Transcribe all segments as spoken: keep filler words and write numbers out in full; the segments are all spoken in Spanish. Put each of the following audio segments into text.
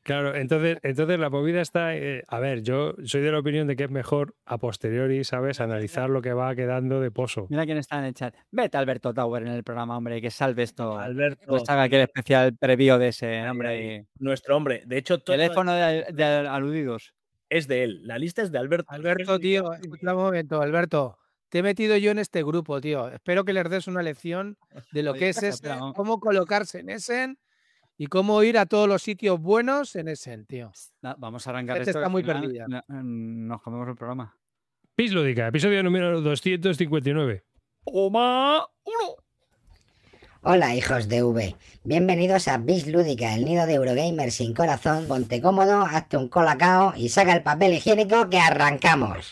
Claro, entonces, entonces la movida está... eh, a ver, yo soy de la opinión de que es mejor a posteriori, ¿sabes? Analizar lo que va quedando de pozo. Mira quién está en el chat. Vete Alberto Tower en el programa, hombre, que salve esto. Alberto. Pues haga aquel especial previo de ese, Ay, hombre. ay, y- Nuestro hombre. De hecho, todo Teléfono de, de aludidos. es de él. La lista es de Alberto. Alberto, tío, escucha un momento, Alberto. Te he metido yo en este grupo, tío. Espero que les des una lección de lo Oye, que es espera, Essen, espera, no. cómo colocarse en Essen y cómo ir a todos los sitios buenos en Essen, tío. Na- Vamos a arrancar Gente esto. que está al muy final perdida. no- Nos comemos el programa. Pis Lúdica, episodio número doscientos cincuenta y nueve. ¡Toma! ¡Uno! Hola hijos de V, bienvenidos a Bis Lúdica, el nido de Eurogamer sin corazón. Ponte cómodo, hazte un colacao y saca el papel higiénico que arrancamos.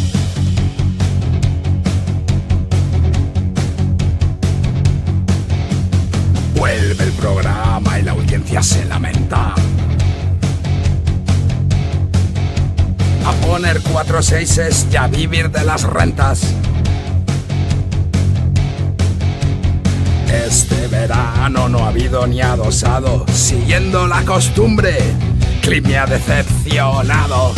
Vuelve el programa y la audiencia se lamenta. A poner cuatro seises y a vivir de las rentas. Este verano no ha habido ni adosado. Siguiendo la costumbre, Clip me ha decepcionado.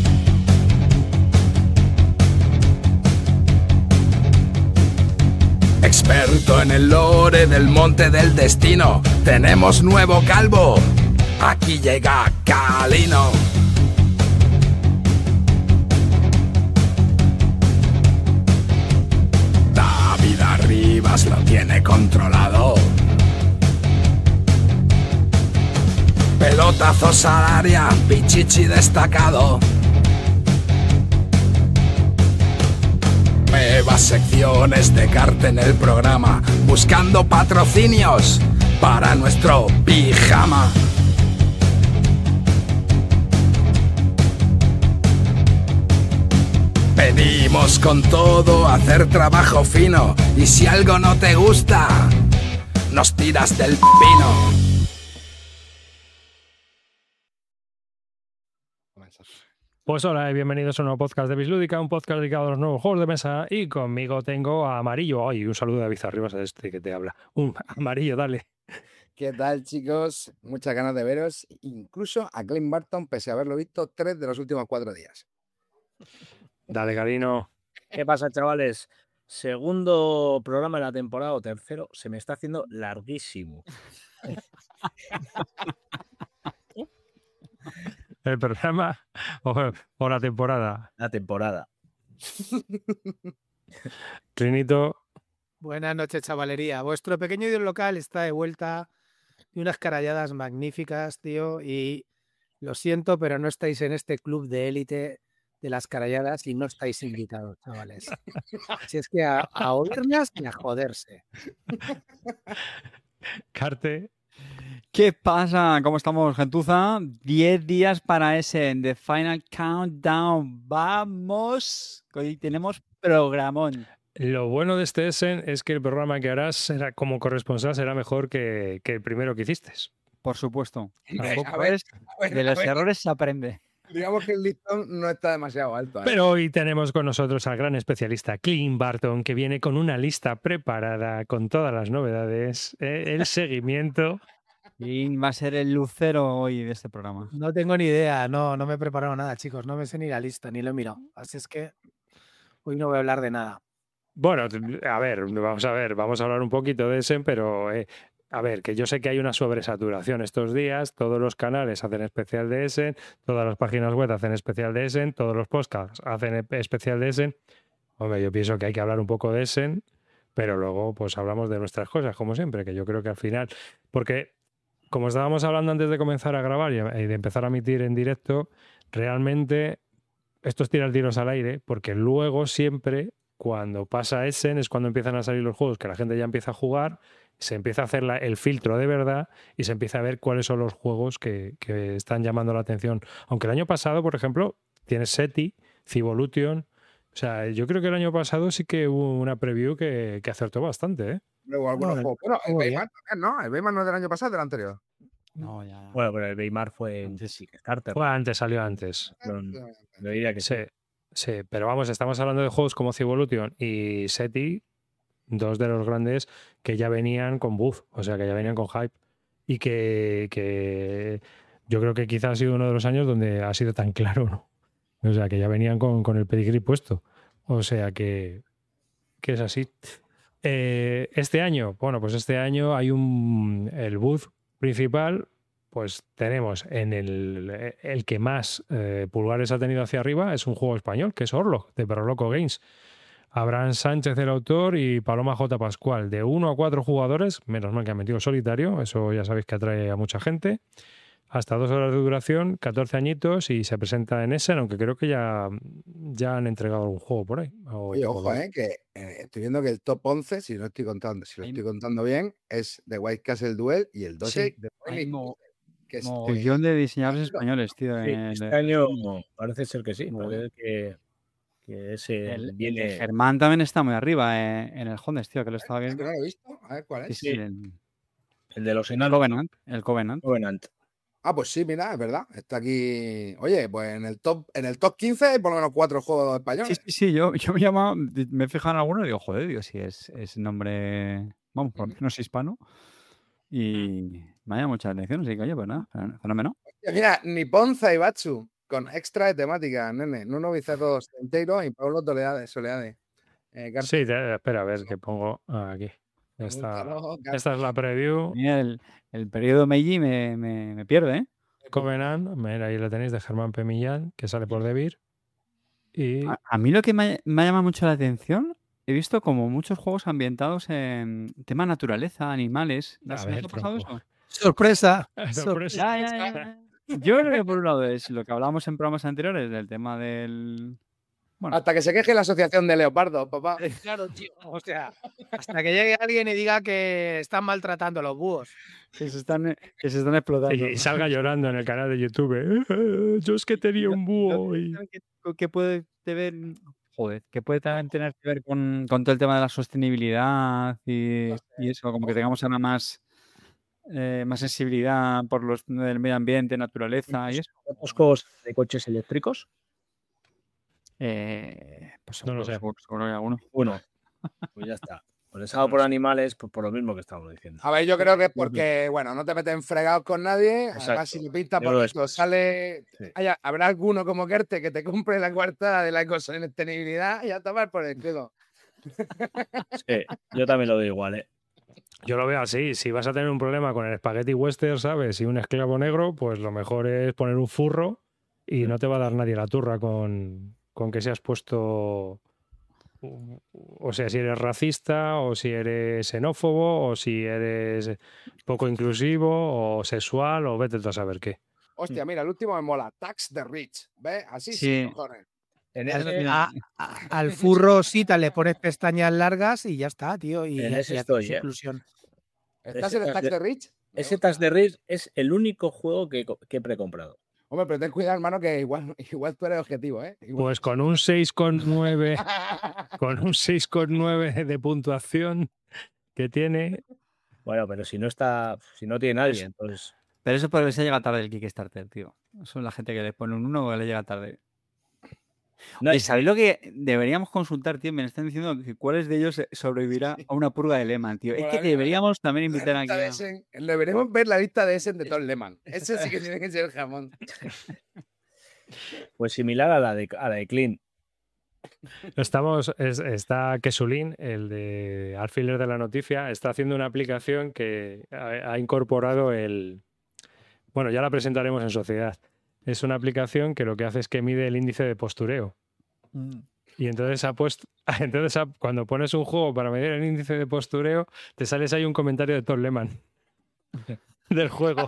Experto en el lore del monte del destino. Tenemos nuevo calvo. Aquí llega Calino. David Arribas lo tiene controlado. Pelotazos al área, pichichi destacado. Nuevas secciones de carta en el programa, buscando patrocinios para nuestro pijama. Venimos con todo a hacer trabajo fino, y si algo no te gusta, nos tiras del pino. Pues hola y bienvenidos a un nuevo podcast de Bis Lúdica, un podcast dedicado a los nuevos juegos de mesa. Y conmigo tengo a Amarillo. Ay, un saludo de David Arribas a este que te habla. Un Amarillo, dale. ¿Qué tal, chicos? Muchas ganas de veros, incluso a Clint Barton, pese a haberlo visto tres de los últimos cuatro días. Dale, Galino. ¿Qué pasa, chavales? Segundo programa de la temporada o tercero, se me está haciendo larguísimo. ¿El programa o, o la temporada? La temporada. Clinito. Buenas noches, chavalería. Vuestro pequeño ídolo local está de vuelta de unas caralladas magníficas, tío. Y lo siento, pero no estáis en este club de élite de las caralladas y no estáis invitados, chavales. Así es que a, a oírlas y a joderse. Carte. ¿Qué pasa? ¿Cómo estamos, gentuza? Diez días para ese The Final Countdown. ¡Vamos! Hoy tenemos programón. Lo bueno de este Essen es que el programa que harás será, como corresponsal será mejor que, que el primero que hiciste. Por supuesto. Tampoco A ver, es- a ver, de a los ver. errores se aprende. Digamos que el listón no está demasiado alto. ¿eh? Pero hoy tenemos con nosotros al gran especialista Clint Barton, que viene con una lista preparada con todas las novedades, eh, el seguimiento. Y va a ser el lucero hoy de este programa. No tengo ni idea, no, no me he preparado nada, chicos. No me sé ni la lista, ni lo he mirado. Así es que hoy no voy a hablar de nada. Bueno, a ver, vamos a ver, vamos a hablar un poquito de Essen, pero eh, a ver, que yo sé que hay una sobresaturación estos días, todos los canales hacen especial de Essen, todas las páginas web hacen especial de Essen, todos los podcasts hacen especial de Essen. Hombre, yo pienso que hay que hablar un poco de Essen, pero luego pues hablamos de nuestras cosas, como siempre, que yo creo que al final, porque como estábamos hablando antes de comenzar a grabar y de empezar a emitir en directo, realmente esto es tirar tiros al aire, porque luego siempre, cuando pasa Essen, es cuando empiezan a salir los juegos que la gente ya empieza a jugar, se empieza a hacer la, el filtro de verdad y se empieza a ver cuáles son los juegos que, que están llamando la atención. Aunque el año pasado, por ejemplo, tienes SETI, Civolution. O sea, yo creo que el año pasado sí que hubo una preview que, que acertó bastante, ¿eh? Luego algunos No, juegos. Bueno, el juego ya. Bayman también, ¿no? El Bayman no es del año pasado, del anterior. No, ya, ya. Bueno, pero el Weimar fue un Kickstarter. Fue antes, salió antes. Pero yo diría que sí. Sí, sí, pero vamos, estamos hablando de juegos como Civolution y SETI, dos de los grandes que ya venían con buzz, o sea, que ya venían con hype y que, que yo creo que quizás ha sido uno de los años donde ha sido tan claro, ¿no? O sea, que ya venían con, con el pedigrí puesto. O sea, que, que es así. Eh, este año, bueno, pues este año hay un... El booth principal, pues tenemos en el, el que más eh, pulgares ha tenido hacia arriba, es un juego español, que es Orlog, de Perroloco Games. Abraham Sánchez, el autor, y Paloma J. Pascual. De uno a cuatro jugadores, menos mal que han metido el solitario, eso ya sabéis que atrae a mucha gente. Hasta dos horas de duración, catorce añitos, y se presenta en Essen, aunque creo que ya, ya han entregado algún juego por ahí. O, Oye, o- ojo, eh, que eh, estoy viendo que el top once, si no estoy contando, si lo Hay- estoy contando bien, es The White Castle Duel y el doce Sí, de hay Phoenix, mo- que es mogollón de diseñadores México. españoles, tío. Sí, en el- este año parece ser que sí. Muy Parece que, que ese El, el de viene. Germán también está muy arriba eh, en el Hondes, tío, que lo estaba Es que viendo. no lo he visto. A ver cuál Sí, es. sí, el, El de los el enanos. Covenant. El Covenant. Covenant. Ah, pues sí, mira, es verdad. Está aquí. Oye, pues en el top, en el top quince hay por lo menos cuatro juegos Sí, españoles. sí, sí, yo, yo me llamo, me he fijado en alguno y digo, joder, digo, si es, es nombre, vamos, por lo menos hispano. Y me ha llamado mucha atención, así que oye, pues nada, fenómeno. Hostia, mira, Nippon Zaibatsu, con extra de temática, nene. Nuno Bizarro Centeiro y Pablo Toledade, Soledade. Eh, Gar- Sí, te- espera a ver que pongo aquí. Esta, Apúntalo, Gar- esta es la preview. Mira, el, el periodo Meiji me, me, me pierde, ¿eh? Covenant, mira, ahí la tenéis, de Germán P. Millán, que sale por Debir. Y A, a mí lo que me, me ha llamado mucho la atención, he visto como muchos juegos ambientados en tema naturaleza, animales. ¿No A os ver, ha pasado tronco. eso? Sorpresa. sorpresa. Ya, ya, ya. Yo creo que por un lado es lo que hablábamos en programas anteriores del tema del... Bueno, Hasta que se queje la asociación de leopardos, papá. Claro, tío. O sea, hasta que llegue alguien y diga que están maltratando a los búhos. que se están, que se están explotando. Y salga llorando en el canal de YouTube. "Eh, Yo es que tenía un búho. y-". ¿Qué, qué puede ver? Joder, que puede también tener que ver con, con todo el tema de la sostenibilidad y, y eso, como que tengamos ahora más, eh, más sensibilidad por los del medio ambiente, naturaleza y eso. ¿Cuántos juegos de coches eléctricos? Eh, pues No lo seguro, sé. seguro- seguro que hay alguno. Uno. Pues ya está. Pues les hago por animales, pues por lo mismo que estábamos diciendo. A ver, yo creo que es porque, bueno, no te meten fregados con nadie. Además, Exacto. si lo pintas Yo creo que bonito, es- sale. Sí. Haya- habrá alguno como Kerte que te compre la cuarta de la sostenibilidad y a tomar por el culo. Sí, yo también lo doy igual, ¿eh? Yo lo veo así. Si vas a tener un problema con el espagueti western, ¿sabes? Y un esclavo negro, pues lo mejor es poner un furro y no te va a dar nadie la turra con, con que seas puesto. O sea, si eres racista, o si eres xenófobo, o si eres poco inclusivo, o sexual, o vete tú a saber qué. Hostia, mira, el último me mola. Tax the Rich. ¿Ves? Así sí, Sí. cojones. En Al, ese, a- a- al furro Sita le pones pestañas largas y ya está, tío. Y, En y ese haces estoy, su ¿eh? inclusión. ¿Estás Ese en el Tax Tax the- the Rich? Me ese gusta. Tax de Risk es el único juego que, co- que he precomprado. Hombre, pero ten cuidado, hermano, que igual, igual tú eres objetivo, ¿eh? Igual- Pues con un seis coma nueve, con un seis coma nueve de puntuación que tiene, Bueno, pero si no está, si no tiene nadie, entonces. Pero eso porque se llega tarde el Kickstarter, tío. Eso es la gente que le pone un uno o le llega tarde. No, ¿Y sabéis lo que deberíamos consultar, tío? Me están diciendo que cuáles de ellos sobrevivirá a una purga de Lehman, tío. Es que Molaría. deberíamos también La invitar aquí lista de a... Essen. Deberíamos ver la lista de Essen de Tom Lehman. Ese sí que tiene que ser el jamón. Pues similar a la de, a la de Clean. estamos, es- está Kesulín, el de Alfiler de la Noticia, está haciendo una aplicación que ha, ha incorporado el... Bueno, ya la presentaremos en sociedad. Es una aplicación que lo que hace es que mide el índice de postureo. Y entonces, ha puesto, entonces ha- cuando pones un juego para medir el índice de postureo, te sales ahí un comentario de Tom Lehman del juego.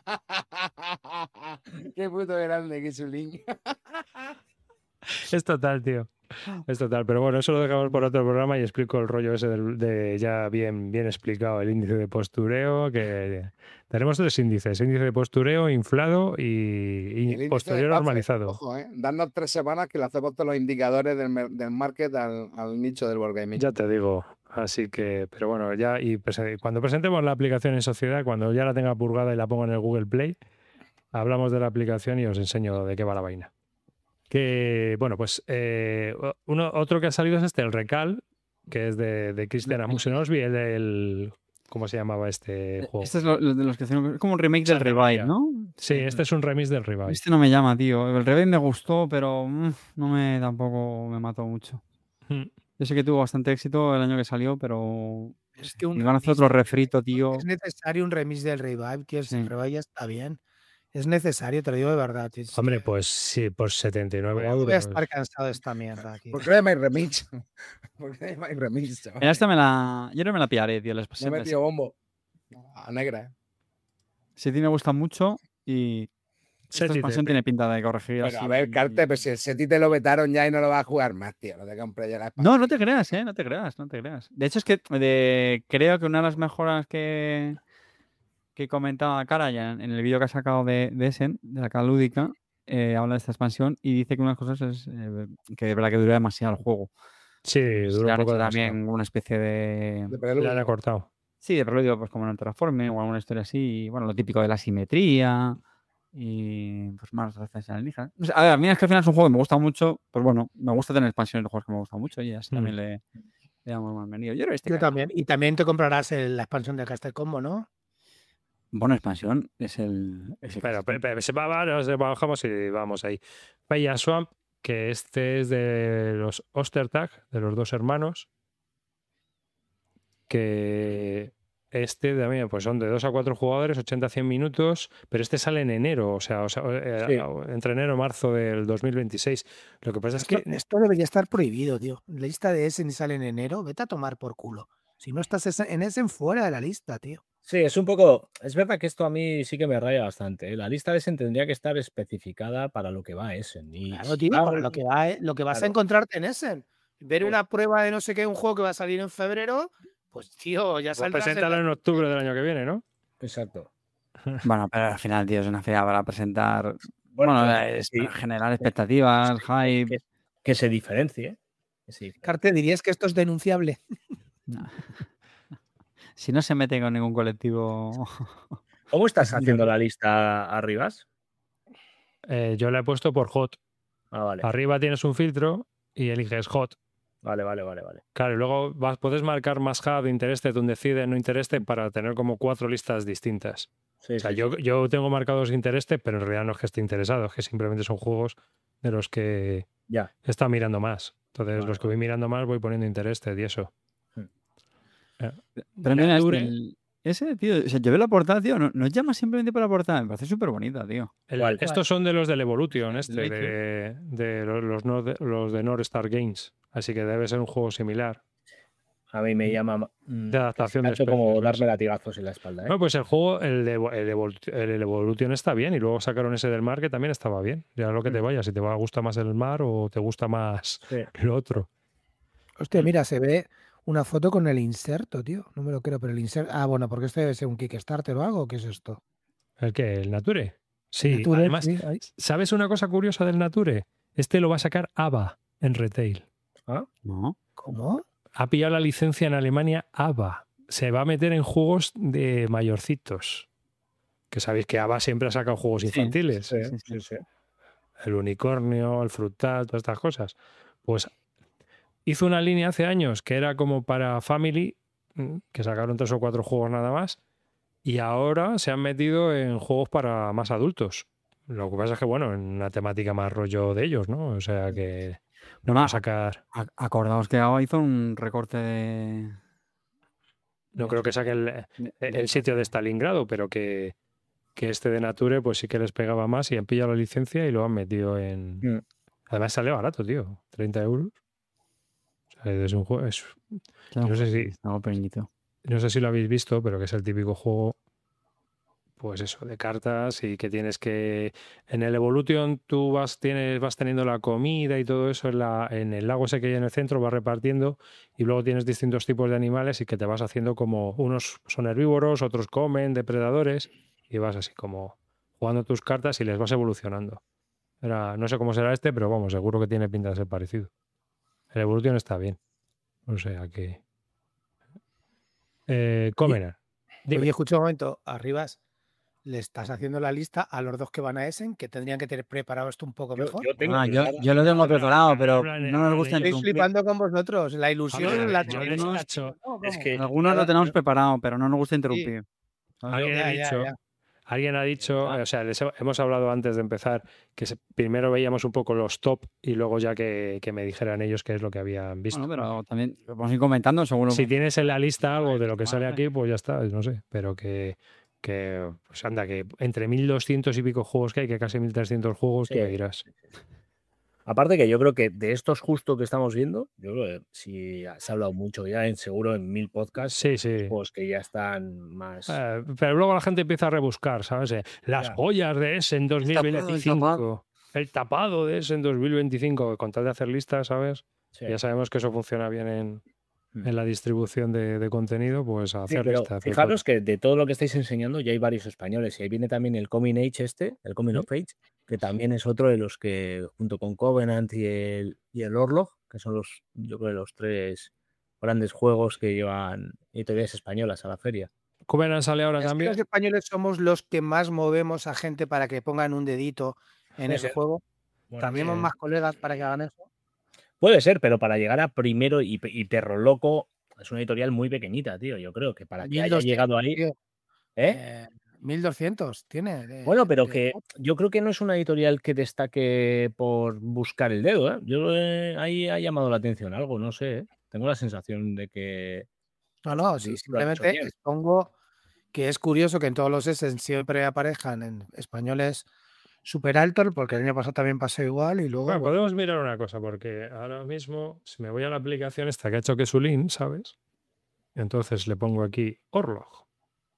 Qué puto grande que es su link. Es total, tío. Es total. Pero bueno, eso lo dejamos por otro programa y explico el rollo ese del- de, ya bien, bien explicado, el índice de postureo, que tenemos tres índices, índice de postureo, inflado y, y El índice de postureo Buffett, normalizado. Ojo, ¿eh? Darnos tres semanas que le hacemos todos los indicadores del, mer- del market al, al nicho del Wargaming. Ya te digo. Así que, pero bueno, ya y prese- cuando presentemos la aplicación en sociedad, cuando ya la tenga purgada y la ponga en el Google Play, hablamos de la aplicación y os enseño de qué va la vaina. Que, bueno, pues eh, uno, otro que ha salido es este, el Recal, que es de, de Christian Amundsen Osby, el del ¿Cómo se llamaba este juego? Este es lo, lo de los que hacen. Es como un remake del Santa Revive, María. ¿no? Sí, este es un remix del Revive. Este no me llama, tío. El Revive me gustó, pero mm, no me tampoco me mató mucho. Mm. Yo sé que tuvo bastante éxito el año que salió, pero Es que un iban a hacer remix otro del refrito, Revive, tío. es necesario un remix del Revive, tío. Si Sí. el Revive ya está bien. Es necesario, te lo digo de verdad. tío, es Hombre, que pues sí, por setenta y nueve no voy a euros. estar cansado de esta mierda aquí. ¿Por qué no hay remix? ¿Por qué no hay remix, chaval? Mira, esta me la. Yo no me la pillaré, tío. Las No me he metido bombo. A negra, ¿eh? Sí, me gusta mucho y. Esta Seti, expansión te- tiene pinta de corregir Pero así. a ver, Carte, pero si el Seti te lo vetaron ya y no lo vas a jugar más, tío. No te compré ya la No, no te creas, eh, no te creas, no te creas. De hecho, es que de- creo que una de las mejoras que, que comentaba Karajan en el vídeo que ha sacado de, de Essen, de la cara lúdica, eh, habla de esta expansión y dice que una de las cosas es eh, que de verdad que dura demasiado el juego. Sí, Se dura un han poco hecho demasiado. también una especie de... De Le preludio. han acortado. Sí, de preludio, pues como en el Terraforme o alguna historia así. Y, bueno, lo típico de la simetría y pues más razas alienígenas. No sé, a ver, a mí es que al final es un juego que me gusta mucho, pues bueno, me gusta tener expansiones de juegos que me gustan mucho y así Mm. también le, le damos más venido. Yo creo que este Yo cara- también. Y también te comprarás el- la expansión de Castle Combo, ¿no? Bueno, expansión es el... Es el Pero que- pe- pe- se va- va- nos bajamos y vamos ahí. Paya Swamp, que este es de los Ostertag, de los dos hermanos. Que este también, pues son de dos a cuatro jugadores, ochenta a cien minutos, pero este sale en enero, o sea, o sea, eh, Sí. entre enero y marzo del dos mil veintiséis. Lo que pasa es Esto, que esto debería estar prohibido, tío. La lista de Essen sale en enero, vete a tomar por culo. Si no estás ese- en Essen, fuera de la lista, tío. Sí, es un poco. Es verdad que esto a mí sí que me raya bastante. ¿eh? La lista de Essen tendría que estar especificada para lo que va Essen. Y Claro, tío, claro, para lo que, va, eh, lo que vas a claro. encontrarte en Essen. Ver Pues- una prueba de no sé qué, un juego que va a salir en febrero, pues tío, ya pues saldrás en preséntalo la- en octubre del año que viene, ¿no? Exacto. Bueno, pero al final, tío, es una feria para presentar... Bueno, Bueno, pero es sí, para generar expectativas, hype... que, que se diferencie. que se diferencie. Carte, ¿dirías que esto es denunciable? No. Si no se mete con ningún colectivo... ¿Cómo estás haciendo la lista arribas? Eh, yo le he puesto por hot. Ah, vale. Arriba tienes un filtro y eliges hot. Vale, vale, vale, vale. Claro, y luego vas, puedes marcar más hub, interested, un decide, no interested, para tener como cuatro listas distintas. Sí, O sea, sí, yo, sí. yo tengo marcados interested, pero en realidad no es que esté interesado, es que simplemente son juegos de los que Ya. he estado mirando más. Entonces, Vale, los que voy mirando más voy poniendo interested y eso. Hmm. Eh, Pero mira, Nature- este, el- ese, tío, o sea, yo veo la portada, tío, no, no llama simplemente por la portada, me parece súper bonita, tío. el- ¿Cuál? estos son de los del Evolution, este, Del de, de los, los, Nord- los de North Star Games. Así que debe ser un juego similar. A mí me llama. mm, De adaptación de tanto como especies, ¿ves? darme latigazos en la espalda. ¿eh? Bueno, pues el juego, el, de, el, Evol- el Evolution está bien y luego sacaron ese del mar que también estaba bien. Ya lo que te Mm. vaya, si te va a gustar más el mar o te gusta más Sí. lo otro. Hostia, mira, se ve una foto con el inserto, tío. No me lo creo, pero el inserto. Ah, bueno, porque este debe ser un Kickstarter o algo. ¿O ¿qué es esto? ¿El qué? ¿El Nature? Sí, Nature, además, sí, ahí. ¿sabes una cosa curiosa del Nature? Este lo va a sacar ABBA en retail. ¿Ah? ¿No? ¿Cómo? Ha pillado la licencia en Alemania ABBA. Se va a meter en juegos de mayorcitos. Que sabéis que ABBA siempre ha sacado juegos Sí, infantiles. Sí, Sí, sí, sí. sí. El unicornio, el frutal, todas estas cosas. Pues hizo una línea hace años que era como para Family, mm, que sacaron tres o cuatro juegos nada más, y ahora se han metido en juegos para más adultos. Lo que pasa es que, bueno, en una temática más rollo de ellos, ¿no? O sea que No va a más, sacar. ac- acordaos que ABBA hizo un recorte de... No creo que saque el, de- el sitio de Stalingrado, pero que, que este de Nature, pues sí que les pegaba más y han pillado la licencia y lo han metido en. Mm. Además sale barato, tío. treinta euros. O sea, es un juego. Es, Claro, no sé si- es algo pequeñito. no sé si lo habéis visto, pero que es el típico juego, pues eso, de cartas y que tienes que... En el Evolution tú vas, tienes, vas teniendo la comida y todo eso en, la, en el lago ese que hay en el centro, vas repartiendo y luego tienes distintos tipos de animales y que te vas haciendo como... Unos son herbívoros, otros comen, depredadores y vas así como jugando tus cartas y les vas evolucionando. Era, no sé cómo será este, pero vamos, seguro que tiene pinta de ser parecido. El Evolution está bien. O sea que... Eh, Comenar. Dime. Oye, escucha un momento. Arribas, le estás haciendo la lista a los dos que van a Essen, que tendrían que tener preparado esto un poco Yo, mejor. yo tengo Ah, yo, preparada- yo lo tengo preparado, pero Hablan- no nos gusta hablan- Estoy interrumpir. flipando con vosotros. La ilusión Hablan- la yo tenéis les he la- hecho- ¿no? es ¿Cómo? que Algunos lo cada- tenemos preparado, pero no nos gusta interrumpir. ¿sabes? Alguien Ya, ha ya, dicho, ya. alguien ha dicho, o sea, les he- hemos hablado antes de empezar que se- primero veíamos un poco los top y luego ya que, que me dijeran ellos qué es lo que habían visto. Bueno, pero también lo vamos a ir comentando según... Si tienes en la lista algo de lo que sale Vale. aquí, pues ya está, no sé, pero que, que pues anda, que entre mil doscientos y pico juegos que hay, que casi mil trescientos juegos, Sí. tú me dirás. Aparte que yo creo que de estos justo que estamos viendo, yo creo que si se ha hablado mucho ya, en seguro en mil podcasts, Sí, sí. pues que ya están más... Eh, pero luego la gente empieza a rebuscar, ¿sabes? Eh, Las Ya. joyas de ese en dos mil tapado, el veinticinco. tapado. El tapado de ese en dos mil veinticinco. Con tal de hacer listas, ¿sabes? Sí. Ya sabemos que eso funciona bien en, Mm. en la distribución de, de contenido, pues a Sí, hacer pero listas. de fijaros todo. que de todo lo que estáis enseñando ya hay varios españoles y ahí viene también el Coming Age este, el Coming of Age, que también es otro de los que junto con Covenant y el, y el Orlog, que son los, yo creo, los tres grandes juegos que llevan editoriales españolas a la feria. Covenant sale ahora Es que también. los españoles somos los que más movemos a gente para que pongan un dedito en Puede ese ser. juego. Bueno, También sí. más colegas para que hagan eso. Puede ser, pero para llegar a primero y, y Perro Loco es una editorial muy pequeñita, tío. Yo creo que para que haya mil doscientos, llegado ahí. tío. ¿Eh? Eh, mil doscientos tiene. de- Bueno, pero de- que yo creo que no es una editorial que destaque por buscar el dedo, ¿eh? Yo eh, ahí ha llamado la atención algo, no sé, ¿eh? Tengo la sensación de que... No, no, Lo- sí, lo han hecho simplemente bien. expongo que es curioso que en todos los Essen siempre aparezcan en españoles super altos, porque el año pasado también pasó igual y luego... Bueno, bueno, podemos mirar una cosa, porque ahora mismo, si me voy a la aplicación esta que ha hecho Kesulín, ¿sabes? Entonces le pongo aquí Orlog.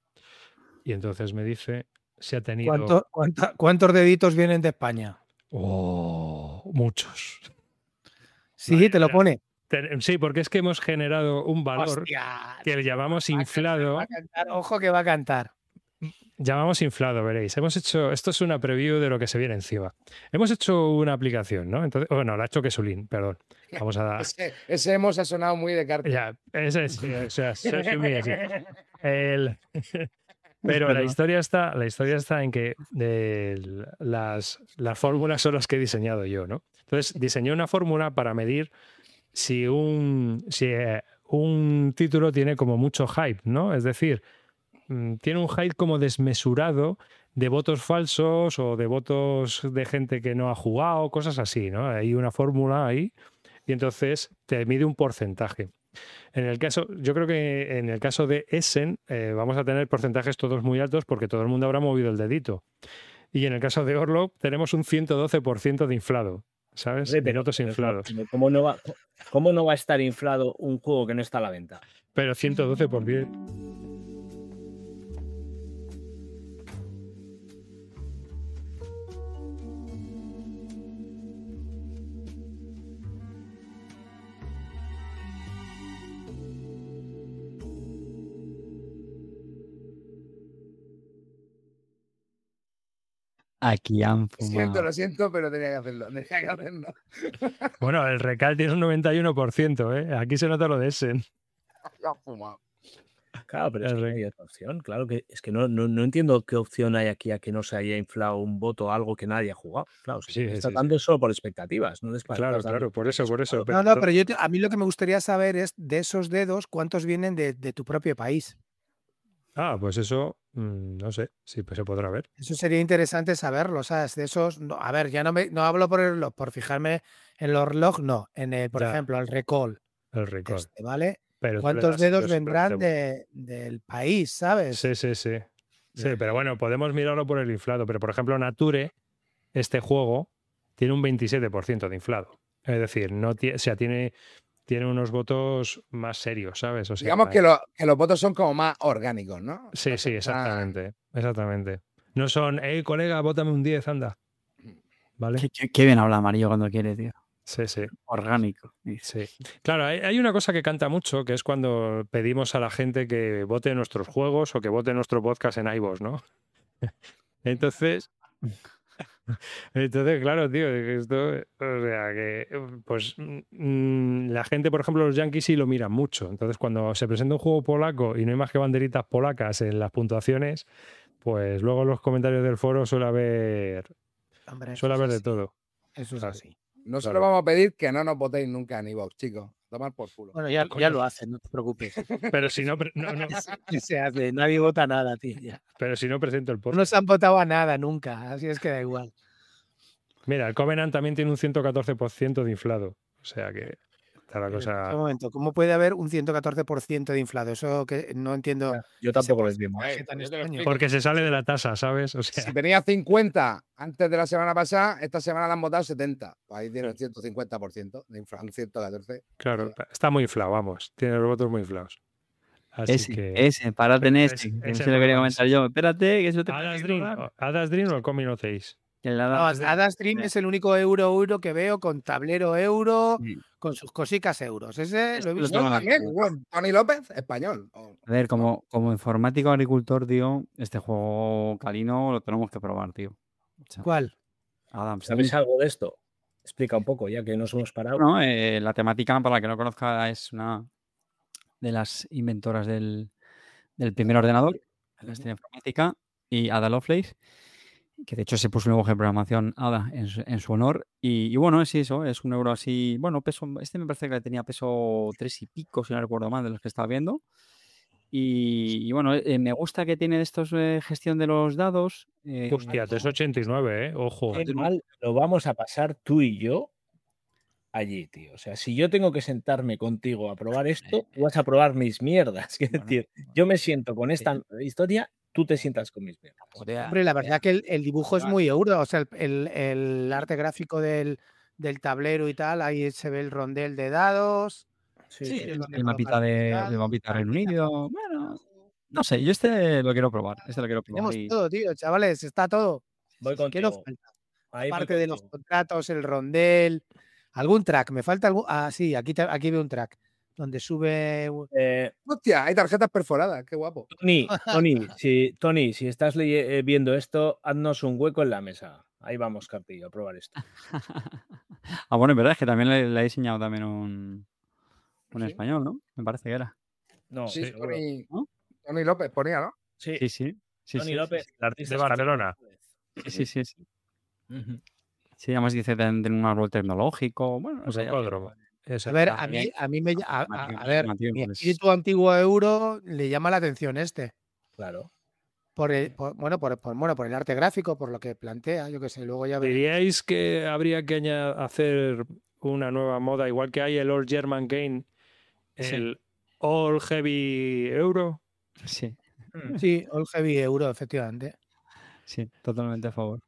Y entonces me dice si ha tenido. ¿cuánto- cuánta- ¿Cuántos deditos vienen de España? Oh, muchos. Sí, Vale, te lo mira. pone. Ten- Sí, porque es que hemos generado un valor Hostia, que le llamamos va a inflado. va a cantar, ojo que va a cantar. Llamamos inflado, veréis. Hemos hecho, esto es una preview de lo que se viene encima. Hemos hecho una aplicación, ¿no? Entonces, bueno, la ha hecho Kesulín, perdón. Vamos a dar. Ese, ese hemos ha sonado muy de carta. Ya, ese es, sí, o sea, soy muy así. El- Pero la Perdón. historia está, la historia está en que el- las, las fórmulas son las que he diseñado yo, ¿no? Entonces, diseñé una fórmula para medir si un, si eh, un título tiene como mucho hype, ¿no? Es decir, mm, tiene un hype como desmesurado de votos falsos o de votos de gente que no ha jugado, cosas así, ¿no? Hay una fórmula ahí y entonces te mide un porcentaje. En el caso, yo creo que en el caso de Essen eh, vamos a tener porcentajes todos muy altos porque todo el mundo habrá movido el dedito. Y en el caso de Orlog tenemos un ciento doce por ciento de inflado, ¿sabes? Hombre, De votos pero- inflados. pero ¿Cómo no, va, ¿Cómo no va a estar inflado un juego que no está a la venta? Pero ciento doce por ciento. Aquí han Lo siento, fumado. lo siento, pero tenía que hacerlo. Tenía que hacerlo. Bueno, el recal tiene un noventa y uno por ciento, ¿eh? Aquí se nota lo de Essen. Ya han fumado. Claro, pero es El que no rey. hay otra opción. Claro que es que no, no, no entiendo qué opción hay aquí a que no se haya inflado un voto o algo que nadie ha jugado. Claro, se Sí, está sí, tratando solo por expectativas, no después. Claro, claro, por eso, por eso. No, no, pero yo te- a mí lo que me gustaría saber es de esos dedos, ¿cuántos vienen de, de tu propio país? Ah, pues eso, mm, no sé, sí, pues se podrá ver. Eso sería interesante saberlo, ¿sabes? De esos, no, a ver, ya no me no hablo por el reloj, por fijarme en los reloj, no, en el, por Ya. ejemplo, el recall, El record. este, ¿vale? Pero tú le ¿Cuántos das- dedos yo vendrán siempre- de, del país, ¿sabes? Sí, sí, sí. Sí, pero bueno, podemos mirarlo por el inflado. Pero, por ejemplo, Nature, este juego, tiene un veintisiete por ciento de inflado. Es decir, no tie- o sea, tiene, tiene unos votos más serios, ¿sabes? O sea, Digamos que, lo- que los votos son como más orgánicos, ¿no? Sí, sí, Ah, exactamente. Exactamente. No son, hey, colega, bótame un diez, anda. ¿Vale? Qué, qué- qué bien habla Amarillo cuando quiere, tío. Sí, sí. Orgánico. dice. Sí. Claro, hay, hay una cosa que canta mucho, que es cuando pedimos a la gente que vote nuestros juegos o que vote nuestro podcast en iVoox, ¿no? Entonces, entonces, claro, tío, esto, o sea, que pues mm, la gente, por ejemplo, los yankees sí lo miran mucho. Entonces, cuando se presenta un juego polaco y no hay más que banderitas polacas en las puntuaciones, pues luego en los comentarios del foro suele haber, Hombre, eso suele es haber de así. todo. Eso es Claro. así. No se Claro. lo vamos a pedir que no nos votéis nunca en iVoox, chicos. Tomar por culo. Bueno, ya, Coño. ya lo hacen, no te preocupes. Pero si no, pre- no, no, ¿Qué se hace? Nadie vota nada, tío. Ya. pero si no presento el No podcast. nos han votado a nada nunca, así es que da igual. Mira, el Covenant también tiene un ciento catorce por ciento de inflado. O sea que está la Pero, cosa. Un momento, ¿cómo puede haber un ciento catorce por ciento de inflado? Eso que no entiendo. Yo ese tampoco lo entiendo. porcentaje Eh, tan yo te lo extraño. explico. Porque se sale de la tasa, ¿sabes? O sea, Si tenía cincuenta antes de la semana pasada, esta semana la han votado setenta. Pues ahí tiene el ciento cincuenta por ciento de infla, un ciento catorce. claro, está muy inflado, vamos. Tiene los votos muy inflados. Así Ese, que. ese, párate en Ese- este. ese que se no lo quería lo comentar vas. yo. Espérate, que eso te ¿Hadas parece Dream, raro. ¿Hadas Dream o el Coming of Age? Que la No, da- Ada Stream es el único euro euro que veo con tablero euro, Sí. con sus cosicas euros. Ese lo he Lo visto. tengo en la También, cabeza. bueno, Tony López, español. Oh, A ver, como, como informático agricultor, tío, este juego calino lo tenemos que probar, tío. O sea, ¿Cuál? Adam ¿Sabes Stream. algo de esto? Explica un poco, ya que nos hemos parado. Bueno, eh, la temática, para la que no conozca, es una de las inventoras del, del primer ordenador, la historia informática, y Ada Lovelace, que de hecho se puso un lenguaje de programación Ada en su, en su honor. Y, y bueno, es eso, es un euro así. Bueno, peso, este me parece que tenía peso tres y pico, si no recuerdo mal, de los que estaba viendo. Y, y bueno, eh, me gusta que tiene estos eh, gestión de los dados. eh, Hostia, tres ochenta y nueve, ¿eh? Ojo. Qué mal lo vamos a pasar tú y yo allí, tío. O sea, si yo tengo que sentarme contigo a probar esto, tú vas a probar mis mierdas. Es Bueno, decir, bueno, yo me siento con esta sí. historia, tú te sientas con mis mierdas. Joder, Hombre, la verdad que el, el dibujo es Vale. muy euro. O sea, el, el- el arte gráfico del, del tablero y tal, ahí se ve el rondel de dados. Sí, sí, sí. es el, donde el mapita colocar los de, dados, el mapita Reino mapita Unido. abajo. Bueno, no sé, yo este lo quiero probar. Este lo quiero probar. Tenemos Y, todo, tío, chavales, está todo. Voy ¿Qué nos contigo. falta? Ahí voy Aparte de los contigo. contratos, el rondel, algún track. Me falta algún. Ah, sí, aquí, te- aquí veo un track donde sube. un- Eh, Hostia, hay tarjetas perforadas, qué guapo. Tony, Tony, si, Tony, si estás leye- eh, viendo esto, haznos un hueco en la mesa. Ahí vamos, Cartillo, a probar esto. ah, bueno, es verdad, es que también le, le he diseñado también un, un Sí. español, ¿no? Me parece que era. No, Sí, seguro. Tony, ¿No? Tony López ponía, ¿no? Sí, Sí, sí. Sí, Tony sí, López, sí, el artista De Barcelona. sí, sí, sí, sí. Ujú. Sí, además dice que tiene un árbol tecnológico. Bueno, no Un sé. ya- rocódromo. Ese. A ver, está a mí, bien. a mí me. A, a- Matemática, a ver, matemática, mi pues- espíritu antiguo euro le llama la atención este. Claro. Por el, por- bueno, por, por- bueno, por el arte gráfico, por lo que plantea, yo qué sé, luego ya veré. ¿Diríais que habría que aña- hacer una nueva moda, igual que hay el All German Game, Sí. el All Heavy Euro? Sí, Sí, All Heavy Euro, efectivamente. sí, totalmente a favor.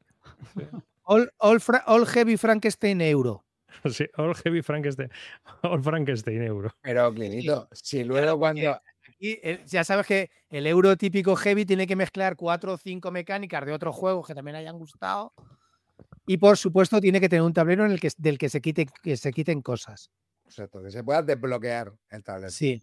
All, all, Fra- all Heavy Frankenstein Euro. Sí, All Heavy Frankenstein, All Frankenstein Euro. Pero, Clinito, si luego cuando. Y eh, ya sabes que el euro típico heavy tiene que mezclar cuatro o cinco mecánicas de otros juegos que también hayan gustado. Y por supuesto tiene que tener un tablero en el que, del que se, quite, que se quiten cosas. Exacto, que se pueda desbloquear el tablero. Sí.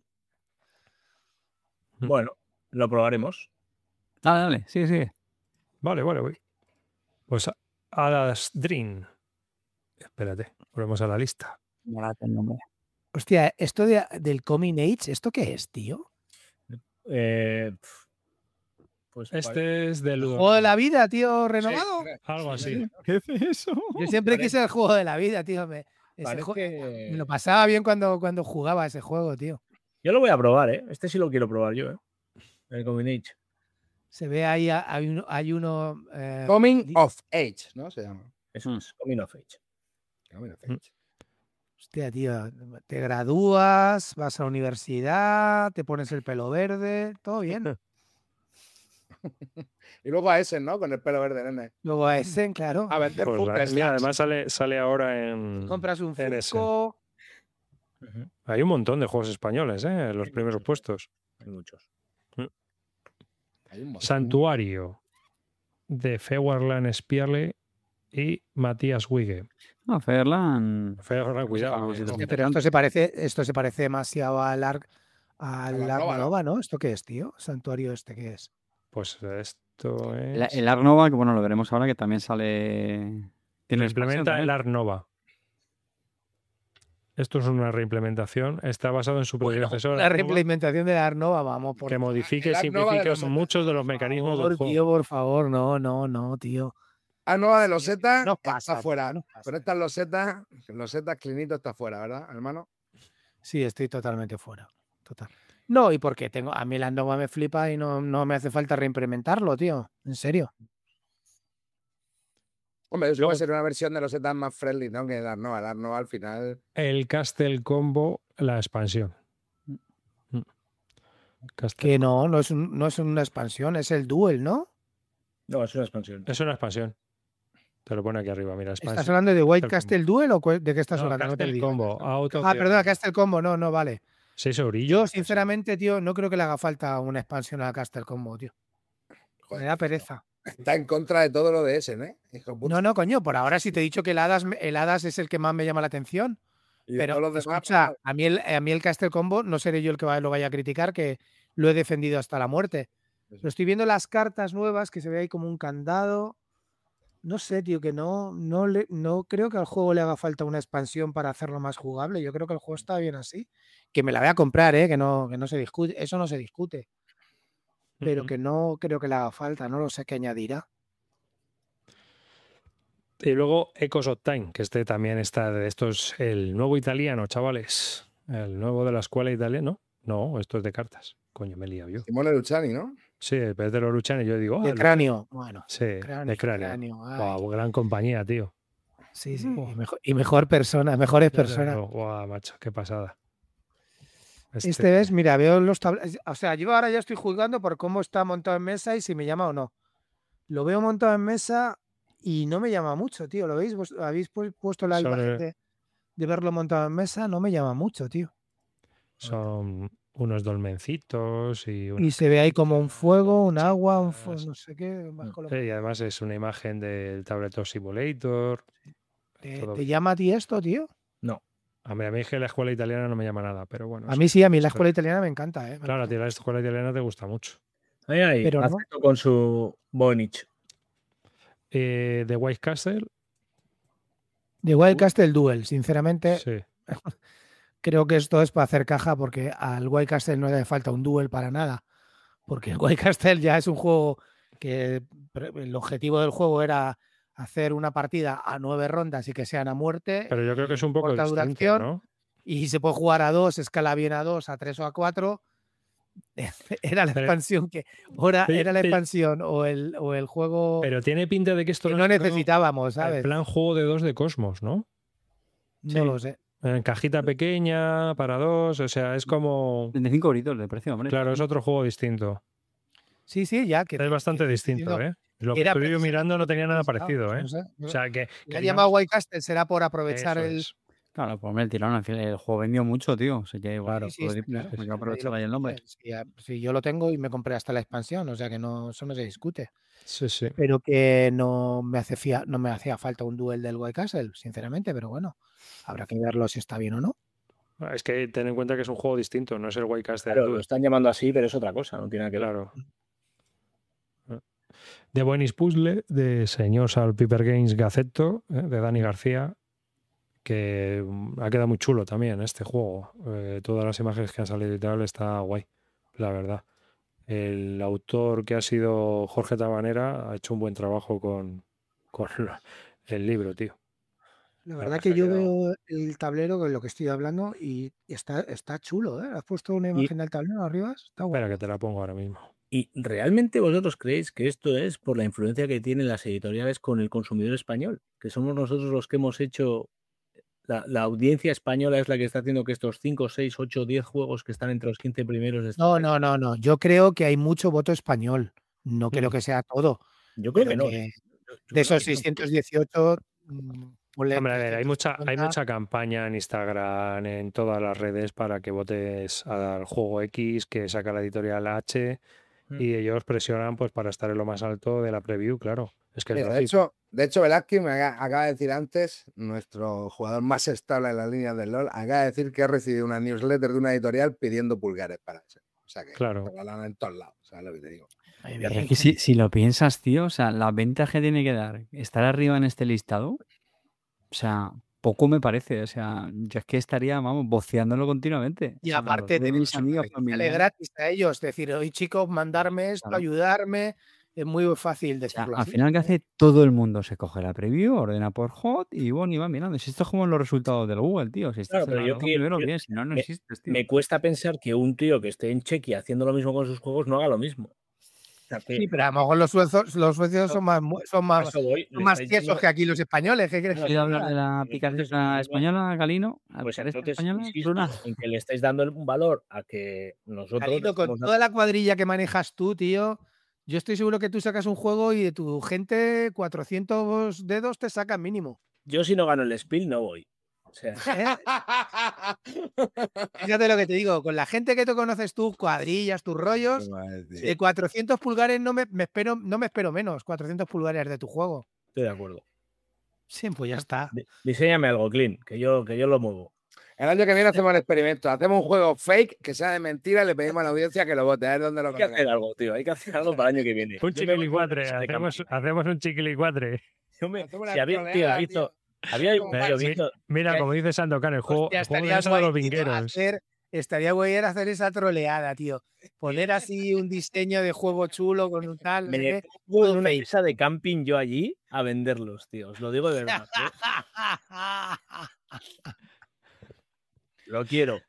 Bueno, lo probaremos. Dale, dale, sí, sí. Vale, vale, voy. Pues Hadas Dream. Espérate, volvemos a la lista. Morate el nombre. Hostia, esto de, del Coming Age, ¿esto qué es, tío? Eh, pues Este es del ¿Juego de la vida, tío, renovado? Sí, algo así. ¿Qué es eso? Yo siempre Parece- quise el juego de la vida, tío. Me, ese parece- jue- me lo pasaba bien cuando, cuando jugaba ese juego, tío. Yo lo voy a probar, ¿eh? Este sí lo quiero probar yo, ¿eh? El Combinage. Se ve ahí, a- hay uno, hay uno eh, Coming di- of Age, ¿no? Se llama. Eso Mm. es, Coming of Age. Coming of Mm. Age. hostia, tío, te gradúas, vas a la universidad, te pones el pelo verde, todo bien. Y luego a ese, ¿no? Con el pelo verde, nene. Luego a Essen, claro. A vender Pues, puzzles. mira, además sale, sale ahora en. Compras un en ese. Funko. Ujú. Hay un montón de juegos españoles, ¿eh? En los primeros puestos. Hay muchos. Hay un montón. Santuario de Feuerland Spierle y Matías Wigge. No, Ferland. Ferland, cuidado. Ah, eh, sí, no. sí. Pero esto se parece, esto se parece demasiado al Arc, al Al Arc Nova, ¿no? Nova, ¿no? ¿Esto qué es, tío? Santuario este, ¿qué es? Pues esto El, es. el Art Nova, que bueno, lo veremos ahora, que también sale. Lo Tiene implementa el Art Nova. Esto es una reimplementación. Está basado en su Bueno, predecesor. La Arnova, reimplementación de la Arnova, vamos. Por que modifique y El Arnova de simplifique los muchos de los mecanismos del favor, juego. tío, por favor. No, no, no, tío. Ah, nueva de loseta No está pasa, fuera. no pasa. Pero estas losetas, losetas clinito está fuera, ¿verdad, hermano? Sí, estoy totalmente fuera. Total. No, y porque tengo. A mí la Arnova me flipa y no, no me hace falta reimplementarlo, tío. En serio. Hombre, eso Luego- puede ser una versión de losetas más friendly, ¿no? Que la Arnova. La Arnova al final. El Castle Combo, la expansión. Mm. Castle- Que no, no es, un- no es una expansión, es el Duel, ¿no? No, es una expansión. Es una expansión. Te lo pone aquí arriba, mira. ¿Estás Expansión. hablando de White Castle Castle Duel o cu- de qué estás No, hablando? No te Castle digo. Combo. Auto Ah, perdona, Castle Combo, no, no, vale. seis eurillos. Yo, sinceramente, tío, no creo que le haga falta una expansión a Castle Combo, tío. Me da pereza. Está en contra de todo lo de ese, ¿eh? Hijo de puta. No, no, coño, por ahora sí te he dicho que el Hadas, me- el Hadas es el que más me llama la atención. Y Pero, todos los demás, escucha, a mí, el, a mí el Castle Combo no seré yo el que va- lo vaya a criticar, que lo he defendido hasta la muerte. Pero estoy viendo las cartas nuevas, que se ve ahí como un candado. No sé, tío, que no, no, le, no creo que al juego le haga falta una expansión para hacerlo más jugable. Yo creo que el juego está bien así. Que me la voy a comprar, ¿eh? Que no, que no se discute. Eso no se discute. Pero Ujú. que no creo que le haga falta. No lo sé qué añadirá. Y luego Echoes of Time, que este también está de estos, el nuevo italiano, chavales. El nuevo de la escuela italiana. No, no, esto es de cartas. Coño, me he liado yo. Simone Luciani, ¿no? Sí, el Pedro Luciani, yo digo. De ah, cráneo. Bueno, Sí, cráneo, de cráneo. cráneo, ay. Guau, gran compañía, tío. Sí, sí. Y mejor, y mejor persona, mejores personas. Guau, macho, qué pasada. Este ves, mira, veo los tableros. O sea, yo ahora ya estoy juzgando por cómo está montado en mesa y si me llama o no. Lo veo montado en mesa y no me llama mucho, tío. ¿Lo veis? ¿Vos habéis pu- puesto la Sobre- imagen de, de verlo montado en mesa? No me llama mucho, tío. Son unos dolmencitos y, Y unas se ve ahí como un fuego, un agua, un cositas. fuego, no sé qué. más con lo- Sí, y además es una imagen del Tabletop Simulator. ¿Te, todo te bien. llama a ti esto, tío? No. A mí, a mí es que la escuela italiana no me llama nada, pero bueno. A sí. mí sí, a mí la sí. escuela italiana me encanta, ¿eh? Me Claro, a encanta. ti la escuela italiana te gusta mucho. Ahí, ahí. Pero no. Acepto con su Bonich. Eh, The White Castle, De Wild Castle Duel, sinceramente, sí. creo que esto es para hacer caja porque al White Castle no le hace falta un duel para nada. Porque el White Castle ya es un juego que pre- el objetivo del juego era hacer una partida a nueve rondas y que sean a muerte. Pero yo creo que es un poco corta distinto, duración, ¿no? Y se puede jugar a dos, escala bien a dos, a tres o a cuatro. Era la Pero- expansión que. Ahora Pe- era la pe- expansión o el, o el juego Pero tiene pinta de que esto que es no como necesitábamos, el ¿sabes? plan juego de dos de Cosmos, ¿no? No sí. lo sé. En cajita pequeña, para dos, o sea, es como... veinticinco euritos de precio, hombre. Claro, es otro juego distinto. Sí, sí, ya. Que, Es bastante que- distinto, que- ¿eh? Lo que era estoy yo precisamente mirando no tenía nada pensado, parecido, ¿eh? no sé, no O sé. sea, que... Le que ha digamos- llamado White Castle será por aprovechar Eso el. es. Claro, pues hombre, el tirón, al final, el juego vendió mucho, tío. Así que igual, Sí, sí, pues, está claro, pues, hay que sí, nadie aprovechar lo ahí el nombre. conoce. Sí, a- sí, yo lo tengo y me compré hasta la expansión, o sea que no, eso no se discute. Sí, sí. Pero que no me, hace fia- no me hacía falta un duel del White Castle, sinceramente, pero bueno, habrá que verlo si está bien o no. Es que ten en cuenta que es un juego distinto, no es el White Castle. Claro, Duel. lo están llamando así, pero es otra cosa, no tiene nada que ver. Claro. The Buenis Puzzle, de señor Sal Piper Games Gazzetto, eh, de Dani García, que mm, ha quedado muy chulo también este juego. Eh, todas las imágenes que han salido y tal está guay, la verdad. El autor, que ha sido Jorge Tabanera, ha hecho un buen trabajo con, con la- el libro, tío. La La verdad verdad que que yo ha quedado- veo el tablero con lo que estoy hablando y está, está chulo, ¿eh? ¿Has puesto una imagen del tablero arriba? Está guay. Espera, que te la pongo ahora mismo. ¿Y realmente vosotros creéis que esto es por la influencia que tienen las editoriales con el consumidor español? Que somos nosotros los que hemos hecho... La, la audiencia española es la que está haciendo que estos cinco, seis, ocho, diez juegos que están entre los quince primeros de este No, país- no, no, no. Yo creo que hay mucho voto español. No creo Mm. que sea todo. Yo creo que pero no. que Yo- yo de creo esos que no. seiscientos dieciocho, mm, ponle Hombre, a ver, hay mucha, hay trescientos cincuenta. mucha campaña en Instagram, en todas las redes para que votes al juego X que saca la editorial H Mm. y ellos presionan pues para estar en lo más alto de la preview, claro. Es que es Mira, de lógico. hecho, de hecho, Velázquez me aga- acaba de decir antes, nuestro jugador más estable en las líneas del LoL, acaba de decir que ha recibido una newsletter de una editorial pidiendo pulgares para eso. O sea que Claro. te lo hablan en todos lados, ¿sabes lo que te digo? Ay, Pero bien. es que si, si lo piensas, tío, o sea, la ventaja que tiene que dar estar arriba en este listado, o sea, poco me parece. O sea, yo es que estaría, vamos, voceándolo continuamente. Y O sea, aparte, de te mis amigos, sale familiares. gratis a ellos. Decir, oye, chicos, mandarme esto, Claro. ayudarme. Es muy fácil O sea, decirlo al así. final, ¿qué hace todo el mundo? Se coge la preview, ordena por hot y bueno, y va mirando. Si esto es como los resultados del Google, tío. Si estás Claro, en pero la yo razón quiero- primero, yo- bien. Si no, no me- existes, tío. Me cuesta pensar que un tío que esté en Chequia haciendo lo mismo con sus juegos no haga lo mismo. O sea, que Sí, pero a lo mejor los suecos, los suecos son más, mu- son a más, eso voy, son le más estáis tiesos dando- que aquí los españoles. ¿Qué crees ¿Has que oído te hablar diga? de la Entonces, aplicación entonces, española, Galino? ¿La Pues aplicación entonces, española? insisto Bruna. en que le estáis dando un valor a que nosotros... Galino, con estamos toda la cuadrilla que manejas tú, tío, yo estoy seguro que tú sacas un juego y de tu gente cuatrocientos dedos te sacan mínimo. Yo si no gano el Spiel no voy. O sea, ¿eh? Fíjate lo que te digo, con la gente que tú conoces tú, cuadrillas, tus rollos, de cuatrocientos pulgares no me, me espero, no me espero menos, cuatrocientos pulgares de tu juego. estoy de acuerdo. Sí, pues ya está. Di- Diséñame algo, Clean, que yo, que yo lo muevo. El año que viene hacemos el experimento. Hacemos un juego fake que sea de mentira y le pedimos a la audiencia que lo vote. A ver dónde lo Hay que hacer carga. algo, tío. Hay que hacer algo para el año que viene. Un Yo me voy con chiquilicuatre, ese de hacemos, camping. hacemos un chiquilicuatre. Yo me- Hacemos una si había, tío, troleada, ha visto, había un Como tío, Maxi. visto- Mira, que- como dice Sandokan, el juego, Hostia, el juego de estaría eso de los guay, tío, vingueros. hacer, estaría guay era hacer esa troleada, tío. Poner así un diseño de juego chulo con un tal. no sé me qué. pongo en todo una fake. mesa de camping yo allí a venderlos, tío. Os lo digo de verdad. ¿eh? Lo quiero.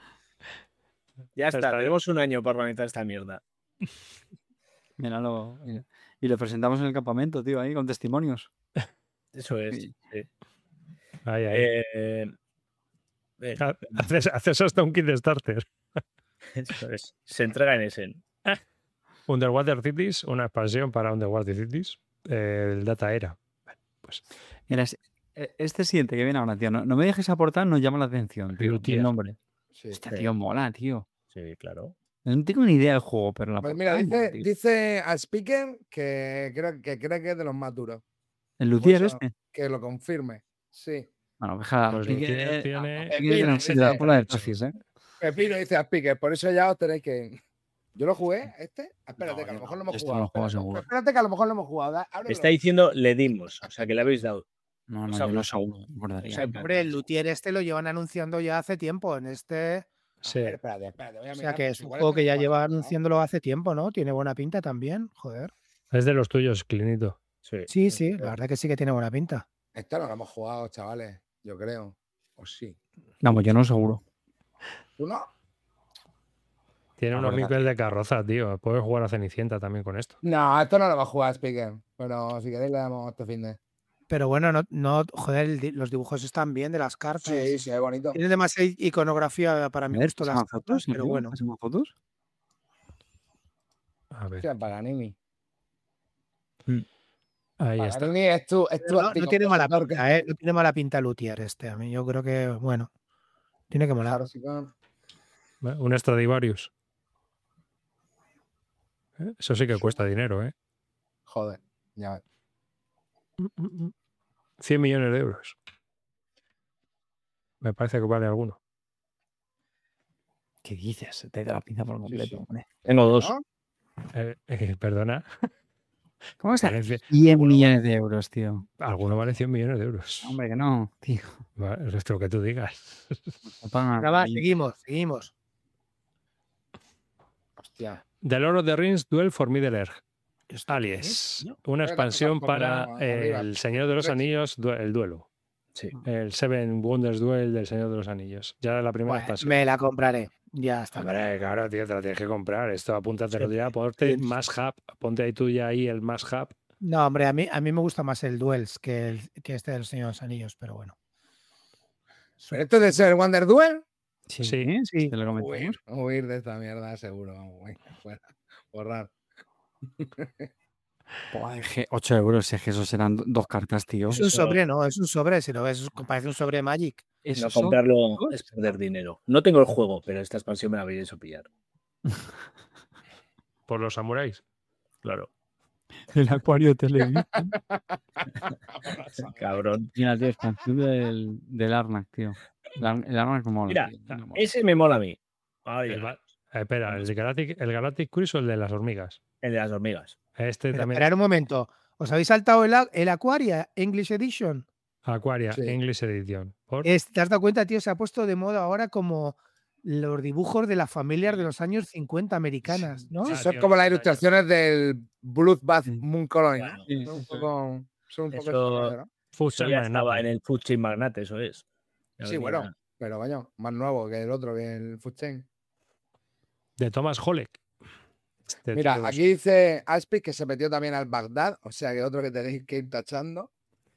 Ya está, Está- tenemos un año para organizar esta mierda. Míralo. Y, y lo presentamos en el campamento, tío, ahí con testimonios. Eso es. Sí. sí. Ahí, ahí. Eh, eh, Ha- haces, haces hasta un kit de starter. eso es. Se entrega en Essen. Underwater Cities, una expansión para Underwater Cities. eh, el Data Era. Bueno, pues Mira, es- e- este siguiente que viene ahora, tío, no, no me dejes aportar, nos llama la atención, tío. Luthier. El nombre. Sí. Este tío mola, tío. Sí, claro. No tengo ni idea del juego, pero la Pues mira, portada mola, dice, tío. dice a Speaker que creo que, cree que es de los más duros. ¿El Luthier Pues, este? Que lo confirme. Sí. Bueno, deja. Pues Pique- Luthier eh, tiene- aquí tenemos Sí, de la sí, cola de sí. taxis, ¿eh? Pepino dice a Speaker, por eso ya os tenéis que. Yo lo jugué, este. Espérate, No, que a lo yo mejor no. lo hemos Este jugado. no lo juego espérate, seguro. espérate que a lo mejor lo hemos jugado. da- ábrelo. Está diciendo le dimos, o sea que le habéis dado. No, no, O sea, yo no seguro. me acordaría. o sea, Hombre, el Luthier este lo llevan anunciando ya hace tiempo. En este. sí. A ver, espérate, espérate. voy a O sea mirar, que pues es un igual juego este que ya lo lleva jugamos, ¿no? anunciándolo hace tiempo, ¿no? Tiene buena pinta también. Joder. Es de los tuyos, Clinito. Sí. Sí, sí, la verdad que sí que tiene buena pinta. Esto no lo hemos jugado, chavales. Yo creo. O sí. Vamos, yo no seguro. ¿Tú no? Tiene La unos verdad. mipels de carroza, tío. Puedes jugar a Cenicienta también con esto. No, esto no lo va a jugar Speaker. Pero si queréis le damos este fin de. Pero bueno, no, no joder, el di- los dibujos están bien de las cartas. Sí, sí, es bonito. Tiene demasiada iconografía para A mi ver, gusto las ¿pasamos cartas, fotos? pero tío? bueno. ¿Pasamos fotos? A ver. Hostia, Paganini. Ahí está. Paganini es tu. Es tu Pero no, no antiguo tiene mala profesor que- pinta, ¿eh? No tiene mala pinta Luthier este. A mí yo creo que, bueno, tiene que molar. Claro, sí, claro. Un Stradivarius. ¿Eh? Eso sí que cuesta dinero, ¿eh? Joder. Ya ves. cien millones de euros. Me parece que vale alguno. ¿Qué dices? Te da la pinza por completo, sí. hombre. Tengo dos. ¿No? Eh, eh, perdona. ¿Cómo está? Vale cien- cien millones de euros, tío. alguno vale cien millones de euros. Hombre, que no, tío. Vale, es lo que tú digas. Me pagan Nada más, ahí. seguimos, seguimos. Hostia. The Lord of the Rings Duel for Middle Earth. ¿Esto qué Alias. es, tío? Una Espera, expansión por para arriba, arriba. El Señor de los Rex. Anillos, du- el duelo. Sí. El Seven Wonders Duel del Señor de los Anillos. Ya la primera Bueno, expansión. me la compraré. Ya está. Hombre, claro, tío, te la tienes que comprar. Esto apúntatelo Sí. ya. Ponte Sí. más hub. Ponte ahí tú ya ahí el más hub. No, hombre, a mí, a mí me gusta más el Duels que, el, que este del Señor de los Anillos, pero bueno. ¿Pero esto es de ser Wonder Duel? Sí, Sí. sí. Te lo Huir, comentamos. huir de esta mierda, seguro. Vamos, güey. Fuera. Borrar. Buah, es que ocho euros, si es que eso serán do- dos cartas, tío. Es un Eso- sobre, ¿no? Es un sobre, si lo ves, es- parece un sobre Magic. Eso No son- comprarlo es perder dinero. No tengo el juego, pero esta expansión me la habéis hecho pillar. Por los samuráis. Claro. El acuario televisión. Cabrón. Mira, tío, expansión del, del Arnak, tío. El, Ar- el Arnak mola. Mira, tío, me mola. ese me mola a mí. Ay, El, va- eh, espera, el Galactic, el Galactic Cruise o el de las hormigas. el de las hormigas. Este Pero también. esperad un momento. ¿Os habéis saltado el, a- el Aquaria English Edition? Aquaria, Sí. English Edition. ¿Por? Es- ¿Te has dado cuenta, tío? Se ha puesto de moda ahora como los dibujos de las familias de los años cincuenta americanas, ¿no? Sí, Ah, son tío, como las treinta años. ilustraciones del Bloodbath Sí. Moon Colony, ¿no? Bueno, Sí, Son un sí. poco, son un poco Eso- extraños, ¿no? Food eso Chain ya Magnate. estaba en el Food Chain Magnate, eso es. Ya Sí, venía- bueno, pero coño, más nuevo que el otro, que el Food Chain. De Thomas Holek. Este Mira, tío es- aquí dice Aspic que se metió también al Bagdad, o sea que otro que tenéis que ir tachando.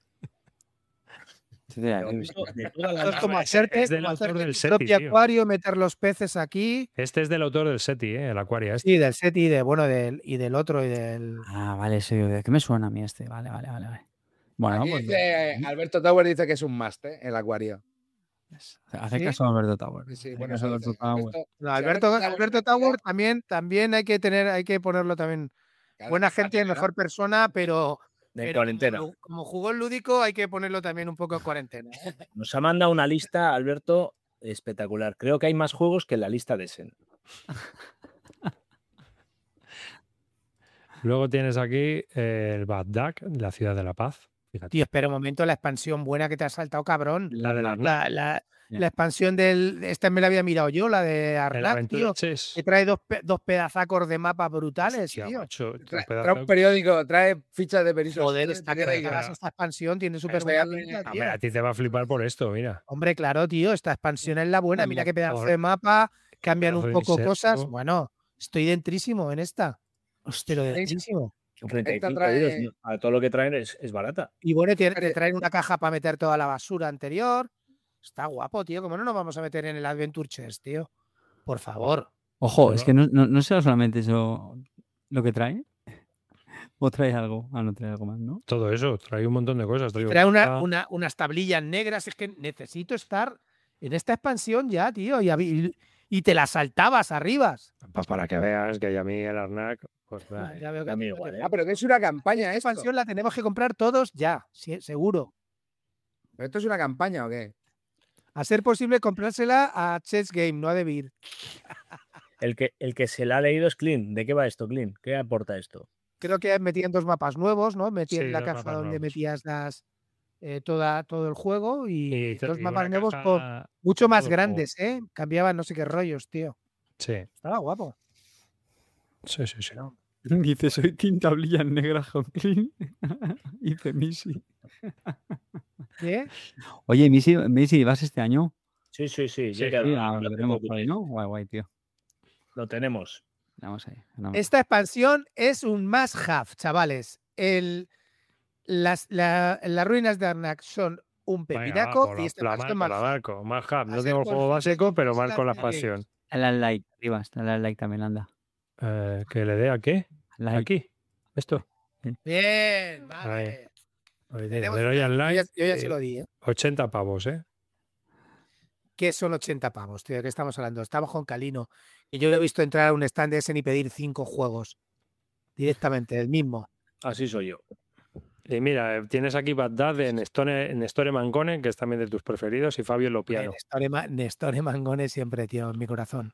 Sí, sí, Pero sí. eso, de toda la Esto es como es- hacerte, es del como autor hacerte del tu SETI, propio tío. acuario, meter los peces aquí. Este es del autor del SETI, ¿eh? El Aquaria. Este. Sí, del SETI, de, bueno, del, y del otro, y del... Ah, vale, eso digo, ¿de qué me suena a mí este? Vale, vale, vale. vale. Bueno, Aquí pues dice, Alberto Tower dice que es un must, ¿eh? El acuario. hace ¿Sí? caso a Alberto Tower. Sí, sí, Hace bueno, caso a eso Alberto dice. Tower. Alberto- No, si Alberto, Alberto Alberto Tower Tower también, también hay que tener, hay que ponerlo también. Claro, Buena para gente, que mejor persona, pero, de pero cuarentena. Como, como jugó el lúdico, hay que ponerlo también un poco en cuarentena. ¿eh? Nos ha mandado una lista, Alberto, espectacular. Creo que hay más juegos que en la lista de Essen. Luego tienes aquí eh, el Bad Duck, la ciudad de la paz. Fíjate. Tío, espera un momento, la expansión buena que te ha saltado, cabrón. La de la, La, la, Ya. la expansión del. Esta me la había mirado yo, la de el Arnak, Aventura tío. Chess. Que trae dos, pe- dos pedazacos de mapas brutales, Hostia, tío. macho, Trae, pedazo- trae un periódico, trae fichas de perisos. Joder, Tiene- está que tiene te cagas cara. esta expansión, tiene súper Estoy buena dando- pinta, A tío. ver, a ti te va a flipar por esto, mira. Hombre, claro, tío, esta expansión es la buena. Mira qué pedazo Por- de mapa, cambian pedazo un de poco diseño. cosas. Bueno, estoy dentrísimo en esta. Pero Esta- dentrísimo. treinta y cinco trae- euros, ¿no? A todo lo que traen es, es barata. Y bueno, te, te Pero- traen una caja para meter toda la basura anterior. Está guapo, tío. ¿Cómo no nos vamos a meter en el Adventure Chest, tío? Por favor. Ojo, Pero- es que no, no, no será solamente eso lo que trae. ¿O trae algo? Ah, no trae algo más, ¿no? Todo eso, trae un montón de cosas. Trae, Trae una, ah, una- unas tablillas negras. Es que necesito estar en esta expansión ya, tío. Y, habi- y te la saltabas arriba. pa- para que veas que a mí el Arnak, pues va, Ya veo que A mí a ti no igual, te- ¿eh? Ah, pero que es una campaña Esta esto. expansión la tenemos que comprar todos ya, sí, seguro. ¿Pero esto es una campaña o qué? A ser posible comprársela a Chess Game, no a Debir. El que, el que se la ha leído es Clean. ¿De qué va esto, Clean? ¿Qué aporta esto? Creo que metían dos mapas nuevos, ¿no? Metí Sí, en la dos caja mapas donde nuevos. metías las eh, toda, todo el juego y, y te- dos y mapas una nuevos caja con mucho con más todo el juego. grandes, ¿eh? Cambiaban no sé qué rollos, tío. Sí, Estaba guapo. sí, sí. sí. Dice, soy Team Tablillas Negras con Clean. Dice Missy. ¿Qué? Oye, Missy, Missy, ¿vas este año? Sí, sí, sí. ya Sí, queda- Sí, ah, no lo te veremos por ahí, preocupes. ¿no? Guay, guay, tío. Lo tenemos. Vamos ahí. no. Esta expansión es un must have, chavales. El, las, la- las ruinas de Arnak son un Venga, pepinaco va, y la- esta la expansión marco, must la have. marco. Más hub. No ser tengo el juego posible, básico, pero comprársela marco la a Chess Game. expansión. Dale al like, arriba, dale al like también, anda. Eh, ¿Que le dé a qué? Like. ¿Aquí? ¿Esto? Bien, vale. Ahí. Ahí tiene. Tenemos- Le doy al Yo ya, like. yo ya eh, se lo di, ¿eh? ochenta pavos, ¿eh? ¿Qué son ochenta pavos, tío? ¿De qué estamos hablando? Estamos con Calino. Y yo he visto entrar a un stand de Essen y pedir cinco juegos. Directamente, el mismo. Así soy yo. Y mira, eh, tienes aquí Bagdad de Nestore, Nestore Mangone, que es también de tus preferidos, y Fabio Lopiano. Nestore, Ma- Nestore Mangone siempre, tío, en mi corazón.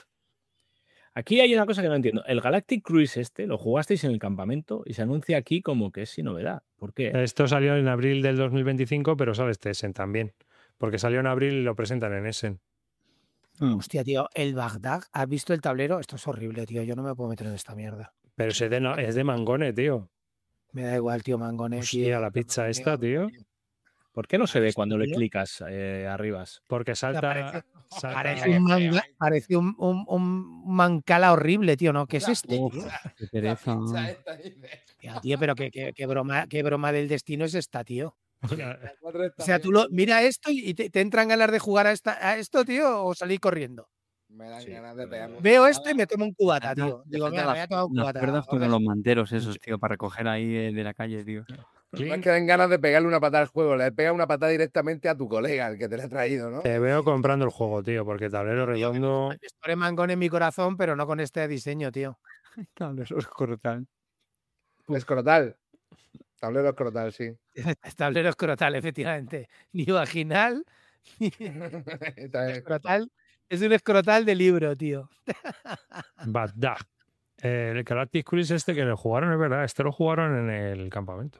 Aquí hay una cosa que no entiendo. El Galactic Cruise este lo jugasteis en el campamento y se anuncia aquí como que es sin novedad. ¿Por qué? Esto salió en abril del dos mil veinticinco, pero sale este Essen también. Porque salió en abril y lo presentan en Essen. Hostia, tío, el Bagdad, ¿has visto el tablero? Esto es horrible, tío. Yo no me puedo meter en esta mierda. Pero ese de no- es de Mangone, tío. Me da igual, tío, Mangone. Hostia, tío. la pizza esta, tío. ¿Por qué no se ve cuando le tío? clicas eh, arribas? Porque salta. parece- salta- Parece un, manga- parece un, un- un mancala horrible, tío, ¿no? ¿Qué es este? Uf, tío? qué pereza. Tío, tío, pero qué, qué- qué broma, qué broma del destino es esta, tío. Una- O sea, tú lo, mira esto y te, te entran ganas de jugar a, esta, a esto, tío, o salir corriendo. Me dan Sí, ganas de pegarme. Veo esto y me tomo un cubata, Falta- tío. Digo, falta mira, me voy a tomar un Las cubata. cuerdas con ahora los manteros esos, tío, para recoger ahí eh, de la calle, tío. No es que den ganas de pegarle una patada al juego, le pega una patada directamente a tu colega, el que te la ha traído, ¿no? Te veo comprando el juego, tío, porque tablero redondo. Store Mangone en mi corazón, pero no con este diseño, tío. Tablero escrotal. Escrotal. Tablero escrotal, sí. Tablero escrotal, efectivamente. Ni vaginal, ni Está bien. escrotal. Es un escrotal de libro, tío. Bagdad. Eh, el Galactic Cruise este que lo jugaron, es verdad. Este lo jugaron en el campamento.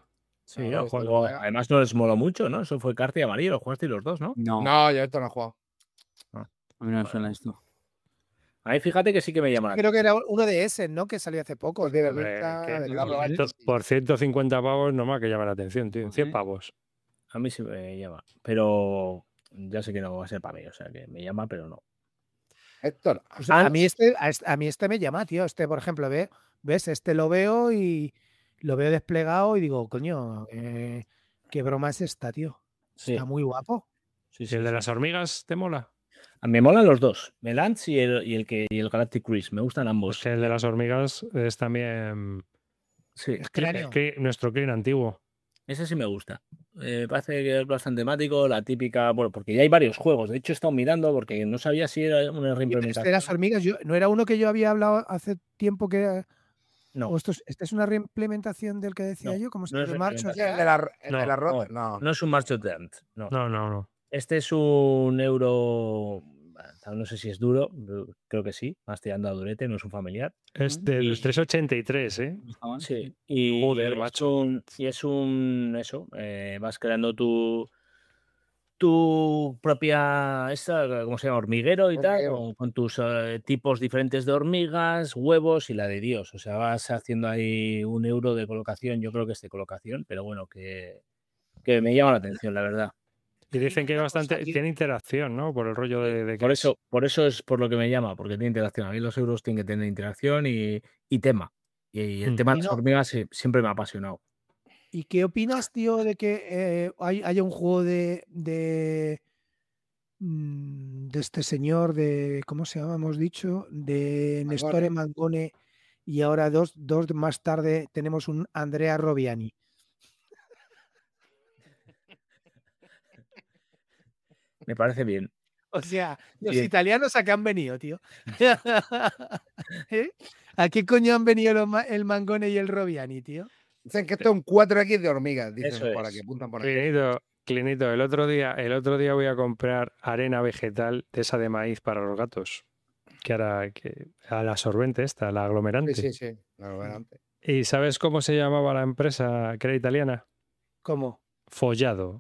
Sí, No, el esto juego, no era. además no les moló mucho, ¿no? Eso fue Carta y Amarillo, lo jugasteis los dos, ¿no? No, No, yo esto no he jugado. a mí no me suena esto. A mí fíjate que sí que me llama la Creo que era uno de Essen, ¿no? Que salió hace poco. Pues tiene Hombre, pinta que de que por, va a probar. ciento, por ciento cincuenta pavos nomás que llama la atención, tío. cien pavos. A mí sí me llama, pero ya sé que no va a ser para mí, o sea que me llama, pero no. Héctor, Pues a, mí este, a, este, a mí este me llama, tío. Este, por ejemplo, ve, ves, este lo veo y lo veo desplegado y digo, coño, eh, qué broma es esta, tío. Sí. Está muy guapo. Sí, ¿Y sí, el de sí. las hormigas te mola? Me molan los dos, el Ants y el, y el, que, y el Galactic Cruise, me gustan ambos. Pues que el de las hormigas es también Sí, Es cráneo. que nuestro clean antiguo. ese sí me gusta. Eh, me parece que es bastante temático, la típica, bueno, porque ya hay varios juegos. De hecho, he estado mirando porque no sabía si era una Y este reimplementación. de las hormigas, yo, ¿no era uno que yo había hablado hace tiempo que... No, o esto es, ¿este es una reimplementación del que decía No, yo? ¿Cómo se no es llama? March of ¿el de the la, el No, de la rota? no, No. no es un March of the Ants, no. No, no, no. Este es un euro, no sé si es duro, creo que sí, más tirando a durete, no es un familiar. Es del Y- trescientos ochenta y tres, ¿eh? Sí, y, Joder, es macho. un, y es un, eso, eh, vas creando tu, tu propia, esta, ¿cómo se llama? Hormiguero y tal, Hormiguero. con, con tus eh, tipos diferentes de hormigas, huevos y la de Dios. O sea, vas haciendo ahí un euro de colocación, yo creo que es de colocación, pero bueno, que, que me llama la atención, la verdad. Y dicen que hay Una cosa, bastante, tío. tiene interacción, ¿no? Por el rollo de, de que Por es- eso, por eso es por lo que me llama, porque tiene interacción. A mí los euros tienen que tener interacción y, y tema. Y el Mm. tema de Y las no- hormigas sí, siempre me ha apasionado. ¿Y qué opinas, tío, de que eh, hay, haya un juego de, de, mm, de este señor, de, ¿cómo se llama? Hemos dicho, de Mangone. Nestore Mangone, y ahora dos, dos más tarde tenemos un Andrea Robiani. Me parece bien. O sea, los Bien. italianos a qué han venido, tío. ¿Eh? ¿A qué coño han venido los ma- el Mangone y el Robiani, tío? Dicen que esto es un cuatro equis de hormigas, dicen Eso por es. aquí, apuntan por aquí. Clinito, Clinito, el otro día, el otro día voy a comprar arena vegetal de esa de maíz para los gatos. Que ahora, que, a la sorbente esta, la aglomerante. Sí, sí, sí. Claro, adelante. ¿Y sabes cómo se llamaba la empresa que era italiana? ¿Cómo? Follado.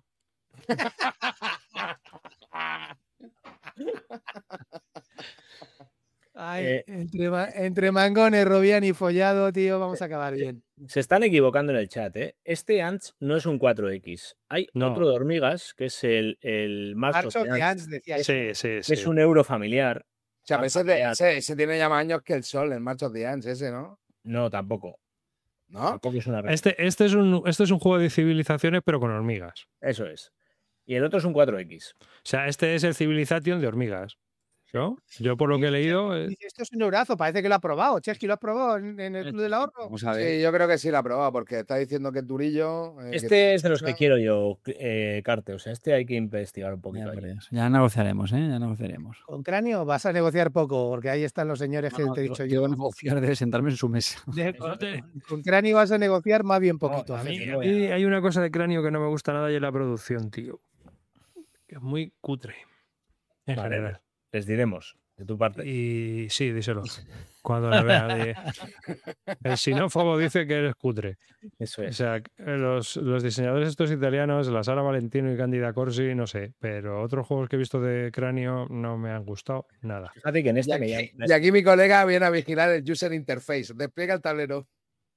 Ay, Eh, entre, ma- entre Mangone, Robiani y Follado, tío, vamos a acabar bien. Se están equivocando en el chat, ¿eh? Este Ants no es un cuatro equis. Hay No. otro de hormigas, que es el, el March of Marcho the de Ants, Ants decía Sí, eso. sí, que sí. es un euro familiar. O sea, Ah, ese, de- ya. ese- ese tiene ya más años que el sol, el March of the Ants, ese, ¿no? No, tampoco. ¿No? Tampoco es una re- Este, este, es un, este es un juego de civilizaciones, pero con hormigas. Eso es. Y el otro es un cuatro equis. O sea, este es el Civilization de hormigas. ¿No? Yo, por lo que he leído. eh, Dice, esto es un eurazo, parece que lo ha probado. Chesky, ¿lo has probado en, en el Club del Ahorro? Vamos a ver. Sí, yo creo que sí la ha probado, porque está diciendo que es durillo. eh, que Este tiene es de los que mucha- quiero yo, eh, Carte. O sea, este hay que investigar un poquito. Ya, ahí. por eso. Ya negociaremos, ¿eh? Ya negociaremos. Con Cráneo vas a negociar poco, porque ahí están los señores que No, no, te he quiero- dicho quiero yo. negociar de sentarme en su mesa. De- Eso con, te- con Cráneo vas a negociar más bien poquito. a mí- Jefe. no, Y hay una cosa de cráneo que no me gusta nada y es la producción, tío. Que es muy cutre. En Vale, general. les diremos, de tu parte. Y sí, díselo. Cuando la vea. di- El sinófobo dice que eres cutre. Eso O es. sea, los, los diseñadores estos italianos, la Sara Valentino y Candida Corsi, no sé. Pero otros juegos que he visto de cráneo no me han gustado nada. Fíjate que en Y este me aquí, llama. y aquí mi colega viene a vigilar el user interface. Despliega el tablero.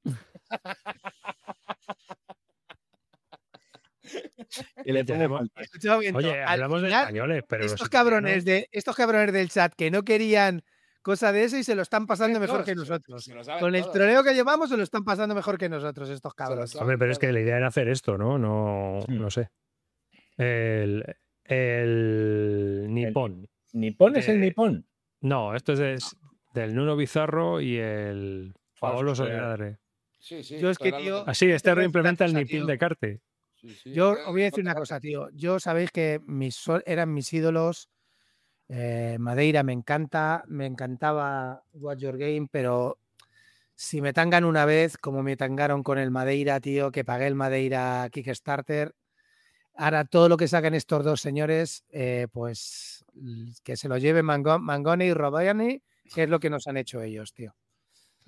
Y le Ya pongo hemos- falta. Escucha un momento, Oye, al hablamos de final, españoles, pero los estos cabrones, italianos- de, estos cabrones del chat que no querían cosa de eso y se lo están pasando mejor que Todos, nosotros. se lo saben Con el todos. troleo que llevamos se lo están pasando mejor que nosotros estos cabrones. saben Hombre, pero es que todos. la idea era hacer esto, ¿no? No, Hmm. no sé. El, el Nippon. ¿Nippon es el de- Nippon? No, esto es, de- es del Nuno Bizarro y el Paolo Soledad. Soledadre. Sí, sí, Yo es que, esto era tío, lo que- Así, te este voy a decir reimplementa el una cosa, Nippon tío. de Carte. sí, sí. Yo Eh, os voy a decir no una te cosa, hagas- tío. Yo sabéis que mis sol- eran mis ídolos. Eh, Madeira me encanta, me encantaba Watch Your Game, pero si me tangan una vez, como me tangaron con el Madeira, tío, que pagué el Madeira Kickstarter, ahora todo lo que sacan estos dos señores, eh, pues l- que se lo lleven Mango- Mangone y Robiani, que es lo que nos han hecho ellos, tío.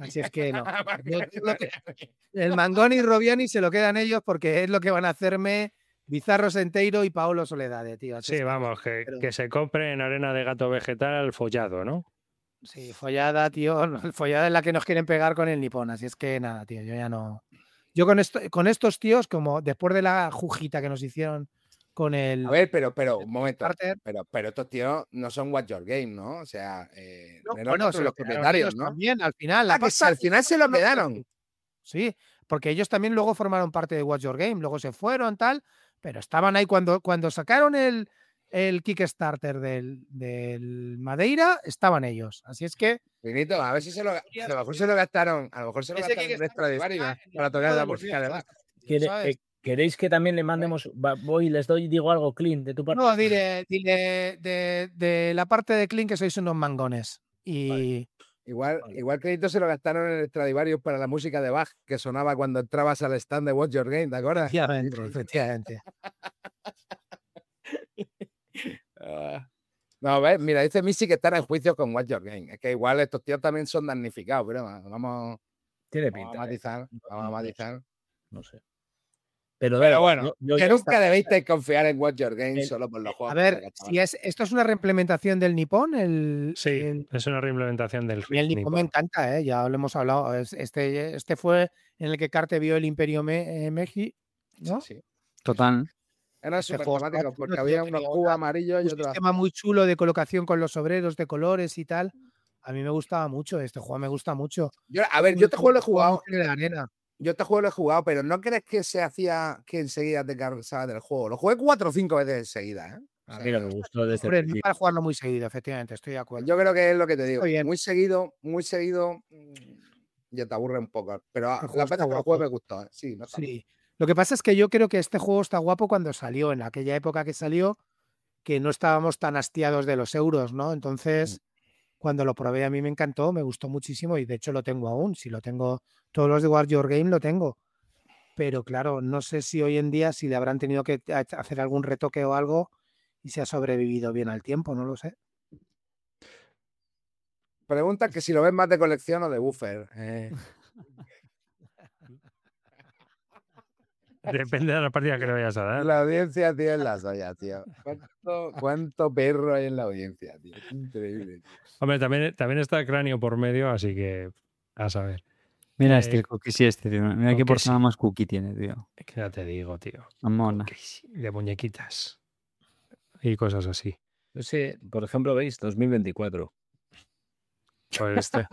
Así es que no. Yo- yo lo que- el Mangoni y Robiani se lo quedan ellos porque es lo que van a hacerme Bizarro Senteiro y Paolo Soledade, tío. Así es Sí, que- vamos, que, pero- que se compre en arena de gato vegetal follado, ¿no? Sí, follada, tío. Follada es la que nos quieren pegar con el nipón. Así es que nada, tío. Yo ya no. Yo con, esto, con estos tíos, como después de la jujita que nos hicieron con el. A ver, pero, pero, un momento. Starter, Pero, pero estos tíos no son Watch Your Game, ¿no? O sea, eh, no, eran bueno, otros se los lo quedaron propietarios, ellos ¿no? también, al final. La Ah, que pasta- al final se lo no, quedaron. Sí, porque ellos también luego formaron parte de Watch Your Game, luego se fueron, tal, pero estaban ahí cuando, cuando sacaron el, el Kickstarter del, del Madeira, estaban ellos. Así es que. Finito, a ver si se lo, a lo mejor se lo gastaron, a lo mejor se lo Ese gastaron en Kickstarter Stradivarius está en el para tocar grupo la de los música de viejos, Bach. ¿Quiere- ¿sabes? eh, ¿Queréis que también le mandemos? va- Voy y les doy, digo algo clean de tu parte. No, dile, dile de, de la parte de Clean que sois unos mangones. Y Igual, Vale. igual crédito se lo gastaron en el Stradivarius para la música de Bach que sonaba cuando entrabas al stand de Watch Your Game, ¿te acuerdas? efectivamente, efectivamente. Ah. No, ves, mira, dice Missy que están en juicio con Watch Your Game. Es que igual estos tíos también son damnificados, pero vamos, Tiene vamos a pinta. ¿eh? matizar, vamos a No sé. matizar. No sé. Pero, Pero da igual, bueno, yo- yo que ya nunca está- debéis de confiar en Watch Your Game El- solo por los juegos. A que ver, saca, chaval. si es, esto es una reimplementación del Nippon, el, Sí, el, es una reimplementación del a mí el Nippon Nippon. me encanta, ¿eh? Ya lo hemos hablado. Es- Este, este fue en el que Carte vio el Imperio Me- eh, Meiji, ¿no? Sí. Total. Eran Este súper juego está temáticos chulo, porque tío, había tenía unos una- cubos amarillos y un otros. sistema muy chulo de colocación con los obreros de colores y tal. A mí me gustaba mucho, este juego me gusta mucho. Yo, a ver, yo este juego lo he jugado, mucho en la arena. yo este juego lo he jugado, pero ¿no crees que se hacía que enseguida te cansabas del juego? Lo jugué cuatro o cinco veces enseguida, ¿eh? O A sea, mí no me gustó desde el Hombre, no principio. para jugarlo muy seguido, efectivamente, estoy de acuerdo. yo creo que es lo que te digo. Está bien. Muy seguido, muy seguido, mm, ya te aburre un poco. Pero El juego las veces está que lo guapo. jugué me gustó, ¿eh? Sí, no está mal. Sí. Lo que pasa es que yo creo que este juego está guapo cuando salió, en aquella época que salió, que no estábamos tan hastiados de los euros, ¿no? Entonces, cuando lo probé a mí me encantó, me gustó muchísimo y de hecho lo tengo aún. Si lo tengo, todos los de War Your Game lo tengo. Pero claro, no sé si hoy en día si le habrán tenido que ha- hacer algún retoque o algo y se ha sobrevivido bien al tiempo, no lo sé. Pregunta que si lo ves más de colección o de buffer. eh. Depende de la partida que le vayas a dar. La audiencia, tío, en las ollas, tío. ¿Cuánto, cuánto perro hay en la audiencia, tío? Es increíble. Tío. Hombre, también, también está el cráneo por medio, así que a saber. Mira Eh, este cookie, sí, este, tío. Mira qué cookie, portada sí. más cookie tiene, tío. Que ya te digo, tío. Mona. Que sí, de muñequitas. Y cosas así. No sé, por ejemplo, veis, dos mil veinticuatro. Pues este.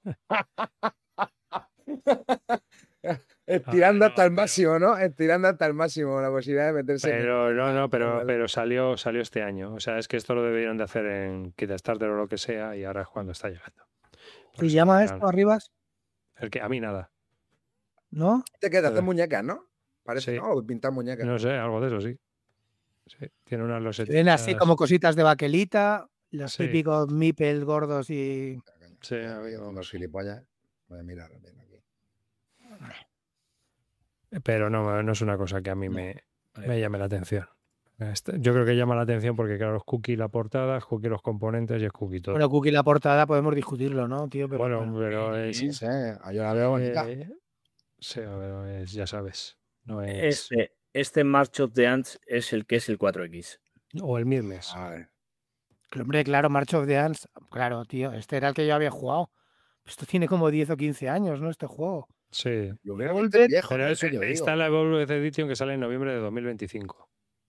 Estirando Ah, hasta el pero- máximo, ¿no? Estirando hasta el máximo la posibilidad de meterse. en- Pero no, no, pero, Vale. pero salió, salió este año. O sea, es que esto lo debieron de hacer en Kickstarter o lo que sea, y ahora es cuando está llegando. ¿Se Pues, llama claro. esto Arribas? El que a mí nada. ¿No? Te queda hacer Eh, muñecas, ¿no? Parece, sí. ¿no? O pintar muñecas. No sé, algo de eso sí. Sí, tiene unas Se losetitas. ven así como cositas de baquelita, los Sí. típicos meeples gordos y. Sí, a ver, Unos vamos. gilipollas. Voy a mirar bien aquí. Pero no, no es una cosa que a mí No. me, Vale. me llame la atención. Este- Yo creo que llama la atención porque, claro, es cookie la portada, es cookie los componentes y es cookie todo. Bueno, Cookie la portada podemos discutirlo, ¿no, tío? Pero Bueno, bueno. pero es. Sí, sí, yo la veo bonita. eh, sí, pero es- ya sabes. No es. Este, este March of the Ants es el que es el cuatro equis. O el Mirmes. A ver. Hombre, claro, March of the Ants. Claro, tío, este era el que yo había jugado. Esto tiene como diez o quince años, ¿no? Este juego. Sí. Yo hubiera vuelto Pero viejo, Pero eso es- yo digo. está en la Evolved Edition que sale en noviembre de dos mil veinticinco.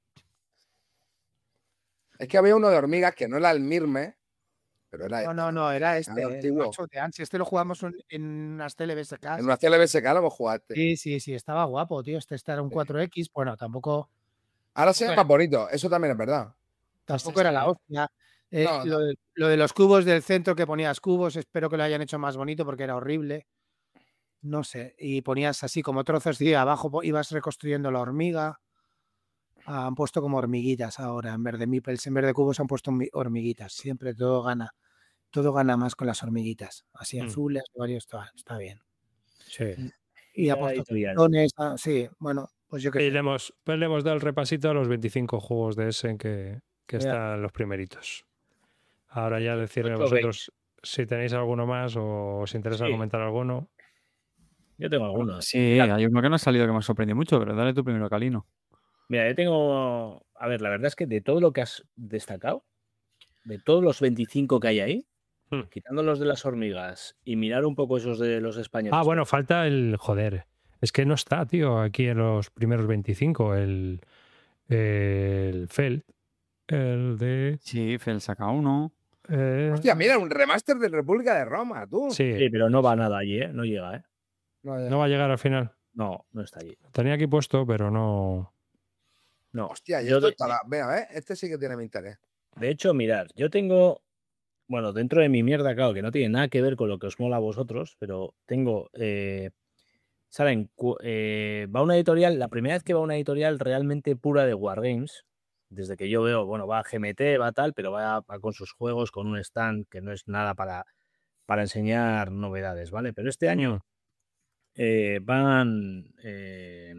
Es que había uno de hormigas que no era el Mirme, pero era No, no, no, era este. el el antiguo. March of the Ants. Este lo jugamos en, en unas tele B S K. en una C L B S K lo hemos jugado. este. Sí, sí, sí, estaba guapo, tío. Este, este era un Sí. cuatro equis. Bueno, tampoco, Ahora se llama Bueno. bonito, eso también es verdad. tampoco era la hostia. Eh, No, lo, no. de, lo de los cubos del centro que ponías cubos, espero que lo hayan hecho más bonito porque era horrible. No sé. Y ponías así como trozos y abajo po- ibas reconstruyendo la hormiga. Ah, han puesto como hormiguitas ahora, en vez de meeples, en vez de cubos han puesto mi- hormiguitas. Siempre todo gana. Todo gana más con las hormiguitas. Así Mm. azules, varios, está, está bien. Sí. Y ha Ya puesto editorial. botones, ah, sí, bueno, pues yo Y que le hemos, pues le hemos dado el repasito a los veinticinco juegos de Essen que, que Mira. están los primeritos. Ahora ya decirle a ¿Cuánto vosotros si tenéis alguno más o os interesa Sí. comentar alguno. Yo tengo algunos. Sí, Mira, hay uno que no ha salido que me ha sorprendido mucho, pero dale tú primero, Calino. mira, yo tengo. A ver, la verdad es que de todo lo que has destacado, de todos los veinticinco que hay ahí, Hmm. quitando los de las hormigas y mirar un poco esos de los españoles. Ah, bueno, falta el. Joder. Es que no está, tío, aquí en los primeros veinticinco. El. El Feld. El de. Sí, Fel saca uno. eh, Hostia, mira, un remaster de República de Roma, tú. sí, Sí, pero no va nada allí, ¿eh? No llega, ¿eh? No, ya. no va a llegar al final. No, no está allí. Tenía aquí puesto, pero no. No. Hostia, y Yo esto de, está la- Venga, a ver, este sí que tiene mi interés. de hecho, mirad, yo tengo. Bueno, dentro de mi mierda, claro, que no tiene nada que ver con lo que os mola a vosotros, pero tengo. Eh, ¿Saben? Cu- eh, va una editorial, la primera vez que va una editorial realmente pura de Wargames, desde que yo veo, bueno, va G M T, va tal, pero va, va con sus juegos, con un stand que no es nada para, para enseñar novedades, ¿vale? Pero este año eh, van eh,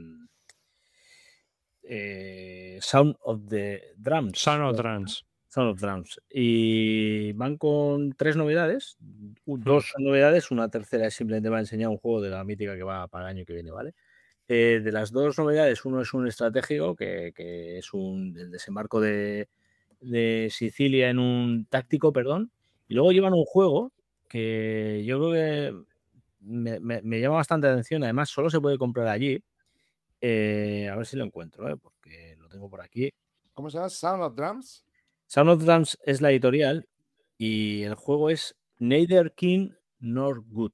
eh, Sound of the Drums. Sano Trans. Sound of Drums. Y van con tres novedades. U- Dos son novedades, una tercera es simplemente va a enseñar un juego de la mítica que va para el año que viene, ¿vale? Eh, de las dos novedades, uno es un estratégico, que, que es un, el desembarco de, de Sicilia en un táctico, perdón. Y luego llevan un juego que yo creo que me, me- me llama bastante atención. Además, solo se puede comprar allí. Eh, a ver si lo encuentro, ¿eh? Porque lo tengo por aquí. ¿Cómo se llama? Sound of Drums. Sound of Drums es la editorial y el juego es Neither King Nor Good.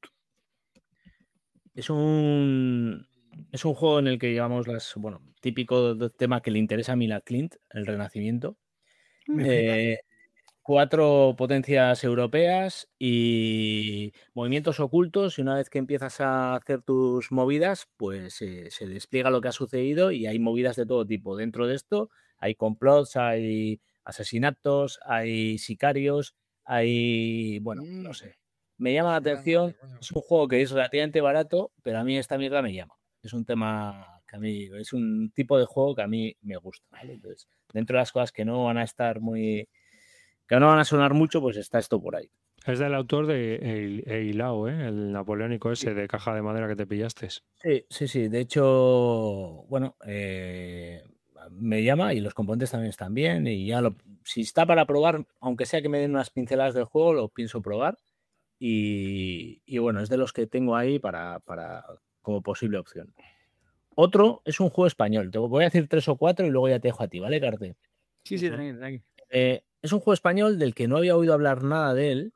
Es un, es un juego en el que llevamos las, bueno, típico de- tema que le interesa a Mila Clint, el Renacimiento. Eh, cuatro potencias europeas y movimientos ocultos, y una vez que empiezas a hacer tus movidas, pues eh, se despliega lo que ha sucedido y hay movidas de todo tipo. Dentro de esto hay complots, hay asesinatos, hay sicarios, hay, bueno, no Mm. sé. Me llama la atención, es un juego que es relativamente barato, pero a mí esta mierda me llama. Es un tema que a mí, es un tipo de juego que a mí me gusta, ¿vale? Entonces, dentro de las cosas que no van a estar muy, que no van a sonar mucho, pues está esto por ahí. Es del autor de Eil- Eilao, ¿eh? El napoleónico ese de caja de madera que te pillaste. Sí, sí, sí. De hecho, bueno, eh, me llama y los componentes también están bien. Y ya lo, si está para probar, aunque sea que me den unas pinceladas del juego, lo pienso probar. Y, y bueno, es de los que tengo ahí para, para como posible opción. Otro es un juego español. Te voy a decir tres o cuatro y luego ya te dejo a ti, ¿vale, Carte? Sí, sí, tranqui, tranqui. Eh, es un juego español del que no había oído hablar nada de él.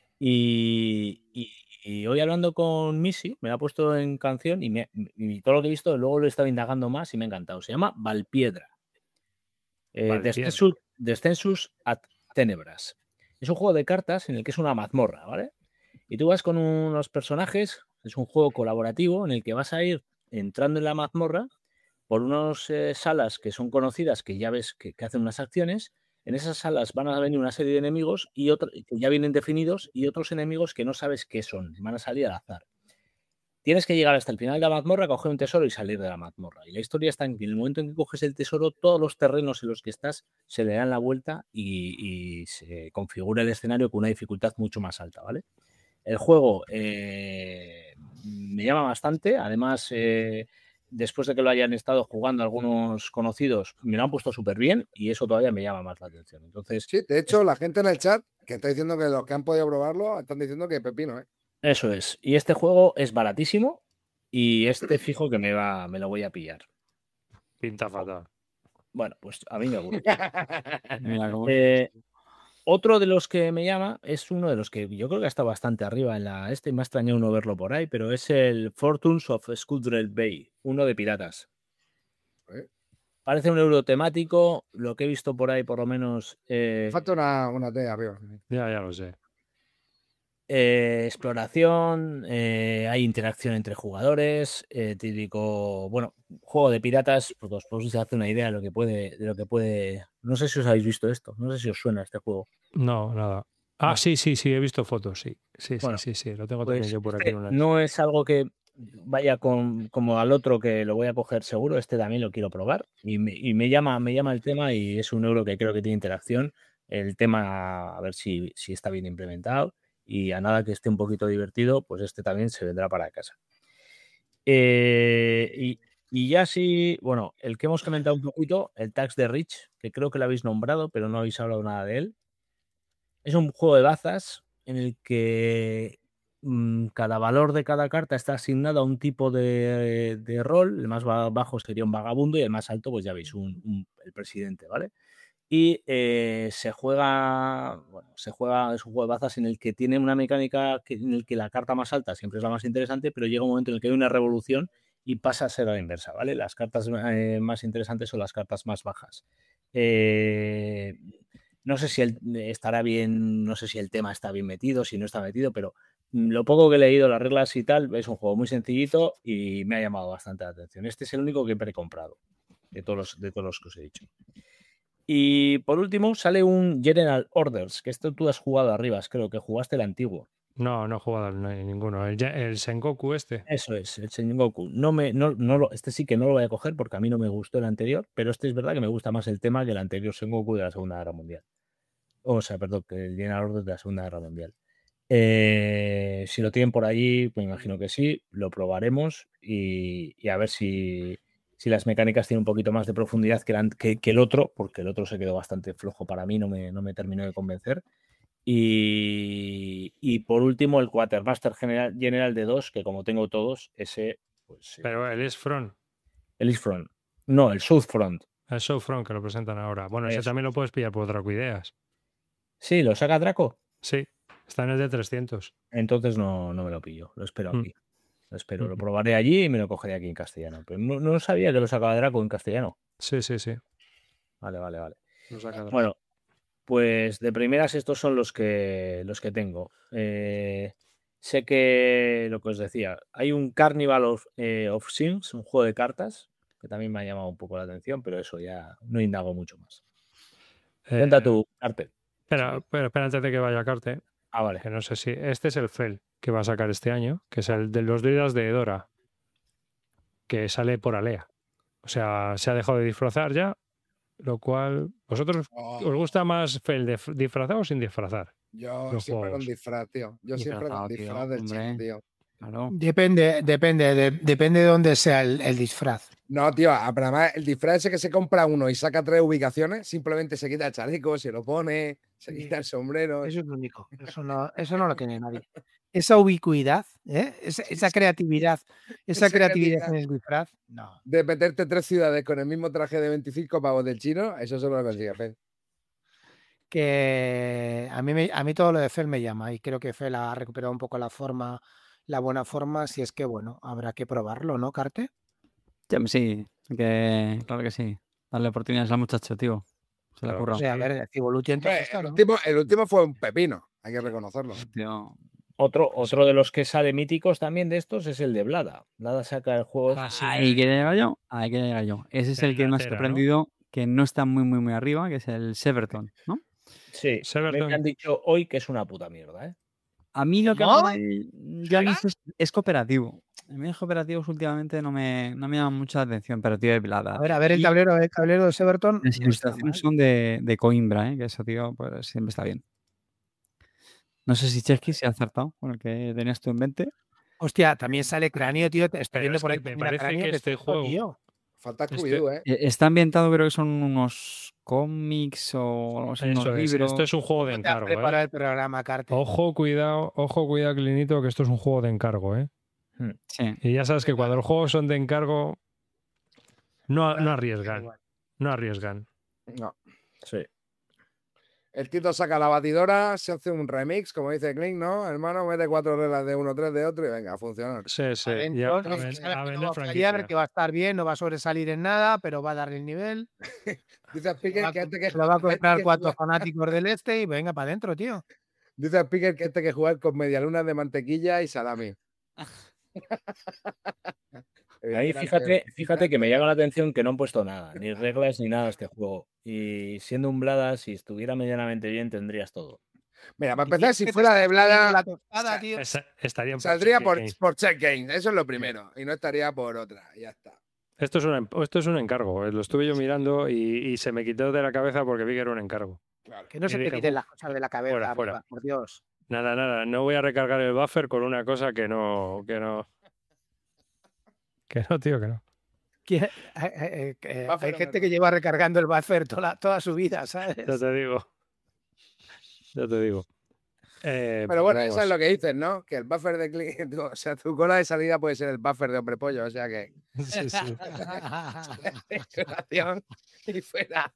Y, y- y hoy hablando con Missy, me lo ha puesto en canción y, me- y todo lo que he visto, luego lo he estado indagando más y me ha encantado. Se llama Valpiedra. Eh, Valpiedra. Descensus, Descensus ad Tenebras. Es un juego de cartas en el que es una mazmorra, ¿vale? Y tú vas con unos personajes, es un juego colaborativo en el que vas a ir entrando en la mazmorra por unas salas que son conocidas, que ya ves que, que hacen unas acciones. En esas salas van a venir una serie de enemigos y otro- que ya vienen definidos y otros enemigos que no sabes qué son, van a salir al azar. Tienes que llegar hasta el final de la mazmorra, coger un tesoro y salir de la mazmorra. Y la historia está en que en el momento en que coges el tesoro, todos los terrenos en los que estás se le dan la vuelta y, y se configura el escenario con una dificultad mucho más alta, ¿vale? El juego eh, me llama bastante, además eh, después de que lo hayan estado jugando algunos conocidos, me lo han puesto súper bien y eso todavía me llama más la atención. Entonces, Sí, de hecho, la gente en el chat que está diciendo que los que han podido probarlo están diciendo que pepino, ¿eh? eso es. Y este juego es baratísimo y este fijo que me va, me lo voy a pillar. Pinta fatal. Bueno, pues a mí me gusta. Mira, cómo- Eh, otro de los que me llama es uno de los que yo creo que ha estado bastante arriba en la este y me ha extrañado uno verlo por ahí, pero es el Fortunes of Scoundrel Bay, uno de piratas. ¿Eh? Parece un euro temático, lo que he visto por ahí por lo menos eh, Falta una, una T arriba. Ya, ya lo sé. eh, exploración, eh, hay interacción entre jugadores, eh, típico, bueno, juego de piratas, pues os podéis hacer una idea de lo que puede, de lo que puede. No sé si os habéis visto esto, no sé si os suena este juego. No, nada. Ah, No. sí, sí, sí, he visto fotos, sí. Sí, Bueno, sí, sí, sí. Lo tengo Pues también yo por este aquí. En una... no es algo que vaya con, como al otro que lo voy a coger seguro, este también lo quiero probar y me, y me llama, me llama el tema y es un euro que creo que tiene interacción, el tema a ver si, si está bien implementado y a nada que esté un poquito divertido, pues este también se vendrá para casa. Eh, y, y ya sí, bueno, el que hemos comentado un poquito, el Tax de Rich, que creo que lo habéis nombrado, pero no habéis hablado nada de él. Es un juego de bazas en el que mmm, cada valor de cada carta está asignado a un tipo de, de rol. El más bajo sería un vagabundo y el más alto, pues ya veis, un, un, el presidente, ¿vale? Y eh, se juega, bueno, se juega, es un juego de bazas en el que tiene una mecánica que, en el que la carta más alta siempre es la más interesante, pero llega un momento en el que hay una revolución y pasa a ser a la inversa, ¿vale? Las cartas eh, más interesantes son las cartas más bajas. Eh, no sé si el, estará bien, no sé si el tema está bien metido, si no está metido, pero lo poco que he leído, las reglas y tal, es un juego muy sencillito y me ha llamado bastante la atención. Este es el único que he precomprado de todos los, de todos los que os he dicho. Y por último sale un General Orders, que esto tú has jugado arriba, creo que jugaste el antiguo. No, no he jugado no hay ninguno. El, el Sengoku este. Eso es, el Sengoku. No me, no, no lo, este sí que no lo voy a coger porque a mí no me gustó el anterior, pero este es verdad que me gusta más el tema que el anterior Sengoku de la Segunda Guerra Mundial. O sea, perdón, que el General Orders de la Segunda Guerra Mundial. Eh, si lo tienen por allí, pues me imagino que sí, lo probaremos y, y a ver si... si las mecánicas tienen un poquito más de profundidad que, la, que, que el otro, porque el otro se quedó bastante flojo para mí, no me, no me terminó de convencer. Y, y por último, el Quartermaster General, General de dos, que como tengo todos, ese... Pues, pero el East Front. El East Front. No, el South Front. El South Front, que lo presentan ahora. Bueno, ese Eso. También lo puedes pillar por Dracoideas. Sí, ¿lo saca Draco? Sí, está en el de trescientos. Entonces no, no me lo pillo, lo espero aquí. Mm. Lo espero, lo probaré allí y me lo cogeré aquí en castellano. Pero no, no sabía que lo sacaba Draco en castellano. Sí, sí, sí. Vale, vale, vale. Bueno, pues de primeras estos son los que los que tengo. Eh, sé que lo que os decía, hay un Carnival of, eh, of Sins, un juego de cartas, que también me ha llamado un poco la atención, pero eso ya no indago mucho más. Eh, Cuenta tu arte. Espera, espera, espera antes de que vaya a Carte. Ah, vale. Que no sé si. Este es el Fel que va a sacar este año, que es el de los druidas de Edora, que sale por Alea. O sea, se ha dejado de disfrazar ya, lo cual. ¿Vosotros oh. os gusta más Fel de disfrazado o sin disfrazar? Yo siempre juegos? con disfraz, tío. Yo siempre con disfraz del chat, tío. Claro. Depende, depende, de, depende de dónde sea el, el disfraz. No, tío, pero además el disfraz ese que se compra uno y saca tres ubicaciones, simplemente se quita el chaleco, se lo pone, se quita el sombrero. Eso es lo único. Eso no, eso no lo tiene nadie. Esa ubicuidad, ¿eh? esa, esa creatividad, esa, esa creatividad, creatividad en el disfraz, no. De meterte tres ciudades con el mismo traje de veinticinco pavos del chino, eso solo lo consigue Fel. Que a mí, me, a mí todo lo de Fel me llama y creo que Fel ha recuperado un poco la forma, la buena forma, si es que, bueno, habrá que probarlo, ¿no, Carte? Sí, que, claro que sí. Darle oportunidades al muchacho, tío. Se le ocurra. O sea, a ver, el Evolution, el, el, último, el último fue un pepino, hay que reconocerlo. Tío. Otro, otro de los que sale míticos también de estos es el de Blada. Blada saca el juego. Ah, sí. Ahí que llegar yo, ahí que llegar yo. Ese es el, el que más he aprendido, ¿no? Que no está muy, muy, muy arriba, que es el Severton, ¿no? Sí, Severton. Me han dicho hoy que es una puta mierda, ¿eh? A mí lo que ¿No? me, yo he visto es, es cooperativo. A mí los cooperativos últimamente no me, no me llaman mucha atención, pero tío de Blada. A ver, a ver el tablero, el tablero de Severton. Las ilustraciones son de, de Coimbra, ¿eh? Que eso, tío, pues siempre está bien. No sé si Chesky se ha acertado con el que tenías tú en mente. Hostia, también sale Cráneo, tío. Estoy viendo es por ahí. Me parece cráneo, que este juego... Tío. Falta Scooby-Doo, ¿eh? Está ambientado, creo que son unos cómics o algo así, unos es, libros. Esto es un juego de encargo, ¿eh? Prepara el programa, Carte. Ojo, cuidado, ojo, cuidado, Clinito, que esto es un juego de encargo, ¿eh? Sí. Y ya sabes que cuando los juegos son de encargo, no, no arriesgan. No arriesgan. No. Sí. El Tito saca la batidora, se hace un remix, como dice Clint, ¿no? Hermano, mete cuatro reglas de uno, tres de otro y venga, a funcionar. Sí, sí. Adentro, a, ver, a, ver, no a ver que va a estar bien, no va a sobresalir en nada, pero va a dar el nivel. Dice Speaker que este que lo va a comprar cuatro fanáticos del este y venga para adentro, tío. Dice Speaker que este que jugar con medialunas de mantequilla y salami. Ahí fíjate, fíjate que me llama la atención que no han puesto nada, ni reglas ni nada a este juego. Y siendo un Blada, si estuviera medianamente bien, tendrías todo. Mira, para empezar, si fuera de Blada, la tostada, tío. Estaría por saldría por, por Check Games, eso es lo primero, y no estaría por otra, y ya está. Esto es, un, esto es un encargo, lo estuve yo mirando y, y se me quitó de la cabeza porque vi que era un encargo. Claro. Que no se te quiten las cosas de la cabeza, fuera, fuera. Por Dios. Nada, nada, no voy a recargar el buffer con una cosa que no, que no. Que no, tío, que no. Que- eh, eh, eh, Buffer hay no gente me que lleva recargando el buffer toda, toda su vida, ¿sabes? Ya te digo. Ya te digo. Eh, Pero bueno, vamos. eso es lo que dices, ¿no? Que el buffer de clic, o sea, tu cola de salida puede ser el buffer de hombre pollo, o sea que Sí, sí. decoración y fuera.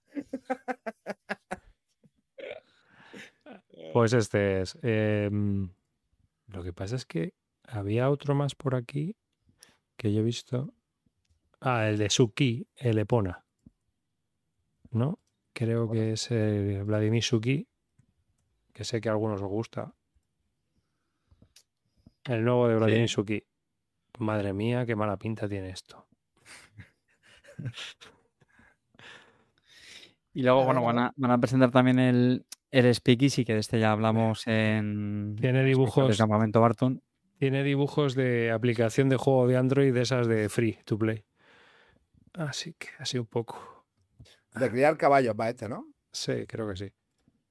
Pues este es. eh, lo que pasa es que había otro más por aquí que yo he visto. Ah, el de Suki, el Epona. ¿No? Creo que es el Vladimir Suki, que sé que a algunos os gusta. El nuevo de Vladimir Sí. Suki. Madre mía, qué mala pinta tiene esto. Y luego, A bueno, ver, a van ver. a, van a presentar también el, el Speakeasy, que de este ya hablamos en Tiene el dibujos, Campamento Barton. tiene dibujos de aplicación de juego de Android de esas de free to play. Así que así un poco. De criar caballos va este, ¿no? Sí, creo que sí.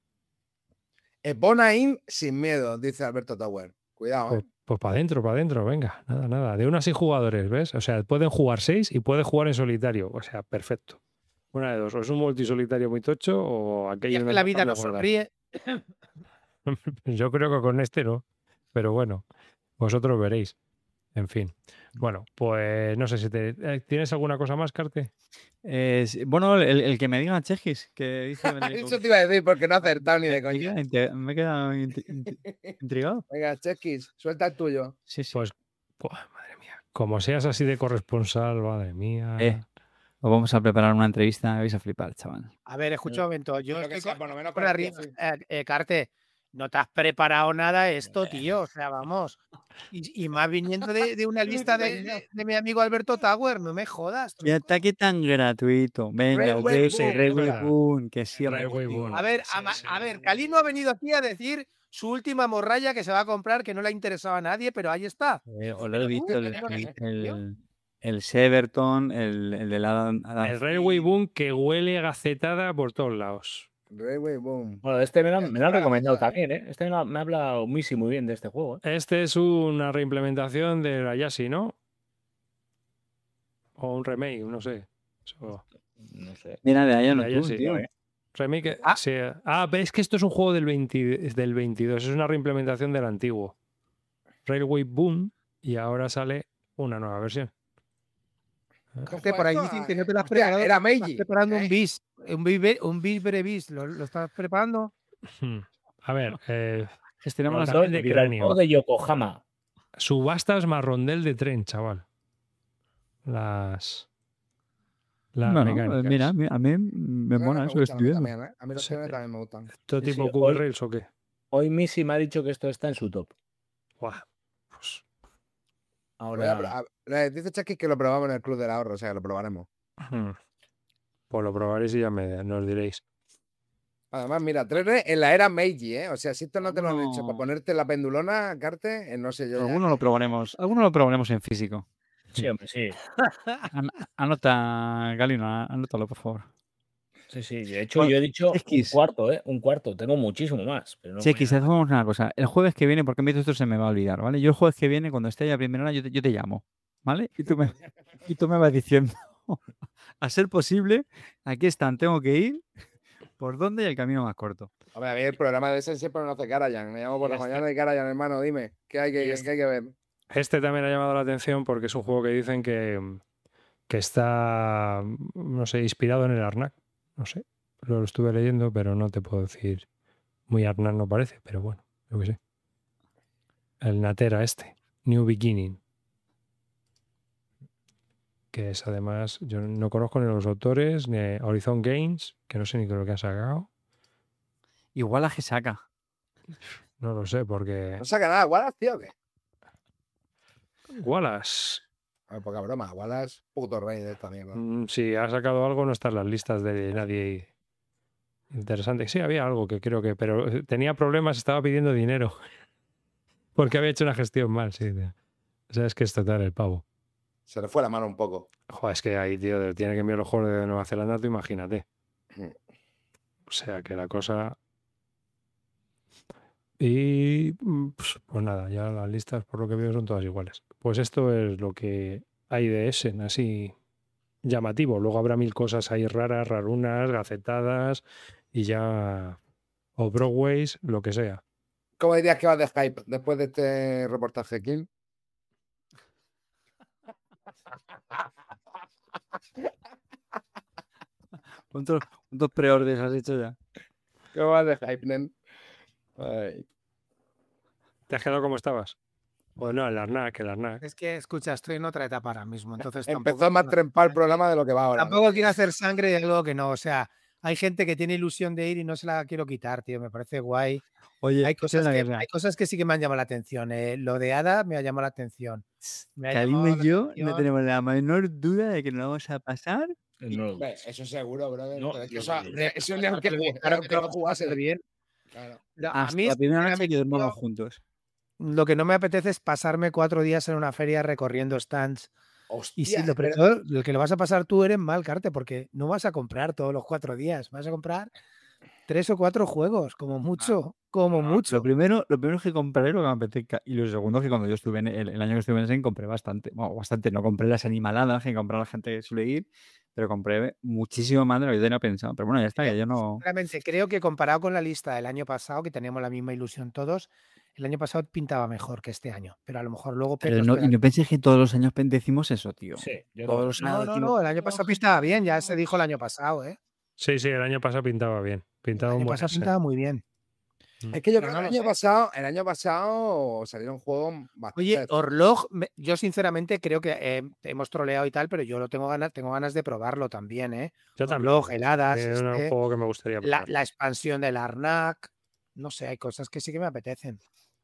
Eponain sin miedo, dice Alberto Tower. Cuidado, Pues, ¿eh? pues para adentro, para adentro, venga, nada, nada. De uno a seis jugadores, ¿ves? O sea, pueden jugar seis y puede jugar en solitario. O sea, perfecto. Una de dos, o es un multisolitario muy tocho o Y aquello es es que la ventaja vida muy nos gorda. sonríe. Yo creo que con este no, pero bueno, vosotros veréis. En fin. Bueno, pues no sé si te... eh, ¿Tienes alguna cosa más, Carte? Eh, sí, bueno, el, el que me diga Chejis, que dice Benedico. Eso te iba a decir porque no he acertado ni de Me coña. queda inte- me he quedado inti- inti- intrigado. Venga, Cheskis, suelta el tuyo. Sí, sí. Pues, buah, madre mía. Como seas así de corresponsal, madre mía. Eh, os vamos a preparar una entrevista, me vais a flipar, chaval. A ver, escucha un momento. Yo Lo que estoy sea, con, por lo menos por con el arriba. tío, sí. Eh, eh, Carte, no te has preparado nada esto, tío. O sea, vamos. Y, y más viniendo de, de una lista de, de- de mi amigo Alberto Tower, no me jodas. Y ataque tan gratuito. Venga, Railway que Sí, sí, es Railway verdad. Boom, que sí, Railway Railway Boom. A ver, Sí, a, ma- sí. a ver, Calino ha venido aquí a decir su última morralla que se va a comprar, que no le ha interesado a nadie, pero ahí está. Eh, os lo he visto, el, tenemos el, que- tío. el, el Severton, el, el de la Adam El Railway Boom que huele a gacetada por todos lados. Railway Boom. Bueno, este me lo, han- me lo han recomendado también, ¿eh? Este me, lo, ha- me ha hablado muy, sí, muy bien de este juego, ¿eh? Este es una reimplementación de la Yassi, ¿no? O un remake, no sé. Eso- No sé. Mira, de allá no de tú, Yassi. tío. Remake. Ah. sí. Ah, ves que esto es un juego del, veinte del veintidós. Es una reimplementación del antiguo. Railway Boom. Y ahora sale una nueva versión. Carte, por ahí dicen que no te lo has Hostia, preparado. era Estás Meiji. preparando un ¿eh? bis, un bis, un bis brevis. ¿Lo, lo estás preparando? Hmm. A ver, eh, Gestionamos las También de Mira, el cráneo. juego de Yokohama. subastas más rondel de tren, chaval. Las. Las Bueno, mecánicas. eh, mira, a mí, a mí me No, mola me eso que gustan a estoy mí viendo. también, ¿eh? A mí los Sí. trenes también me gustan. ¿Todo Sí, tipo sí, Cube hoy- Rails o qué? Hoy Missy me ha dicho que esto está en su top. Buah, pues, Voy a Ahora, pro- a- eh, dice Cheskis que lo probamos en el Club del Ahorro, o sea, que lo probaremos. hmm. Pues lo probaréis y ya me, nos diréis. Además, mira, trenes en la era Meiji, ¿eh? O sea, si esto no te lo han hecho Alguno- para ponerte la pendulona, Carte, eh, no sé yo. ya. Alguno lo probaremos. Alguno lo probaremos en físico. sí, hombre, sí. An- anota, Galino, a- anótalo, por favor. Sí, sí. De hecho, Bueno, yo he dicho un X. cuarto, ¿eh? Un cuarto. Tengo muchísimo más. Pero no Sí, voy quizás a- hacemos una cosa. El jueves que viene, porque a mí esto se me va a olvidar, ¿vale? Yo el jueves que viene, cuando esté ya a primera hora, yo te, yo te llamo, ¿vale? Y tú me, y tú me vas diciendo, a ser posible, aquí están, tengo que ir, por dónde y el camino más corto. Hombre, a mí el programa de ese siempre no hace Karajan. Me llamo por la mañana y Karajan, hermano, dime, ¿qué hay que, qué hay que ver? Este también ha llamado la atención porque es un juego que dicen que, que está, no sé, inspirado en el Arnak. No sé, lo estuve leyendo, pero no te puedo decir. Muy Arnak no parece, pero bueno, yo qué sé. El Natera este, New Beginning. Que es además, yo no conozco ni los autores, ni Horizon Games, que no sé ni lo que han sacado. Igual a que saca. No lo sé, porque No saca nada, Wallace, tío, ¿o qué? Wallace, A ver, poca broma, Wallace, puto rey de esta mierda. mm, si ha sacado algo, no está en las listas de nadie interesante. Sí, había algo que creo que, pero eh, tenía problemas, estaba pidiendo dinero. Porque había hecho una gestión mal, sí. tío. O sea, es que es total el pavo. Se le fue la mano un poco. Joder, es que ahí, tío, tiene que enviar los juegos de Nueva Zelanda, tú imagínate. Mm. O sea, que la cosa... Y pues, pues nada, ya las listas por lo que veo son todas iguales. Pues esto es lo que hay de Essen, así llamativo. Luego habrá mil cosas ahí raras, rarunas, gacetadas y ya o Broadways, lo que sea. ¿Cómo dirías que vas de Skype después de este reportaje, Kim? ¿Cuántos, cuántos preorders has hecho ya? ¿Cómo vas de Skype, nen? Ay. ¿Te has quedado como estabas? Bueno, el Arnac, el Arnac. Es que, escucha, estoy en otra etapa ahora mismo, entonces Empezó tampoco, más trempar el programa de lo que va ahora. tampoco quiero hacer sangre de algo que no, o sea, hay gente que tiene ilusión de ir y no se la quiero quitar, tío, me parece guay. Oye, Hay cosas, una que, guerra. hay cosas que sí que me han llamado la atención. eh. Lo de Ada me ha llamado la atención. Me ha Karina llamado y la yo no atención. tenemos la menor duda de que nos vamos a pasar. No, Hombre, eso seguro, brother. No, Pero es que no, eso, no, de- eso ni aunque, Claro, ju- claro aunque que no lo vas a jugase. hacer bien. Claro. Pero a Hasta mí la primera es noche que que durmamos yo- juntos. lo que no me apetece es pasarme cuatro días en una feria recorriendo stands. Y sí, Hostia, lo, pero pero- todo, lo que lo vas a pasar tú eres mal, Carte, porque no vas a comprar todos los cuatro días. Vas a comprar tres o cuatro juegos, como mucho, como mucho. Lo primero, lo primero es que compraré lo que me apetezca. Y lo segundo es que cuando yo estuve en el, el año que estuve en Essen compré bastante. Bueno, bastante. No compré las animaladas que compra la gente que suele ir, pero compré muchísimo más de lo que yo tenía pensado. Pero bueno, ya está, que yo no. Realmente creo que comparado con la lista del año pasado, que teníamos la misma ilusión todos, el año pasado pintaba mejor que este año. Pero a lo mejor luego Pep Pero nos no, pega y el- no penséis que todos los años pen- decimos eso, tío. Sí, yo Todos no. los No, años no, decimos, no, el año pasado pintaba bien, ya se dijo el año pasado, ¿eh? Sí, sí, el año pasado pintaba bien. El Pintaba un año buen pasado Essen. pintaba muy bien. Es que yo Pero creo no que lo el año sé. pasado, el año pasado salieron juegos bastante. Oye, Orlog, me- yo sinceramente creo que eh, hemos troleado y tal, pero yo lo tengo ganas, tengo ganas de probarlo también, ¿eh? Yo también. Orlog, heladas, Es un este, juego que me gustaría la, probar. la expansión del Arnak, no sé, hay cosas que sí que me apetecen.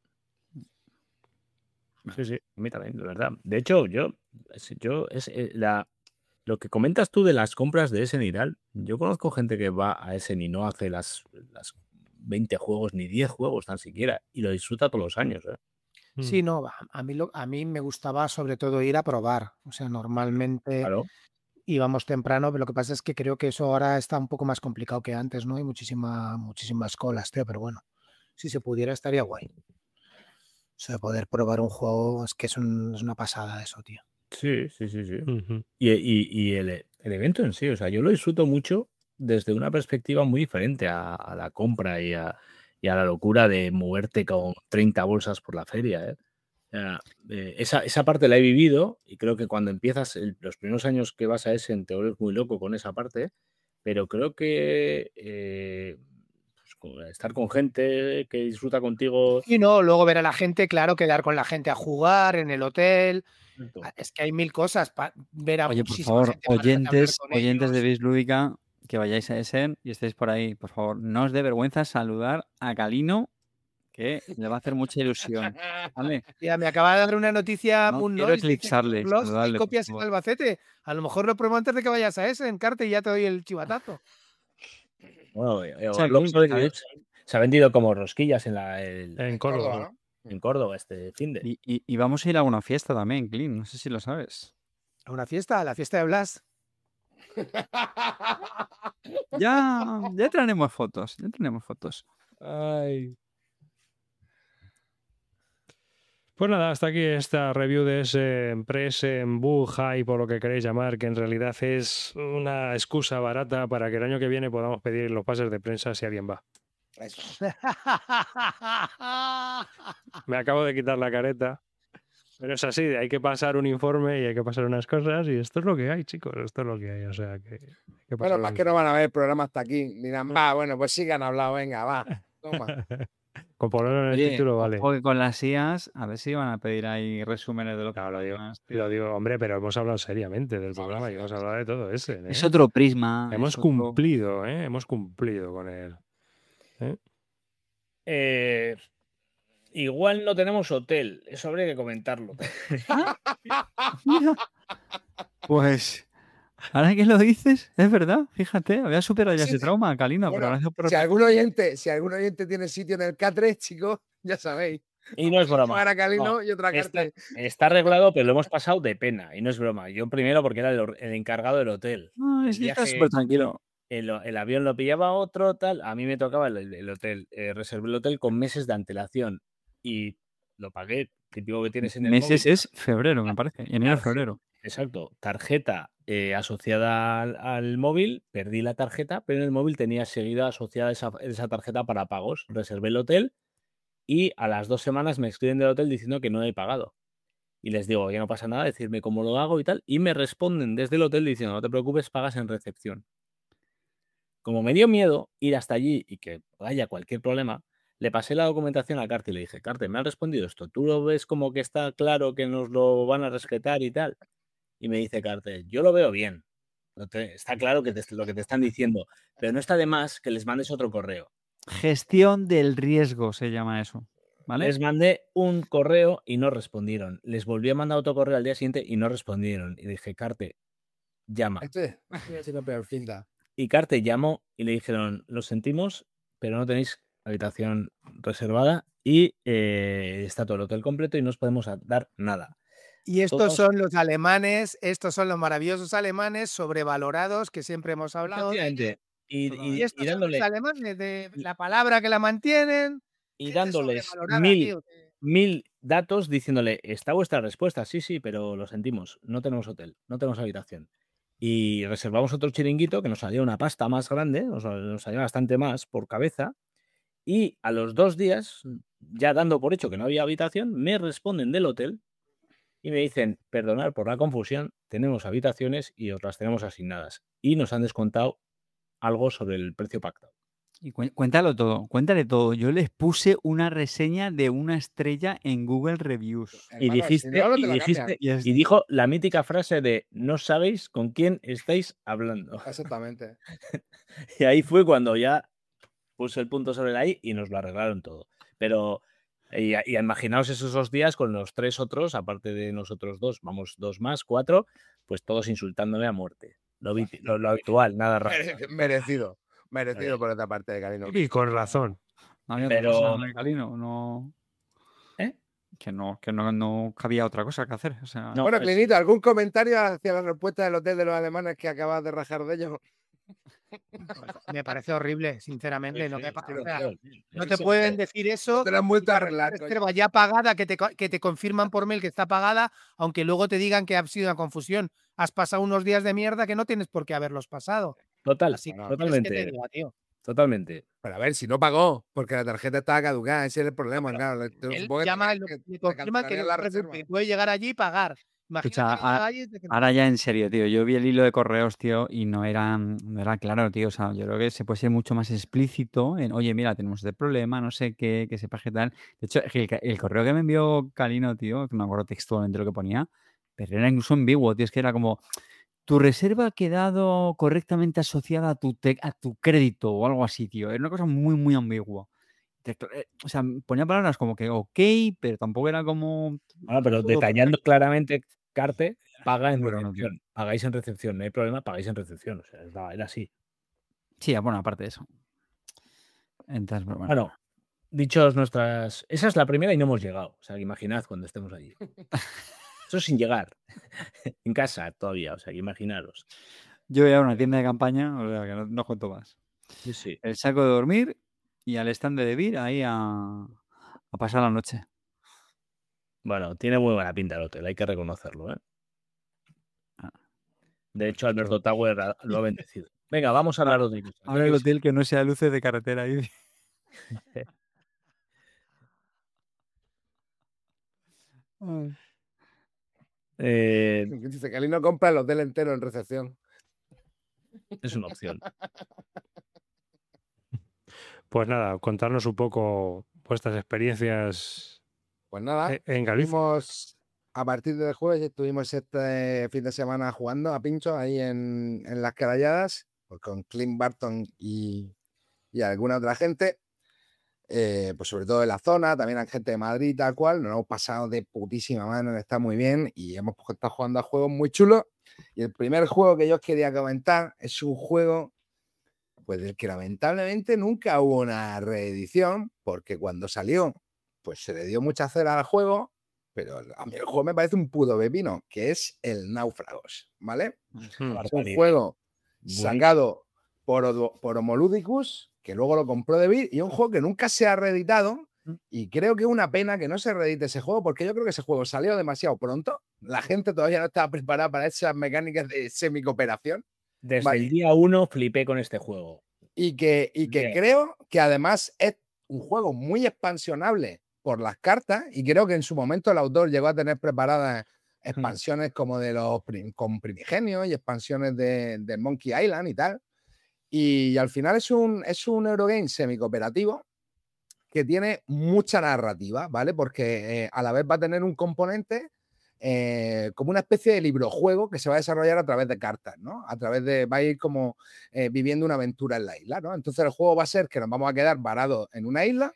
Sí, sí, a mí también, de verdad. De hecho, yo, es- yo es eh, la, lo que comentas tú de las compras de Essen y tal, yo conozco gente que va a Essen y no hace las, las veinte juegos ni diez juegos tan siquiera y lo disfruta todos los años. ¿eh? Mm. Sí, no, a a mí, lo, a mí me gustaba sobre todo ir a probar. O sea, normalmente Claro. íbamos temprano, pero lo que pasa es que creo que eso ahora está un poco más complicado que antes, ¿no? Hay muchísima, muchísimas colas, tío, pero bueno, si se pudiera estaría guay. O sea, poder probar un juego es que es, un- es una pasada eso, tío. Sí, sí, sí, sí. Ujú. Y, y- y el, el evento en sí, o sea, yo lo disfruto mucho desde una perspectiva muy diferente a, a la compra y a, y a la locura de moverte con treinta bolsas por la feria. ¿eh? O sea, eh, esa, esa parte la he vivido y creo que cuando empiezas, el- los primeros años que vas a Essen te vuelves muy loco con esa parte, pero creo que eh, pues, con- estar con gente que disfruta contigo. Y no, luego ver a la gente, claro, quedar con la gente a jugar en el hotel. Exacto. Ah, Es que hay mil cosas para ver a Oye, por muchísima favor, gente para hablar oyentes, con oyentes de ellos. Bis Lúdica, que vayáis a Essen y estéis por ahí, por favor, no os dé vergüenza saludar a Calino, que le va a hacer mucha ilusión. ¿Vale? Ya, me acaba de dar una noticia, No un quiero noise, dice, eclipsarle, "Los, hay saludarle, por copias en favor". Albacete. A lo mejor lo pruebo antes de que vayas a ese, en Carte, y ya te doy el chivatazo. Bueno, eh, O sea, Orlok que, se ha vendido- ¿sabes? se ha vendido como rosquillas en, la, el- En Córdoba. Córdoba, ¿no? en Córdoba este fin de. Y, y- y vamos a ir a una fiesta también, Clean, no sé si lo sabes. A una fiesta, a la fiesta de Blas. Ya, ya tenemos fotos, ya tenemos fotos. Ay. Pues nada, hasta aquí esta review de ese Press en Bug, Hype o lo que queréis llamar, que en realidad es una excusa barata para que el año que viene podamos pedir los pases de prensa si alguien va. Eso. Me acabo de quitar la careta, pero es así, hay que pasar un informe y hay que pasar unas cosas y esto es lo que hay, chicos, esto es lo que hay, o sea que... hay que Bueno, pasar más un- que no van a ver el programa hasta aquí. Dirán, va, bueno, pues sí que han hablado, venga, va. Toma. Con ponerlo en el Oye, título, vale. ojo que con las I As, a ver si van a pedir ahí resúmenes de lo que No, lo digo, más, y tío. lo digo, hombre, pero hemos hablado seriamente del programa y hemos hablado de todo ese. ¿eh? Es otro prisma. Hemos es otro- cumplido, ¿eh? Hemos cumplido con él. ¿eh? Eh, igual no tenemos hotel, eso habría que comentarlo. Mira. Pues, ahora que lo dices, es verdad, fíjate, había superado ya Sí, ese sí. trauma, Calino, Bueno, pero gracias por... Si algún oyente, si algún oyente tiene sitio en el Catre, chicos, ya sabéis. Y no es broma. Para Calino No, y otra está, Carte. está arreglado, pero lo hemos pasado de pena. Y no es broma. Yo primero porque era el, or- el encargado del hotel. No, es El que está viaje- súper tranquilo. el, el avión lo pillaba otro, tal. A mí me tocaba el, el hotel. Eh, reservé el hotel con meses de antelación y lo pagué. Típico que tienes en el Meses móvil. es febrero, me parece. Enero, febrero. Exacto. Tarjeta eh, asociada al, al móvil. Perdí la tarjeta, pero en el móvil tenía seguida asociada esa, esa tarjeta para pagos. Reservé el hotel y a las dos semanas me escriben del hotel diciendo que no he pagado. Y les digo, ya no pasa nada, decirme cómo lo hago y tal. Y me responden desde el hotel diciendo, no te preocupes, pagas en recepción. Como me dio miedo ir hasta allí y que haya cualquier problema, le pasé la documentación a Carte y le dije, Carte, me han respondido esto, ¿tú lo ves como que está claro que nos lo van a respetar y tal? Y me dice Carte, yo lo veo bien, no te, está claro que te, lo que te están diciendo, pero no está de más que les mandes otro correo. Gestión del riesgo se llama eso, ¿vale? Les mandé un correo y no respondieron. Les volví a mandar otro correo al día siguiente y no respondieron. Y dije, Carte, llama. Este es una peor pinta. Y Carte llamó y le dijeron, lo sentimos, pero no tenéis habitación reservada y eh, está todo el hotel completo y no os podemos dar nada. Y estos Todos- son los alemanes, estos son los maravillosos alemanes sobrevalorados que siempre hemos hablado. Efectivamente. Y, y- Y estos y son dándole, los alemanes de la palabra que la mantienen. y gente dándoles sobrevalorada, mil, tío. mil datos diciéndole, está vuestra respuesta, sí, sí, pero lo sentimos, no tenemos hotel, no tenemos habitación. Y reservamos otro chiringuito que nos salía una pasta más grande, nos, nos salía bastante más por cabeza. Y a los dos días, ya dando por hecho que no había habitación, me responden del hotel y me dicen, perdonad por la confusión, tenemos habitaciones y os las tenemos asignadas. Y nos han descontado algo sobre el precio pactado. Y cué- cuéntalo todo, cuéntale todo. Yo les puse una reseña de una estrella en Google Reviews. Y Hermano, dijiste, si no, no te y lo dijiste, cambian. Y es- y dijo la mítica frase de no sabéis con quién estáis hablando. Exactamente. Y ahí fue cuando ya puse el punto sobre la I y nos lo arreglaron todo. Pero, y, y imaginaos esos dos días con los tres otros, aparte de nosotros dos, vamos dos más, cuatro, pues todos insultándome a muerte. Lo, vi- lo, lo habitual, nada raro. Mere- Merecido. Merecido por otra parte de Calino. Y con razón. No había Pero- otra cosa, ¿no, Calino? No... ¿Eh? Que no, que no, no cabía otra cosa que hacer. O sea, No, Bueno, es- Clinito, ¿algún comentario hacia la respuesta del hotel de los alemanes que acabas de rajar de ellos? Me parece horrible, sinceramente. No, me pa- Sí, o sea, sí, sí. no Sí, te sí, pueden sí. decir eso. Te la han vuelto a arreglar. coño. Reserva ya pagada, que te, co- que te confirman por mail que está pagada, aunque luego te digan que ha sido una confusión. Has pasado unos días de mierda que no tienes por qué haberlos pasado. Total, Así que, no, ¿qué quieres que te totalmente. diga, tío? Totalmente. Pero a ver, si no pagó, porque la tarjeta estaba caducada, ese es el problema, claro. le- Él supongo que llama, te- lo- que le te confirma que cancelarían no la se preocupe, reserva. puede llegar allí y pagar. Imagínate Escucha, que a- llega allí y te- ahora ya en serio, tío. Yo vi el hilo de correos, tío, y no era, no era claro, tío. O sea, yo creo que se puede ser mucho más explícito en, oye, mira, tenemos este problema, no sé qué, que sepas qué tal. De hecho, el, el correo que me envió Calino, tío, que no me acuerdo textualmente lo que ponía, pero era incluso ambiguo, tío. Es que era como, tu reserva ha quedado correctamente asociada a tu, te- a tu crédito o algo así, tío. Era una cosa muy, muy ambigua. Te- eh, O sea, ponía palabras como que ok, pero tampoco era como... Bueno, pero todo detallando claramente, Carte paga en Bueno, no, tío. recepción. Pagáis en recepción, no hay problema, pagáis en recepción. O sea, era, era así. Sí, bueno, aparte de eso. Entonces, pero bueno. Bueno, dichos nuestras. Esa es la primera y no hemos llegado. O sea, que imaginad cuando estemos allí. Eso sin llegar. En casa todavía. O sea, que imaginaros. Yo voy a una tienda de campaña, o sea que no, no cuento más. Sí, sí. El saco de dormir y al stand de beer ahí a, a pasar la noche. Bueno, tiene muy buena pinta el hotel, hay que reconocerlo, ¿eh? Ah. De hecho, Alberto Tower ha- lo ha bendecido. Venga, vamos a hablar de otra cosa. Ahora el hotel que no sea luces de carretera ahí. Ay. Eh, Dice Calino compra el hotel entero en recepción. es una opción. Pues nada, contarnos un poco vuestras experiencias Pues nada, e- en Galicia. estuvimos a partir del jueves, estuvimos este fin de semana jugando a pincho ahí en, en las Caralladas, pues con Clint Barton y, y alguna otra gente. Eh, pues sobre todo de la zona, también hay gente de Madrid y tal cual, nos hemos pasado de putísima mano, está muy bien y hemos estado jugando a juegos muy chulos. Y el primer juego que yo os quería comentar es un juego pues del que lamentablemente nunca hubo una reedición, porque cuando salió, pues se le dio mucha cera al juego, pero a mí el juego me parece un puto pepino, que es el Náufragos, ¿vale? Es un juego sacado por, por Homoludicus, que luego lo compró Devir, y es un juego que nunca se ha reeditado. Y creo que es una pena que no se reedite ese juego, porque yo creo que ese juego salió demasiado pronto. La gente todavía no estaba preparada para esas mecánicas de semicooperación. Desde Vale. el día uno flipé con este juego. Y que, y que Bien. creo que además es un juego muy expansionable por las cartas, y creo que en su momento el autor llegó a tener preparadas expansiones como de los prim- con primigenios y expansiones de, de Monkey Island y tal. Y, al final es un, es un Eurogame semicooperativo que tiene mucha narrativa, ¿vale? Porque eh, a la vez va a tener un componente eh, como una especie de librojuego que se va a desarrollar a través de cartas, ¿no? A través de, va a ir como eh, viviendo una aventura en la isla, ¿no? Entonces el juego va a ser que nos vamos a quedar varados en una isla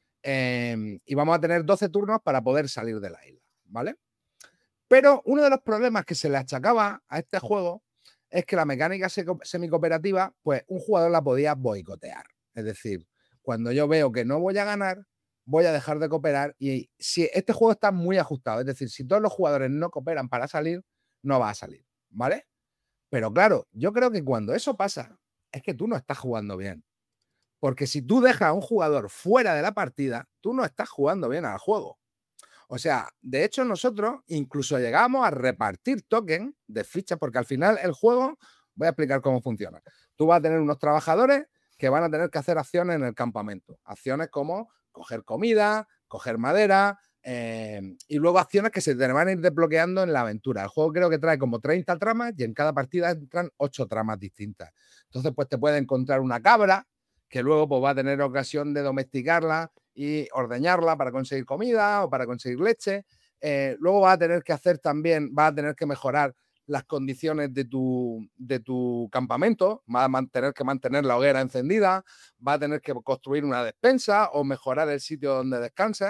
eh, y vamos a tener doce turnos para poder salir de la isla, ¿vale? Pero uno de los problemas que se le achacaba a este juego es que la mecánica seco- semicooperativa, pues un jugador la podía boicotear. Es decir, cuando yo veo que no voy a ganar, voy a dejar de cooperar, y si este juego está muy ajustado, es decir, si todos los jugadores no cooperan para salir, no va a salir, ¿vale? Pero claro, yo creo que cuando eso pasa, es que tú no estás jugando bien. Porque si tú dejas a un jugador fuera de la partida, tú no estás jugando bien al juego. O sea, de hecho nosotros incluso llegamos a repartir tokens de fichas, porque al final el juego, voy a explicar cómo funciona. Tú vas a tener unos trabajadores que van a tener que hacer acciones en el campamento. Acciones como coger comida, coger madera, eh, y luego acciones que se te van a ir desbloqueando en la aventura. El juego creo que trae como treinta tramas y en cada partida entran ocho tramas distintas. Entonces, pues te puede encontrar una cabra que luego pues, va a tener ocasión de domesticarla y ordeñarla para conseguir comida o para conseguir leche. Eh, luego va a tener que hacer también, va a tener que mejorar las condiciones de tu, de tu campamento, va a mantener que mantener la hoguera encendida, va a tener que construir una despensa o mejorar el sitio donde descansas,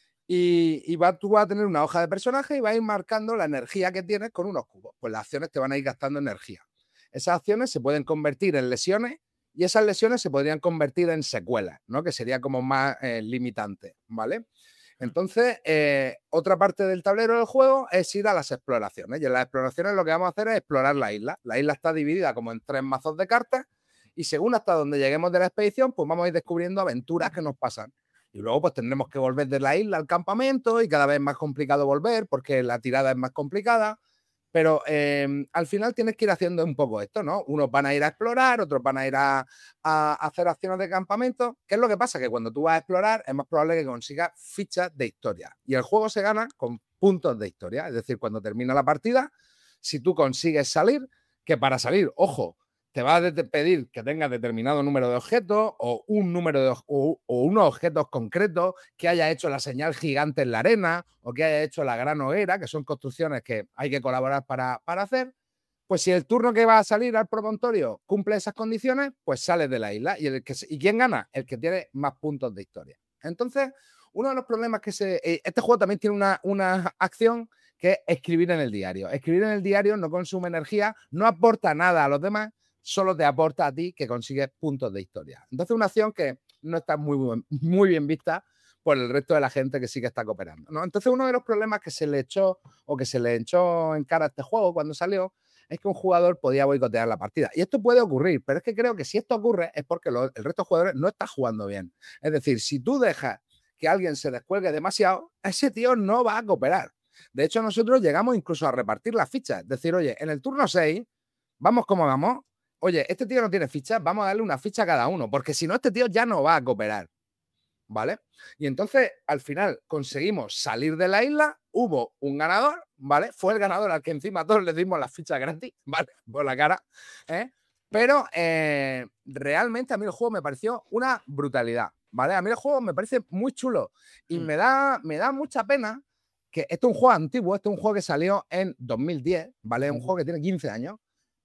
y, y va, tú vas a tener una hoja de personaje y vas a ir marcando la energía que tienes con unos cubos. Pues las acciones te van a ir gastando energía. Esas acciones se pueden convertir en lesiones y esas lesiones se podrían convertir en secuelas, ¿no? Que sería como más eh, limitante, ¿vale? Entonces, eh, otra parte del tablero del juego es ir a las exploraciones. Y en las exploraciones lo que vamos a hacer es explorar la isla. La isla está dividida como en tres mazos de cartas y según hasta donde lleguemos de la expedición, pues vamos a ir descubriendo aventuras que nos pasan. Y luego pues tendremos que volver de la isla al campamento y cada vez es más complicado volver porque la tirada es más complicada. Pero eh, al final tienes que ir haciendo un poco esto, ¿no? Unos van a ir a explorar, otros van a ir a, a hacer acciones de campamento. ¿Qué es lo que pasa? Que cuando tú vas a explorar es más probable que consigas fichas de historia. Y el juego se gana con puntos de historia. Es decir, cuando termina la partida, si tú consigues salir, que para salir, ojo, te va a pedir que tengas determinado número de objetos o un número de o, o unos objetos concretos, que haya hecho la señal gigante en la arena o que haya hecho la gran hoguera, que son construcciones que hay que colaborar para, para hacer. Pues si el turno que va a salir al promontorio cumple esas condiciones, pues sales de la isla. ¿Y, el que, ¿y quién gana? El que tiene más puntos de historia. Entonces, uno de los problemas que se... Este juego también tiene una, una acción que es escribir en el diario. Escribir en el diario no consume energía, no aporta nada a los demás, solo te aporta a ti que consigues puntos de historia. Entonces, una acción que no está muy, muy bien vista por el resto de la gente que sí que está cooperando, ¿no? Entonces, uno de los problemas que se le echó o que se le echó en cara a este juego cuando salió es que un jugador podía boicotear la partida. Y esto puede ocurrir, pero es que creo que si esto ocurre es porque lo, el resto de jugadores no está jugando bien. Es decir, si tú dejas que alguien se descuelgue demasiado, ese tío no va a cooperar. De hecho, nosotros llegamos incluso a repartir las fichas. Es decir, oye, en el turno seis, vamos como vamos. Oye, este tío no tiene fichas, vamos a darle una ficha a cada uno, porque si no, este tío ya no va a cooperar, ¿vale? Y entonces, al final, conseguimos salir de la isla, hubo un ganador, ¿vale? Fue el ganador al que encima todos le dimos las fichas gratis, ¿vale? Por la cara, ¿eh? Pero eh, realmente a mí el juego me pareció una brutalidad, ¿vale? A mí el juego me parece muy chulo y mm. me, da, me da mucha pena que esto es un juego antiguo, esto es un juego que salió en dos mil diez, ¿vale? Es un juego que tiene quince años.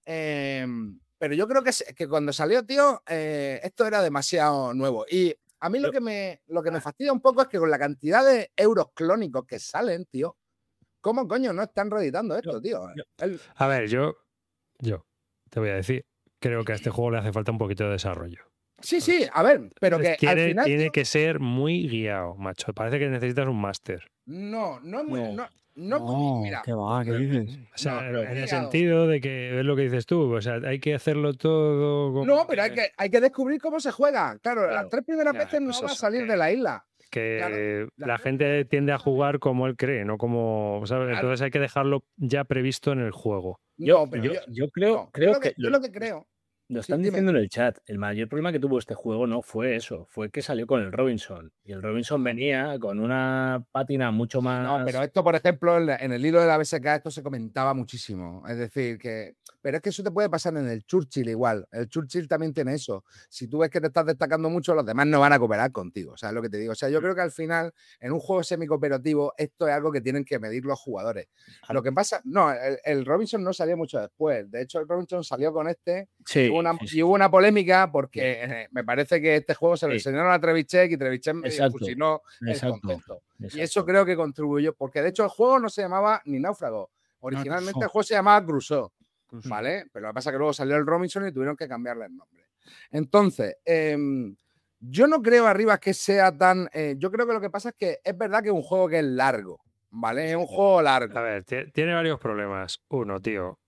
Eh, Pero yo creo que, que cuando salió, tío, eh, esto era demasiado nuevo. Y a mí lo que, me, lo que me fastidia un poco es que con la cantidad de euros clónicos que salen, tío, ¿cómo coño no están reeditando esto, tío? El... A ver, yo, yo te voy a decir, creo que a este juego le hace falta un poquito de desarrollo. Sí, sí, a ver, pero que tiene, al final... tiene tío, que ser muy guiado, macho. Parece que necesitas un máster. No, no es muy... No. No, no, No, mira, qué va, ¿qué dices? O sea, No, no, en el guiado. sentido de que es lo que dices tú, o sea, hay que hacerlo todo. como No, pero hay que, hay que descubrir cómo se juega. Claro, Claro. las tres primeras Ya, veces no pues va a eso, salir que- de la isla. que Claro, la la gente- gente tiende a jugar como él cree, no como, ¿sabes? Claro. Entonces hay que dejarlo ya previsto en el juego. Yo, No, pero yo, yo, yo creo, no, creo yo lo que, que yo lo, lo que creo. lo Sí, están dime. diciendo en el chat. El mayor problema que tuvo este juego no fue eso, fue que salió con el Robinson. Y el Robinson venía con una pátina mucho más. No, pero esto, por ejemplo, en, la- en el hilo de la B S K esto se comentaba muchísimo. Es decir, que... Pero es que eso te puede pasar en el Churchill igual. El Churchill también tiene eso. Si tú ves que te estás destacando mucho, los demás no van a cooperar contigo. ¿Sabes lo que te digo? O sea, yo creo que al final, en un juego semi-cooperativo, esto es algo que tienen que medir los jugadores. Lo que pasa... No, el, el Robinson no salió mucho después. De hecho, el Robinson salió con este Sí, y hubo una, sí, sí. y hubo una polémica porque eh, me parece que este juego se lo Sí. enseñaron a Trevicek y Trevicek medio Exacto, fusiló el exacto, concepto. Y exacto. eso creo que contribuyó, porque de hecho el juego no se llamaba ni Náufrago. Originalmente Crusoe. el juego se llamaba Crusoe, Crusoe. ¿vale? Pero lo que pasa es que luego salió el Robinson y tuvieron que cambiarle el nombre. Entonces, em, yo no creo, Arribas, que sea tan... eh, yo creo que lo que pasa es que es verdad que es un juego que es largo, ¿vale? Es un juego largo. A ver, ti- tiene varios problemas. Uno, tío.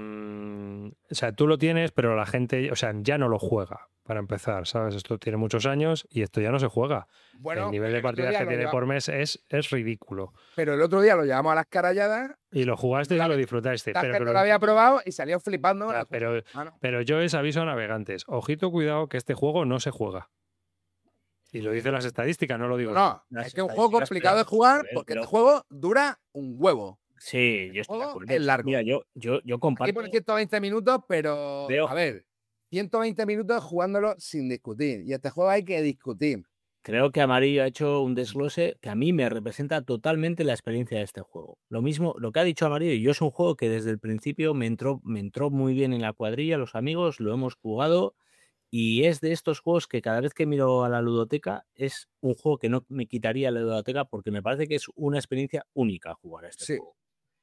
mm, o sea, tú lo tienes, pero la gente, o sea, ya no lo juega, para empezar, ¿sabes? Esto tiene muchos años y esto ya no se juega. Bueno, el nivel de el otro partidas día que lo tiene lleva- por mes es, es ridículo. Pero el otro día lo llevamos a las caralladas, Y lo jugaste y La- lo disfrutaste. la Pero, gente pero- lo había probado y salió flipando. Ya, pero, Ah, no. pero yo es aviso a navegantes. Ojito, cuidado, que este juego no se juega. Y lo dicen las estadísticas, no lo digo. No, Las es que es un juego estadísticas, complicado pero- de jugar a ver, porque pero- este juego dura un huevo. Sí, yo estoy de juego acuerdo. es largo. Mira, yo, yo, yo Aquí comparto. pone ciento veinte minutos, pero Veo- a ver, ciento veinte minutos jugándolo sin discutir. Y este juego hay que discutir. Creo que Amarillo ha hecho un desglose que a mí me representa totalmente la experiencia de este juego. Lo mismo, lo que ha dicho Amarillo, yo es un juego que desde el principio me entró, me entró muy bien en la cuadrilla, los amigos, lo hemos jugado y es de estos juegos que cada vez que miro a la ludoteca es un juego que no me quitaría la ludoteca porque me parece que es una experiencia única jugar a este Sí. juego.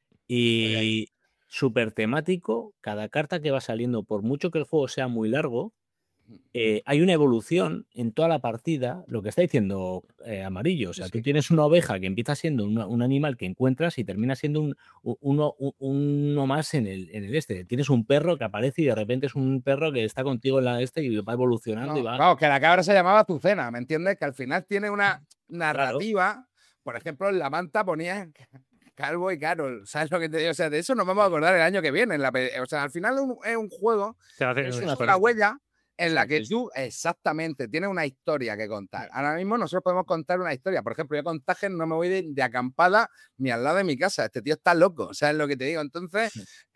Y súper temático, cada carta que va saliendo, por mucho que el juego sea muy largo, eh, hay una evolución en toda la partida, lo que está diciendo eh, Amarillo. O sea, Sí. tú tienes una oveja que empieza siendo una- un animal que encuentras y termina siendo un, u- uno, u- uno más en el, en el este. Tienes un perro que aparece y de repente es un perro que está contigo en la este y va evolucionando No, y va. claro, que la cabra se llamaba Azucena, ¿me entiendes? Que al final tiene una narrativa. Por ejemplo, en la manta ponía Calvo y Carol. ¿Sabes lo que te digo? O sea, de eso nos vamos a acordar el año que viene. en la pe- o sea, al final es un, es un juego, Te hace- es es una una sola huella en la que Sí. tú, exactamente, tienes una historia que contar. Ahora mismo nosotros podemos contar una historia. Por ejemplo, yo con Tajer no me voy de, de acampada ni al lado de mi casa. Este tío está loco, ¿sabes lo que te digo? Entonces,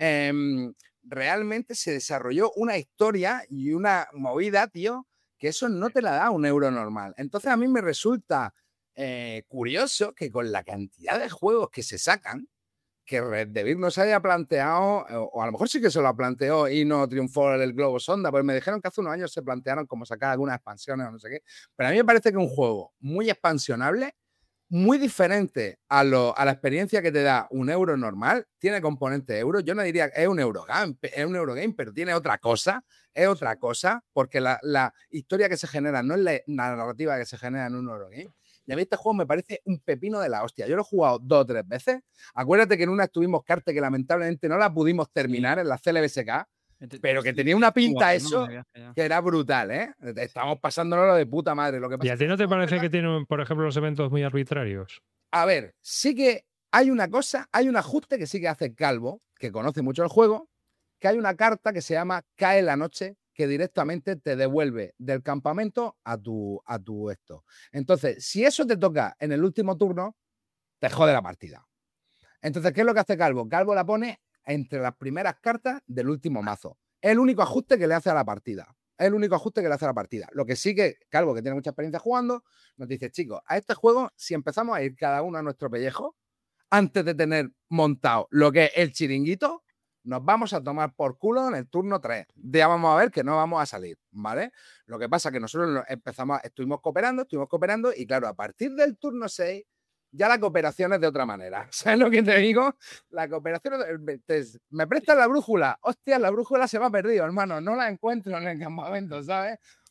em, realmente se desarrolló una historia y una movida, tío, que eso no te la da un euro normal. Entonces, a mí me resulta eh, curioso que con la cantidad de juegos que se sacan, que Red Devil no se haya planteado, o, o a lo mejor sí que se lo planteó y no triunfó el Globo Sonda, pues me dijeron que hace unos años se plantearon como sacar algunas expansiones o no sé qué. Pero a mí me parece que es un juego muy expansionable, muy diferente a, lo, a la experiencia que te da un euro normal, tiene componente euro, yo no diría que es un Eurogame, es un Eurogame, pero tiene otra cosa, es otra cosa, porque la, la historia que se genera no es la, la narrativa que se genera en un Eurogame. Y a mí este juego me parece un pepino de la hostia. Yo lo he jugado dos o tres veces. Acuérdate que en una estuvimos Carte que lamentablemente no la pudimos terminar en la C L B S K, pero que tenía una pinta eso que era brutal, ¿eh? Estamos pasándolo de puta madre. Lo que ¿Y pasa a es ti que no te el juego, parece ¿verdad? que tienen, por ejemplo, los eventos muy arbitrarios? A ver, sí que hay una cosa, hay un ajuste que sí que hace Calvo, que conoce mucho el juego, que hay una carta que se llama Cae la noche, que directamente te devuelve del campamento a tu, a tu esto. Entonces, si eso te toca en el último turno, te jode la partida. Entonces, ¿qué es lo que hace Calvo? Calvo la pone entre las primeras cartas del último mazo. Es el único ajuste que le hace a la partida. Es el único ajuste que le hace a la partida. Lo que sí que Calvo, que tiene mucha experiencia jugando, nos dice, chicos, a este juego, si empezamos a ir cada uno a nuestro pellejo, antes de tener montado lo que es el chiringuito, nos vamos a tomar por culo en el turno tres. Ya vamos a ver que no vamos a salir, ¿vale? Lo que pasa es que nosotros empezamos, estuvimos cooperando, estuvimos cooperando y claro, a partir del turno seis ya la cooperación es de otra manera. ¿Sabes lo que te digo? La cooperación es de, me prestas la brújula. Hostia, la brújula se me ha perdido, hermano. No la encuentro en el campamento, ¿sabes?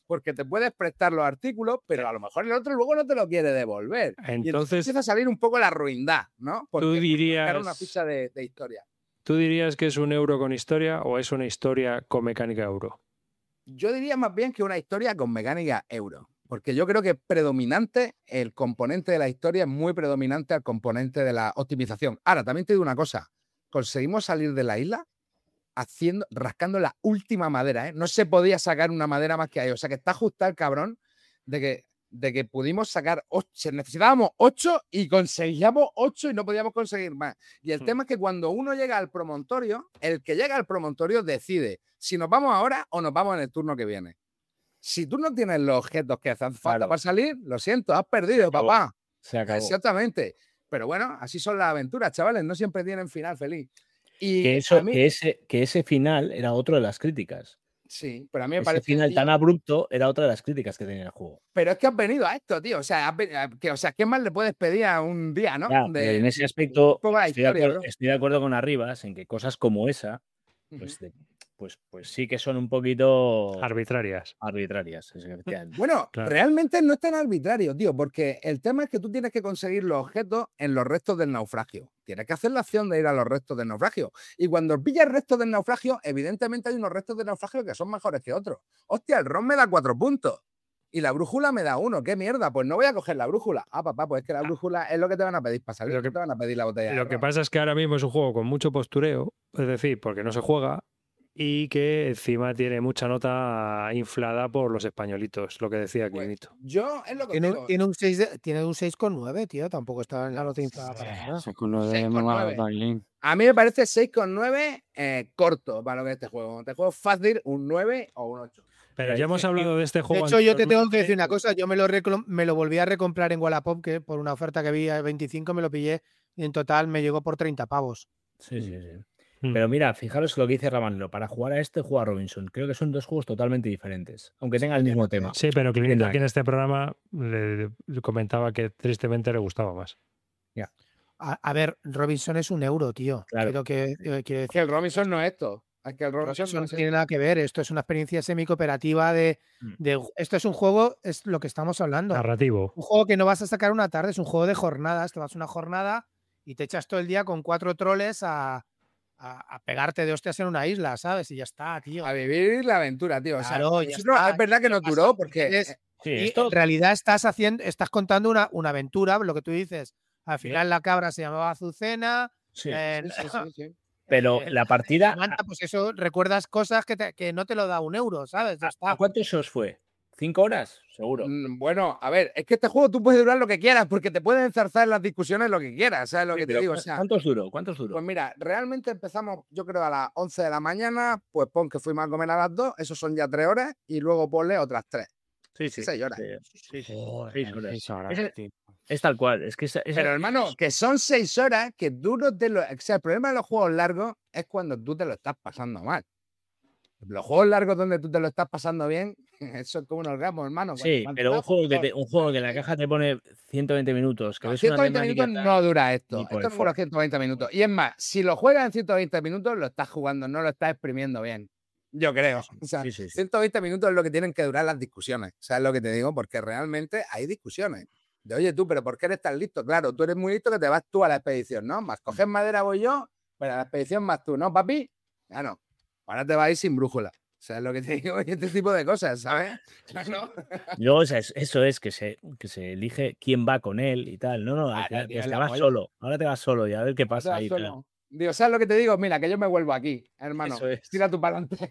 porque te puedes prestar los artículos, pero a lo mejor el otro luego no te lo quiere devolver. Y entonces Entonces, empieza a salir un poco la ruindad, ¿no? Porque tú sacar dirías, una ficha de, de historia. ¿tú dirías que es un euro con historia o es una historia con mecánica euro? Yo diría más bien que una historia con mecánica euro, porque yo creo que es predominante, el componente de la historia es muy predominante al componente de la optimización. Ahora, también te digo una cosa, conseguimos salir de la isla haciendo, rascando la última madera, ¿eh? No se podía sacar una madera más que ahí, o sea que está ajustado el cabrón de que, de que pudimos sacar ocho, necesitábamos ocho y conseguíamos ocho y no podíamos conseguir más. Y el Hmm. tema es que cuando uno llega al promontorio, el que llega al promontorio decide si nos vamos ahora o nos vamos en el turno que viene. Si tú no tienes los objetos que hacen falta Claro. para salir, lo siento, has perdido, acabó. papá. Se acabó. Exactamente. Pero bueno, así son las aventuras, chavales, no siempre tienen final feliz. Y Que, a eso, mí, que, ese, que ese final era otro de las críticas. sí, pero a mí me Ese parece, final tío, tan abrupto era otra de las críticas que tenía el juego. pero es que has venido a esto, tío. O sea, has ven- a- que, o sea, ¿qué más le puedes pedir a un día, no? Ya, De- pero en ese de- aspecto un poco la estoy de, historia, acuerdo, bro. estoy de acuerdo con Arribas en que cosas como esa, Ujú. pues, de- pues, pues sí que son un poquito Arbitrarias. arbitrarias. es efectivamente. Bueno, Claro. realmente no es tan arbitrario, tío, porque el tema es que tú tienes que conseguir los objetos en los restos del naufragio. Tienes que hacer la acción de ir a los restos del naufragio. Y cuando pillas restos del naufragio, evidentemente hay unos restos del naufragio que son mejores que otros. Hostia, el ron me da cuatro puntos. Y la brújula me da uno. ¿Qué mierda? Pues no voy a coger la brújula. Ah, papá, pues es que la brújula es lo que te van a pedir para salir. Lo que- no te van a pedir la botella. de Lo que ron. pasa es que ahora mismo es un juego con mucho postureo, es decir, porque no se juega y que encima tiene mucha nota inflada por los españolitos, lo que decía Pues, Clinito. yo es lo que Tiene, digo. tiene un seis de- tiene un seis coma nueve, tío. Tampoco está en la nota inflada para nada. Ese culo de seis con mamá nueve. Bailín. A mí me parece seis coma nueve eh, corto para lo que es este juego. Este juego es fácil, un nueve o un ocho. Pero ya hemos hablado de este De juego. hecho, yo te tengo que anteriormente. decir una cosa. Yo me lo, reclo- me lo volví a recomprar en Wallapop, que por una oferta que vi a veinticinco me lo pillé y en total me llegó por treinta pavos. Sí, sí, sí. Mm. Pero mira, fijaros lo que dice Rabanelo. Para jugar a este, juega a Robinson. Creo que son dos juegos totalmente diferentes, aunque tengan el mismo tema. Sí, pero Clinito Mira. aquí en este programa le, le comentaba que tristemente le gustaba más. A, a ver, Robinson es un euro, tío. Claro. Quiero que, eh, quiero Es decir, que el Robinson no es esto. Es que el Robinson, Robinson no no es tiene nada que ver. Esto es una experiencia semi-cooperativa de, Mm. de- Esto es un juego, es lo que estamos hablando. Narrativo. Un juego que no vas a sacar una tarde, es un juego de jornadas. Te vas una jornada y te echas todo el día con cuatro troles a, a- a pegarte de hostias en una isla, ¿sabes? Y ya está, tío. a vivir la aventura, tío. O sea, Claro, ya nosotros- está. es verdad que no pasa duró que porque eres- Sí, Y esto en realidad estás haciendo, estás contando una, una aventura, lo que tú dices. Al final la cabra se llamaba Azucena. sí. eh, sí, sí, sí, sí. Pero eh, la partida. Samantha, pues eso, recuerdas cosas que, te- que no te lo da un euro, ¿sabes? Ya ¿A, está. a cuántos os fue? ¿Cinco horas? Seguro. Mm, Bueno, a ver, es que este juego tú puedes durar lo que quieras porque te pueden enzarzar en las discusiones lo que quieras, ¿sabes lo Sí, que te pero digo? O ¿cu- sea, ¿Cuántos duró? ¿Cuántos duró? pues mira, realmente empezamos, yo creo, a las once de la mañana, pues pon que fuimos a comer a las dos, eso son ya tres horas, y luego ponle otras tres. sí, seis horas. Sí, sí, sí. Joder, Seis horas. seis horas, Ese- tío. Es tal cual. Es que esa- esa- Pero hermano, que son seis horas que tú no te lo... O sea, el problema de los juegos largos es cuando tú te lo estás pasando mal. Los juegos largos donde tú te lo estás pasando bien, eso es como un orgasmo, hermano. Sí, Cuanto pero un más juego, que mejor. te- un juego que la caja te pone ciento veinte minutos. Que No, ves una ciento veinte temática minutos tal, no dura esto. ni Esto por no el dura forro. ciento veinte minutos. Y es más, si lo juegas en ciento veinte minutos, lo estás jugando, no lo estás exprimiendo bien. Yo creo. O sea, Sí, sí, sí. ciento veinte minutos es lo que tienen que durar las discusiones. ¿Sabes lo que te digo? Porque realmente hay discusiones. De oye tú, pero ¿por qué eres tan listo? Claro, tú eres muy listo que te vas tú a la expedición, ¿no? Más coges madera voy yo, pero a la expedición más tú, ¿no, papi? Ya no. Ahora te vas a ir sin brújula. ¿Sabes lo que te digo? Y este tipo de cosas, ¿sabes? No. Luego, o sea, es- eso es que se, que se elige quién va con él y tal. No, no, al Ah, final, tío, pues es te la vas polla. solo. Ahora te vas solo y a ver qué O pasa sea, ahí. solo. claro. Digo, ¿sabes lo que te digo? Mira, que yo me vuelvo aquí, hermano. Eso es. Tira tú para adelante.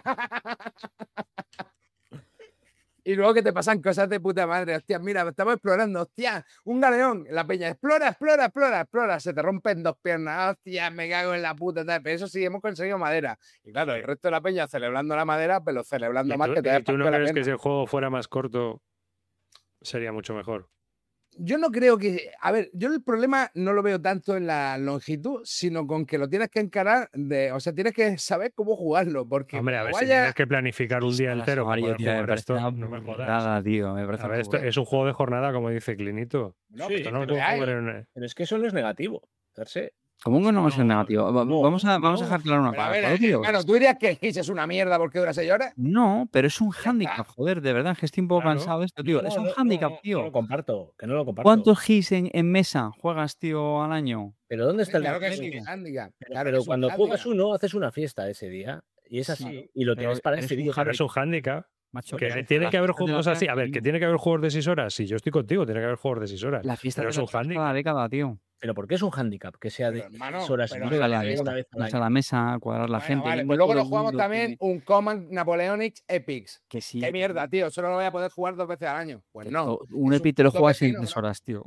Y luego que te pasan cosas de puta madre. Hostia, mira, estamos explorando. Hostia, un galeón. La peña, explora, explora, explora, explora. Se te rompen dos piernas. Hostia, me cago en la puta. Tal. Pero eso sí, hemos conseguido madera. Y claro, el resto de la peña celebrando la madera, pero celebrando ¿Y más tú, que te y das tú no partido la crees que pierna. si el juego fuera más corto sería mucho mejor? Yo no creo que. A ver, yo el problema no lo veo tanto en la longitud, sino con que lo tienes que encarar de. O sea, tienes que saber cómo jugarlo. Porque Hombre, a ver, como si vaya- tienes que planificar un día A la entero para Samario, poder tío, me jugar parece esto, una no me jodas. burrada, tío. Me parece A una ver, esto burrada. es un juego de jornada, como dice Clinito. No, Sí, Esto no lo pero puedo hay- jugar en- Pero es que eso no es negativo, per se. ¿Cómo que no va a ser No, negativo? Va- no, vamos a, vamos a no. dejar claro una Pero a cosa. ver, ¿Cuándo, tío? hermano, ¿tú dirías que el Hitch es una mierda porque dura seis horas? No, pero es un Ya está. hándicap, joder, de verdad, que estoy un poco Claro. cansado de esto, tío. No, Es un no, no, hándicap, no, no tío. lo comparto, que no lo comparto. ¿Cuántos hits en, en mesa juegas, tío, al año? Pero ¿dónde está el Claro que es mérito? un handicap. Pero, Claro que pero es un cuando juegas handicap. uno, haces una fiesta ese día. Y es así. Claro, y lo pero tienes para eres ese un día. Claro, es un hándicap. Macho, Que eres- tiene las que haber fiestas de la juegos así. A ver, Play, que tiene que haber juegos de seis horas. Sí, yo estoy contigo, tiene que haber juegos de seis horas. La fiesta Pero de es un la cada hándicap. década, tío. Pero ¿por qué es un hándicap que sea de Pero, hermano, seis horas? pero y No no a la, de mesa, una vez al vas a año? la mesa, cuadrar la Bueno, gente. vale, venga pues luego todo nos el jugamos mundo, también que- un Command Napoleonics Epics. Que sí. Qué mierda, tío. Solo lo voy a poder jugar dos veces al año. Pues no. O- Un Es un Epi te lo puto juegas en pepino, tres ¿no? horas, tío.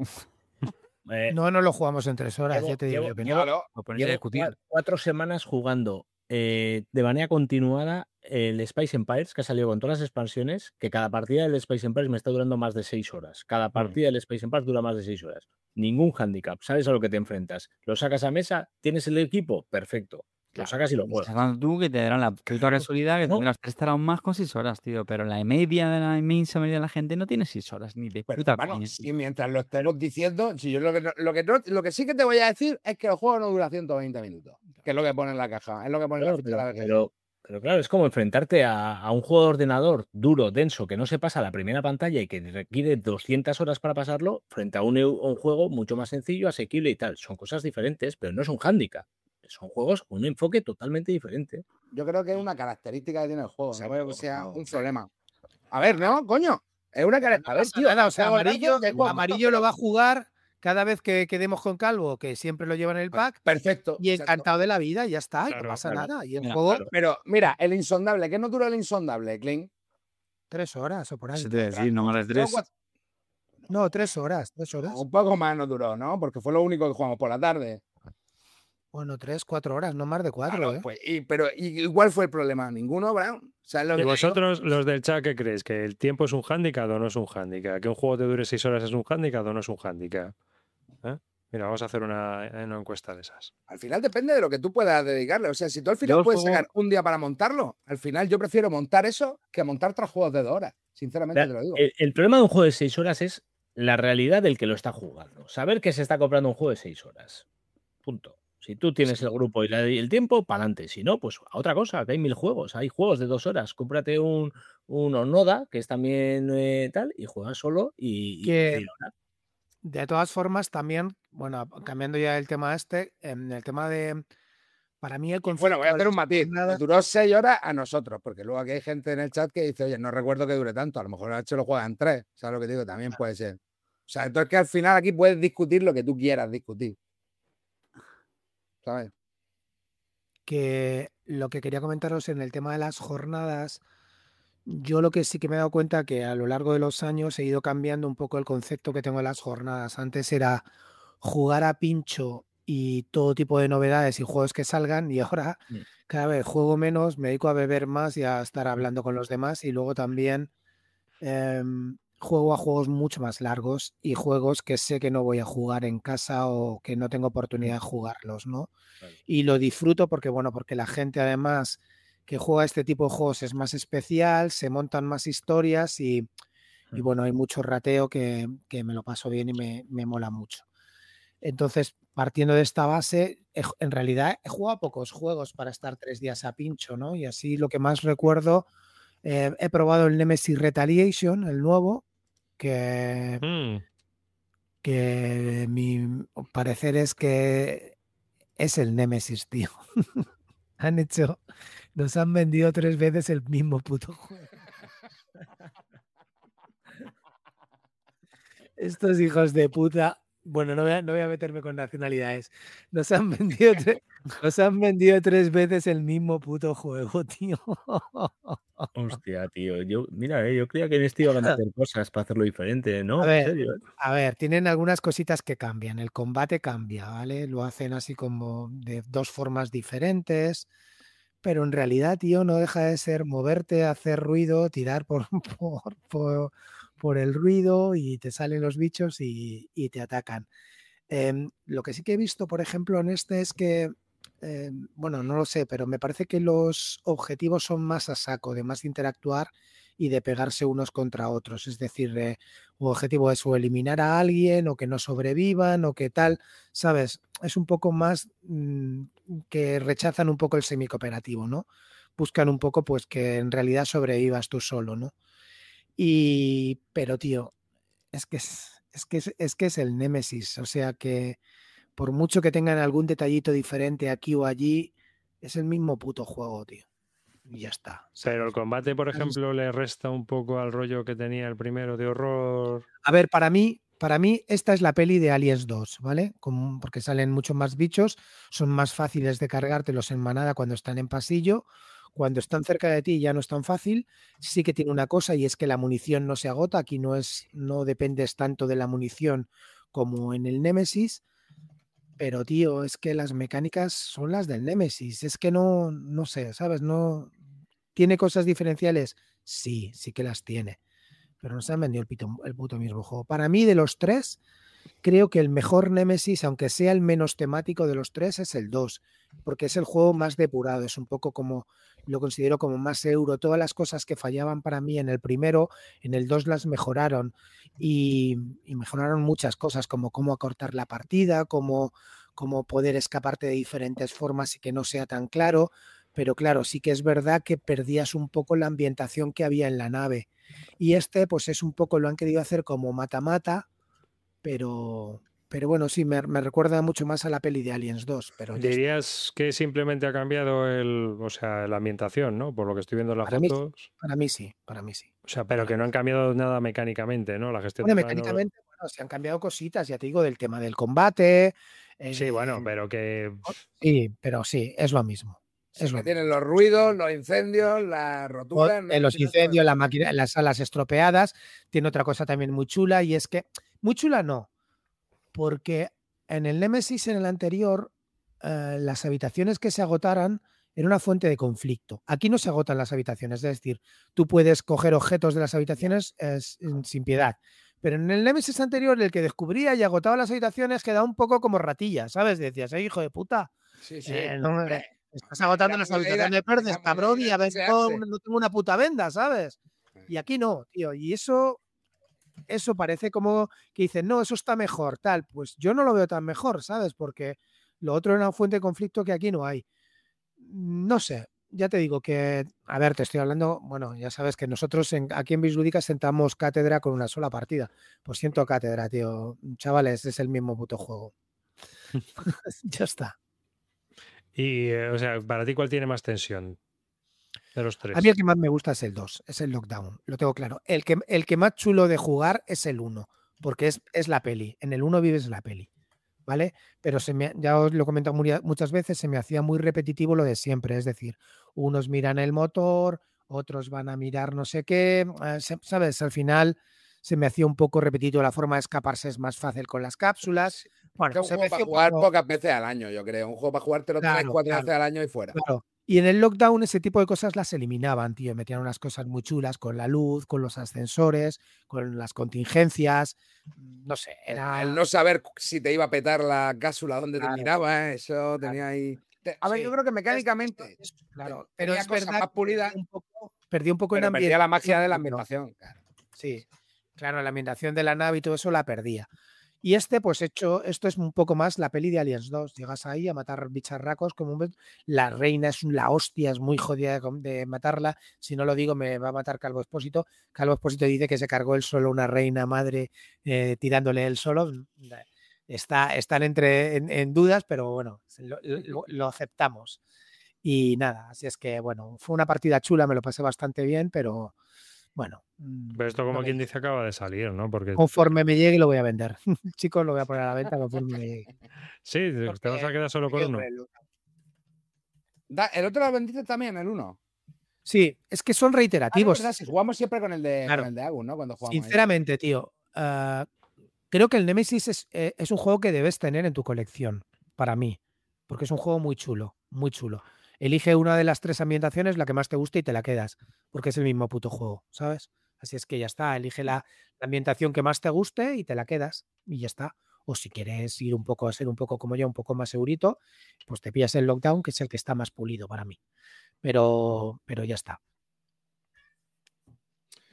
Eh, No, no lo jugamos en tres horas, llevo- ya te digo llevo- yo que no. llevo- Claro. Lo pones a Llevo discutir. cua- cuatro semanas jugando eh, de manera continuada el Space Empires, que ha salido con todas las expansiones, que cada partida del Space Empires me está durando más de seis horas. Cada partida del Space Empires dura más de seis horas. Ningún handicap, sabes a lo que te enfrentas. Lo sacas a mesa, tienes el equipo, perfecto. Lo sacas y lo Estás juegas. hablando tú que te darán la puta casualidad que No. tendrás tres rounds más con seis horas, tío. Pero la media de la inmensa mayoría de la gente no tiene seis horas ni de Pero, puta hermano, coña. si mientras lo estemos diciendo, si yo lo que, no- lo, que no- lo que sí que te voy a decir es que el juego no dura ciento veinte minutos, que es lo que pone en la caja, es lo que pone en la Claro, ficha de la pero, B G G. pero- pero claro, es como enfrentarte a, a un juego de ordenador duro, denso, que no se pasa la primera pantalla y que requiere doscientas horas para pasarlo, frente a un, eu- a un juego mucho más sencillo, asequible y tal. Son cosas diferentes, pero no es un hándicap. Son juegos con un enfoque totalmente diferente. Yo creo que es una característica que tiene el juego, no Exacto, veo que sea no. un problema. A ver, ¿no? Coño, es una característica. A ver, pasa tío, nada, o sea, juego amarillo, grande, juego amarillo lo va a jugar cada vez que quedemos con Calvo, que siempre lo lleva en el pack, perfecto. y exacto. encantado de la vida, y ya está, y Claro, no pasa claro. nada. Y el Mira, juego, claro. Pero mira, el insondable, ¿qué no dura el insondable, Clint? tres horas o por ahí. Se te debe decir, no más de Duró tres. cuatro- No, tres horas, tres horas. Un poco más no duró, ¿no? Porque fue lo único que jugamos por la tarde. Bueno, tres, cuatro horas, no más de cuatro, Claro, ¿eh? pues, y, pero ¿y igual fue el problema? ¿Ninguno, Brown? ¿Sabes lo que ¿Y te digo? vosotros, los del chat, qué creéis? ¿Que el tiempo es un hándicap o no es un hándicap? ¿Que un juego te dure seis horas es un hándicap o no es un hándicap? ¿Eh? Mira, vamos a hacer una, una encuesta de esas. Al final depende de lo que tú puedas dedicarle. O sea, si tú al final Yo el puedes juego- sacar un día para montarlo, al final yo prefiero montar eso que montar tres juegos de dos horas. Sinceramente te lo digo. El, el problema de un juego de seis horas es la realidad del que lo está jugando. Saber que se está comprando un juego de seis horas. Punto. Si tú tienes el grupo y la- y el tiempo, para adelante. Si no, pues a otra cosa, que hay mil juegos. Hay juegos de dos horas. Cómprate un, un Onoda, que es también eh, tal, y juegas solo y, y- Que- y lo- De todas formas, también, bueno, cambiando ya el tema este, en el tema de, para mí el concepto Bueno, voy a de hacer un las matiz. jornadas- Duró seis horas a nosotros, porque luego aquí hay gente en el chat que dice, oye, no recuerdo que dure tanto. A lo mejor H lo juegan tres. ¿Sabes lo que digo? También puede ser. O sea, entonces que al final aquí puedes discutir lo que tú quieras discutir. ¿Sabes? que lo que quería comentaros en el tema de las jornadas, yo lo que sí que me he dado cuenta que a lo largo de los años he ido cambiando un poco el concepto que tengo de las jornadas. Antes era jugar a pincho y todo tipo de novedades y juegos que salgan, y ahora Mm. cada vez juego menos, me dedico a beber más y a estar hablando con los demás, y luego también em, juego a juegos mucho más largos y juegos que sé que no voy a jugar en casa o que no tengo oportunidad de jugarlos, ¿no? Claro. Y lo disfruto porque, bueno, porque la gente además que juega este tipo de juegos es más especial, se montan más historias y, y Mm. bueno, hay mucho rateo que, que me lo paso bien y me, me mola mucho. Entonces, partiendo de esta base, he ju- en realidad he jugado a pocos juegos para estar tres días a pincho, ¿no? Y así lo que más recuerdo, eh, he probado el Nemesis Retaliation, el nuevo, que, Mm, que mi parecer es que es el Nemesis, tío. Han hecho, nos han vendido tres veces el mismo puto juego. Estos hijos de puta. Bueno, no voy a, no voy a meterme con nacionalidades. Nos han vendido, tre- nos han vendido tres veces el mismo puto juego, tío. Hostia, tío. Yo, mira, eh, yo creía que en este iban a meter cosas para hacerlo diferente, ¿no? A En ver, serio, eh. A ver, tienen algunas cositas que cambian. El combate cambia, ¿vale? Lo hacen así como de dos formas diferentes. Pero en realidad, tío, no deja de ser moverte, hacer ruido, tirar por, por, por, por el ruido y te salen los bichos y, y te atacan. Em, lo que sí que he visto, por ejemplo, en este es que, em, bueno, no lo sé, pero me parece que los objetivos son más a saco, de más interactuar y de pegarse unos contra otros. Es decir, eh, su objetivo es o eliminar a alguien o que no sobrevivan o que tal, ¿sabes? Es un poco más mmm, que rechazan un poco el semicooperativo, ¿no? Buscan un poco pues que en realidad sobrevivas tú solo, ¿no? Y, pero tío, es que es, es que es, es que es el Némesis, o sea que por mucho que tengan algún detallito diferente aquí o allí, es el mismo puto juego, tío. Y ya está. ¿sabes? Pero el combate, por ejemplo, le resta un poco al rollo que tenía el primero de horror. A ver, para mí, para mí esta es la peli de Aliens dos, ¿vale? Como, porque salen muchos más bichos, son más fáciles de cargártelos en manada cuando están en pasillo. Cuando están cerca de ti ya no es tan fácil. Sí que tiene una cosa y es que la munición no se agota. Aquí no es, no dependes tanto de la munición como en el Némesis. Pero, tío, es que las mecánicas son las del Némesis. Es que no, no sé, ¿sabes? No. ¿Tiene cosas diferenciales? Sí, sí que las tiene. Pero no se han vendido el, pito, el puto mismo juego. Para mí, de los tres, creo que el mejor Némesis, aunque sea el menos temático de los tres, es el dos. Porque es el juego más depurado. Es un poco como, lo considero como más euro. Todas las cosas que fallaban para mí en el primero, en el dos las mejoraron. Y, y mejoraron muchas cosas, como cómo acortar la partida, cómo, cómo poder escaparte de diferentes formas y que no sea tan claro. Pero claro, sí que es verdad que perdías un poco la ambientación que había en la nave. Y este, pues es un poco, lo han querido hacer como mata-mata, pero, pero bueno, sí, me, me recuerda mucho más a la peli de Aliens dos. Pero ¿Dirías que simplemente ha cambiado el, o sea, la ambientación, ¿no? Por lo que estoy viendo en las para fotos. Mí, para mí sí, para mí sí. O sea, pero que no han cambiado nada mecánicamente, ¿no? La gestión bueno, de mecánicamente, bueno, se han cambiado cositas, ya te digo, del tema del combate. Eh, sí, bueno, pero que... Sí, pero sí, es lo mismo. Es lo que tienen los ruidos, los incendios, las roturas. ¿no? En los incendios, la máquina, las salas estropeadas. Tiene otra cosa también muy chula y es que, muy chula no, porque en el Némesis, en el anterior, eh, las habitaciones que se agotaran era una fuente de conflicto. Aquí no se agotan las habitaciones, es decir, tú puedes coger objetos de las habitaciones eh, sin piedad. Pero en el Némesis anterior, el que descubría y agotaba las habitaciones quedaba un poco como ratilla, ¿sabes? Decías, eh, hijo de puta. Sí, sí. Eh, no, me... Estás agotando las habitaciones de perdes, cabrón, y a ver, no, no tengo una puta venda, ¿sabes? Y aquí no, tío. Y eso, eso parece como que dicen, no, eso está mejor, tal. Pues yo no lo veo tan mejor, ¿sabes? Porque lo otro era una fuente de conflicto que aquí no hay. No sé, ya te digo que, a ver, te estoy hablando, bueno, ya sabes que nosotros en, aquí en Bislúdica sentamos cátedra con una sola partida. Pues siento cátedra, tío. Chavales, es el mismo puto juego. Ya está. Y, eh, o sea, para ti, ¿cuál tiene más tensión de los tres? A mí el que más me gusta es el dos, es el Lockdown, lo tengo claro. El que, el que más chulo de jugar es el uno, porque es, es la peli. En el uno vives la peli, ¿vale? Pero se me, ya os lo he comentado muchas veces, se me hacía muy repetitivo lo de siempre. Es decir, unos miran el motor, otros van a mirar no sé qué, ¿sabes? Al final se me hacía un poco repetitivo. La forma de escaparse es más fácil con las cápsulas. Bueno, es un juego para jugar poco... pocas veces al año, yo creo. Un juego para jugártelo claro, tres, cuatro claro, veces al año y fuera. Claro. Y en el Lockdown ese tipo de cosas las eliminaban, tío. Metían unas cosas muy chulas con la luz, con los ascensores, con las contingencias. No sé, era... El no saber si te iba a petar la cápsula donde claro, te miraba, ¿eh? Eso claro. tenía ahí... A ver, sí. Yo creo que mecánicamente... Es, es, claro, pero es verdad más pulida. Perdí un poco, perdí un poco pero en ambiente. Perdía la magia de la ambientación. Claro. Sí, claro, la ambientación de la nave y todo eso la perdía. Y este, pues hecho, esto es un poco más la peli de Aliens dos. Llegas ahí a matar bicharracos, como un... la reina es la hostia, es muy jodida de, de matarla. Si no lo digo, me va a matar Calvo Espósito. Calvo Espósito dice que se cargó él solo una reina madre eh, tirándole él solo. Está, están entre en, en dudas, pero bueno, lo, lo, lo aceptamos. Y nada, así es que bueno, fue una partida chula, me lo pasé bastante bien, pero bueno. Pero esto, como no quien dice, acaba de salir, ¿no? Porque conforme me llegue lo voy a vender. Chicos, lo voy a poner a la venta conforme me llegue. Sí, porque te vas a quedar solo con uno. ¿El otro lo vendiste también, el uno? Sí, es que son reiterativos. Ah, no, si jugamos siempre con el de, claro. con el de Agus, ¿no? Cuando jugamos Sinceramente, ahí. tío, uh, creo que el Nemesis es, eh, es un juego que debes tener en tu colección, para mí, porque es un juego muy chulo, muy chulo. Elige una de las tres ambientaciones, la que más te guste y te la quedas, porque es el mismo puto juego, ¿sabes? Así es que ya está, elige la, la ambientación que más te guste y te la quedas y ya está. O si quieres ir un poco a ser un poco como yo, un poco más segurito, pues te pillas el Lockdown, que es el que está más pulido para mí. Pero, pero ya está.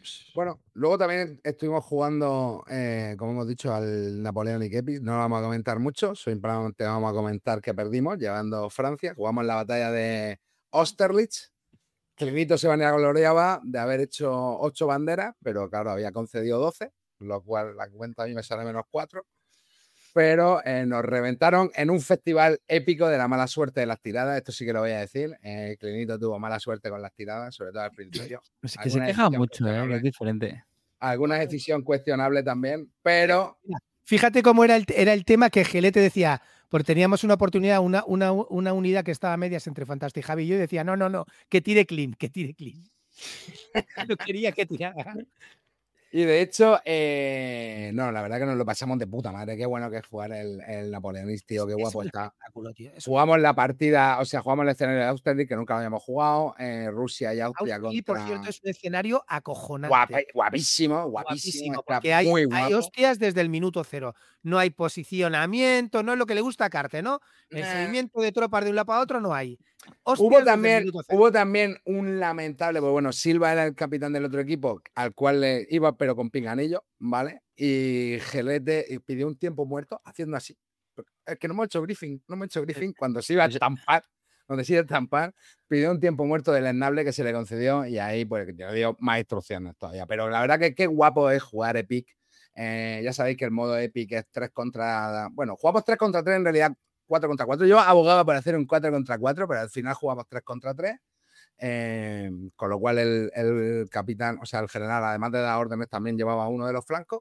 Bueno, luego también estuvimos jugando, eh, como hemos dicho, al Napoleonic Epic. No lo vamos a comentar mucho, simplemente vamos a comentar que perdimos llevando Francia. Jugamos la batalla de Austerlitz. Clinito se vanagloriaba de haber hecho ocho banderas, pero claro, había concedido doce, lo cual la cuenta a mí me sale menos cuatro. Pero eh, nos reventaron en un festival épico de la mala suerte de las tiradas. Esto sí que lo voy a decir. Eh, Clinito tuvo mala suerte con las tiradas, sobre todo al principio. Es que se queja mucho, ¿eh? Que es diferente. Alguna decisión cuestionable también, pero... Fíjate cómo era el, era el tema que Gelete decía, porque teníamos una oportunidad, una, una, una unidad que estaba a medias entre Fantastic Javi y yo, y decía, no, no, no, que tire clean, que tire clean. No quería que tirara. Y de hecho, eh, no, la verdad que nos lo pasamos de puta madre. Qué bueno que es jugar el, el Napoleonis, tío, qué guapo está. Tío, jugamos la partida, o sea, jugamos el escenario de Austerlitz, que nunca lo habíamos jugado, eh, Rusia y Austria. Y por cierto, es un escenario acojonante. Guapa, guapísimo, guapísimo. Porque hay, muy hay hostias desde el minuto cero. No hay posicionamiento, no es lo que le gusta a Carte, ¿no? El Eh. seguimiento de tropas de un lado para otro no hay. Hostias Hubo desde el también, minuto cero. hubo también un lamentable, pues bueno, Silva era el capitán del otro equipo, al cual le iba pero con pinganillo, ¿vale? Y Gelete pidió un tiempo muerto haciendo así. Es que no hemos hecho briefing, no hemos hecho briefing cuando se iba a estampar, donde se iba a estampar, pidió un tiempo muerto del esnable que se le concedió y ahí pues le dio más instrucciones todavía. Pero la verdad que qué guapo es jugar Epic. Eh, ya sabéis que el modo Epic es tres contra... Bueno, jugamos tres contra tres en realidad. cuatro contra cuatro. Yo abogaba por hacer un cuatro contra cuatro, pero al final jugamos tres contra tres. Eh, con lo cual el, el capitán, o sea, el general, además de dar órdenes, también llevaba uno de los flancos.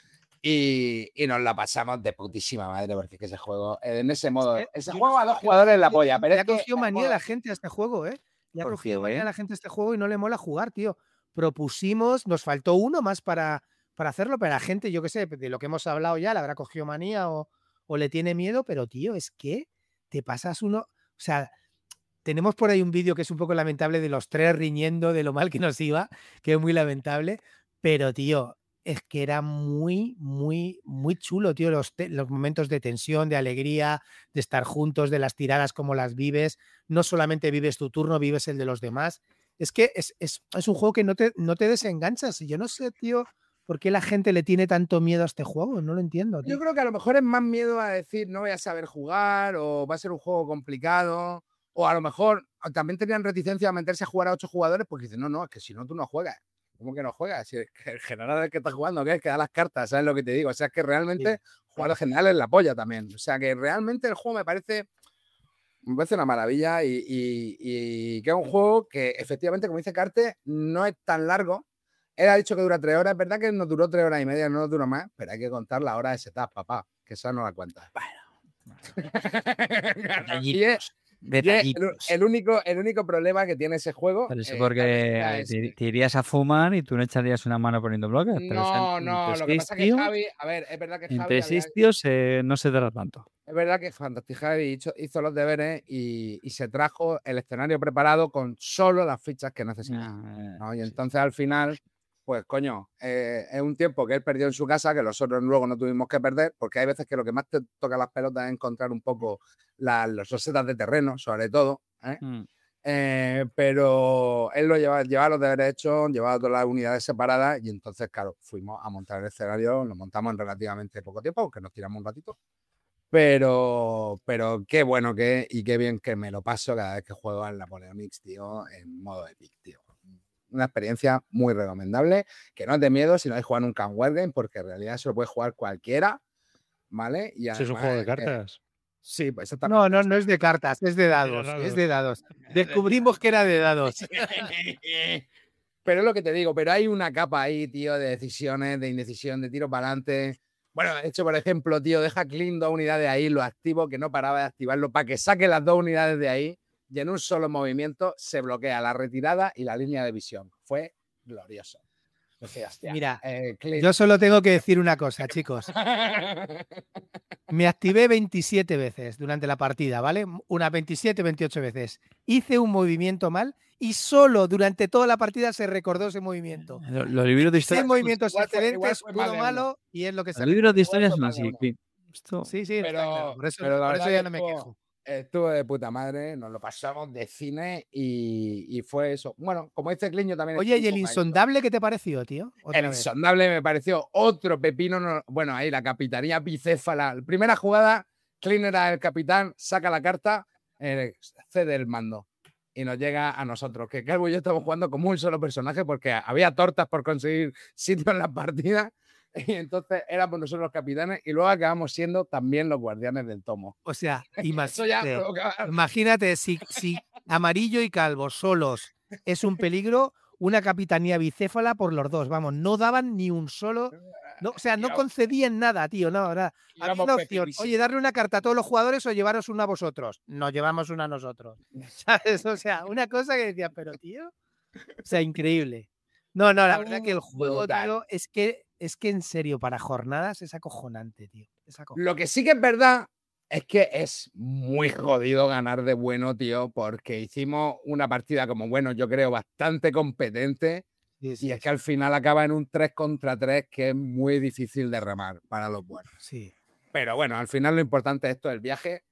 Y, y nos la pasamos de putísima madre, porque es que ese juego, en ese modo, Eh, ese yo juego no a sé dos qué- jugadores en la polla. Pero Le es ha que cogido el manía modo- a la gente a este juego, ¿eh? Le ha ¿Por cogido qué, manía a güey? la gente a este juego y no le mola jugar, tío. Propusimos, nos faltó uno más para, para hacerlo, pero la gente, yo qué sé, de lo que hemos hablado ya, le habrá cogido manía o, o le tiene miedo, pero tío, es que te pasas uno, o sea, tenemos por ahí un vídeo que es un poco lamentable de los tres riñendo de lo mal que nos iba, que es muy lamentable, pero tío, es que era muy, muy, muy chulo, tío, los, te- los momentos de tensión, de alegría, de estar juntos, de las tiradas como las vives, no solamente vives tu turno, vives el de los demás. Es que es, es, es un juego que no te, no te desenganchas y yo no sé, tío, por qué la gente le tiene tanto miedo a este juego, no lo entiendo, tío. Yo creo que a lo mejor es más miedo a decir no voy a saber jugar o va a ser un juego complicado. O a lo mejor también tenían reticencia a meterse a jugar a ocho jugadores porque dicen, no, no, es que si no tú no juegas. ¿Cómo que no juegas? Si es que el general es el que está jugando, ¿qué es? Que da las cartas, ¿sabes lo que te digo? O sea, es que realmente jugar al general es la polla también. O sea, que realmente el juego me parece, me parece una maravilla y, y, y que es un juego que efectivamente, como dice Carte, no es tan largo. Él ha dicho que dura tres horas, es verdad que nos duró tres horas y media, no nos duró más, pero hay que contar la hora de setup, papá, que esa no la cuenta. Y es- y es el, el único, el único problema que tiene ese juego. Pero eso eh, porque la verdad es te, que- te irías a fumar y tú no echarías una mano poniendo bloques. Pero No, en- no, entre lo que seis pasa es que tíos- Javi, a ver, es verdad que Javi Entre había- seis tíos eh, no se dará tanto. es verdad que Fantastic Javi hizo, hizo los deberes y, y se trajo el escenario preparado con solo las fichas que necesitaba. Ah, ¿no? Y entonces al final, pues coño, eh, es un tiempo que él perdió en su casa, que nosotros luego no tuvimos que perder, porque hay veces que lo que más te toca las pelotas es encontrar un poco la- los rosetas de terreno, sobre todo. ¿eh? mm. Eh, pero él lo llevaba, llevaba los deberes hechos, llevaba todas las unidades separadas y entonces, claro, fuimos a montar el escenario, lo montamos en relativamente poco tiempo, aunque nos tiramos un ratito. Pero, pero qué bueno que y qué bien que me lo paso cada vez que juego al Napoleonics, tío, en modo Epic, tío. Una experiencia muy recomendable, que no es de miedo si no hay jugar nunca un Wargame, porque en realidad se lo puede jugar cualquiera, ¿vale? Y Eso es un además, juego de eh, cartas. sí, pues exactamente. No, no, no es de cartas, es de dados, dados. es de dados. Descubrimos que era de dados. Pero es lo que te digo, pero hay una capa ahí, tío, de decisiones, de indecisión, de tiro para adelante. Bueno, de hecho, por ejemplo, tío, deja clean dos unidades ahí, lo activo, que no paraba de activarlo, para que saque las dos unidades de ahí y en un solo movimiento se bloquea la retirada y la línea de visión. Fue glorioso. Decía, hostia, Mira, eh, clean. Yo solo tengo que decir una cosa, chicos. Me activé veintisiete veces durante la partida, ¿vale? Unas veintisiete, veintiocho veces. Hice un movimiento mal y solo durante toda la partida se recordó ese movimiento. Los, los libros de historia, Seis movimientos igual fue- igual excelentes, fue más uno de malo y es lo que se los libros de igual historia fue son más de así. uno. Clint. Esto- Sí, sí, está Pero- claro. Por eso, pero la por eso verdad ya que no me estuvo- quejo. Estuvo de puta madre, nos lo pasamos de cine y, y fue eso. Bueno, como dice Cliño también. Oye, ¿y el insondable qué te pareció, tío? Otra El vez. insondable me pareció otro pepino. No, bueno, ahí la capitanía bicéfala. La primera jugada, Clint era el capitán, saca la carta, eh, cede el mando. Y nos llega a nosotros, que Calvo y yo estamos jugando como un solo personaje porque había tortas por conseguir sitio en la partida. Y entonces éramos nosotros los capitanes y luego acabamos siendo también los guardianes del tomo. O sea, Eso ya imagínate, provocaba- imagínate si, si Amarillo y Calvo solos es un peligro, una capitanía bicéfala por los dos. Vamos, no daban ni un solo. No, o sea, no Íbamos- concedían nada, tío. No, nada. Había íbamos una opción. pepinísimos. Oye, darle una carta a todos los jugadores o llevaros una a vosotros. Nos llevamos una a nosotros. ¿Sabes? O sea, una cosa que decía, pero tío. O sea, increíble. No, no, la verdad que el juego, Brutal. tío, es que, es que en serio, para jornadas es acojonante, tío. Es acojonante. Lo que sí que es verdad es que es muy jodido ganar de bueno, tío, porque hicimos una partida como bueno, yo creo, bastante competente. Sí, sí, Y es que al final acaba en un tres contra tres que es muy difícil de remar para los buenos. sí. Pero bueno, al final lo importante es esto, el viaje.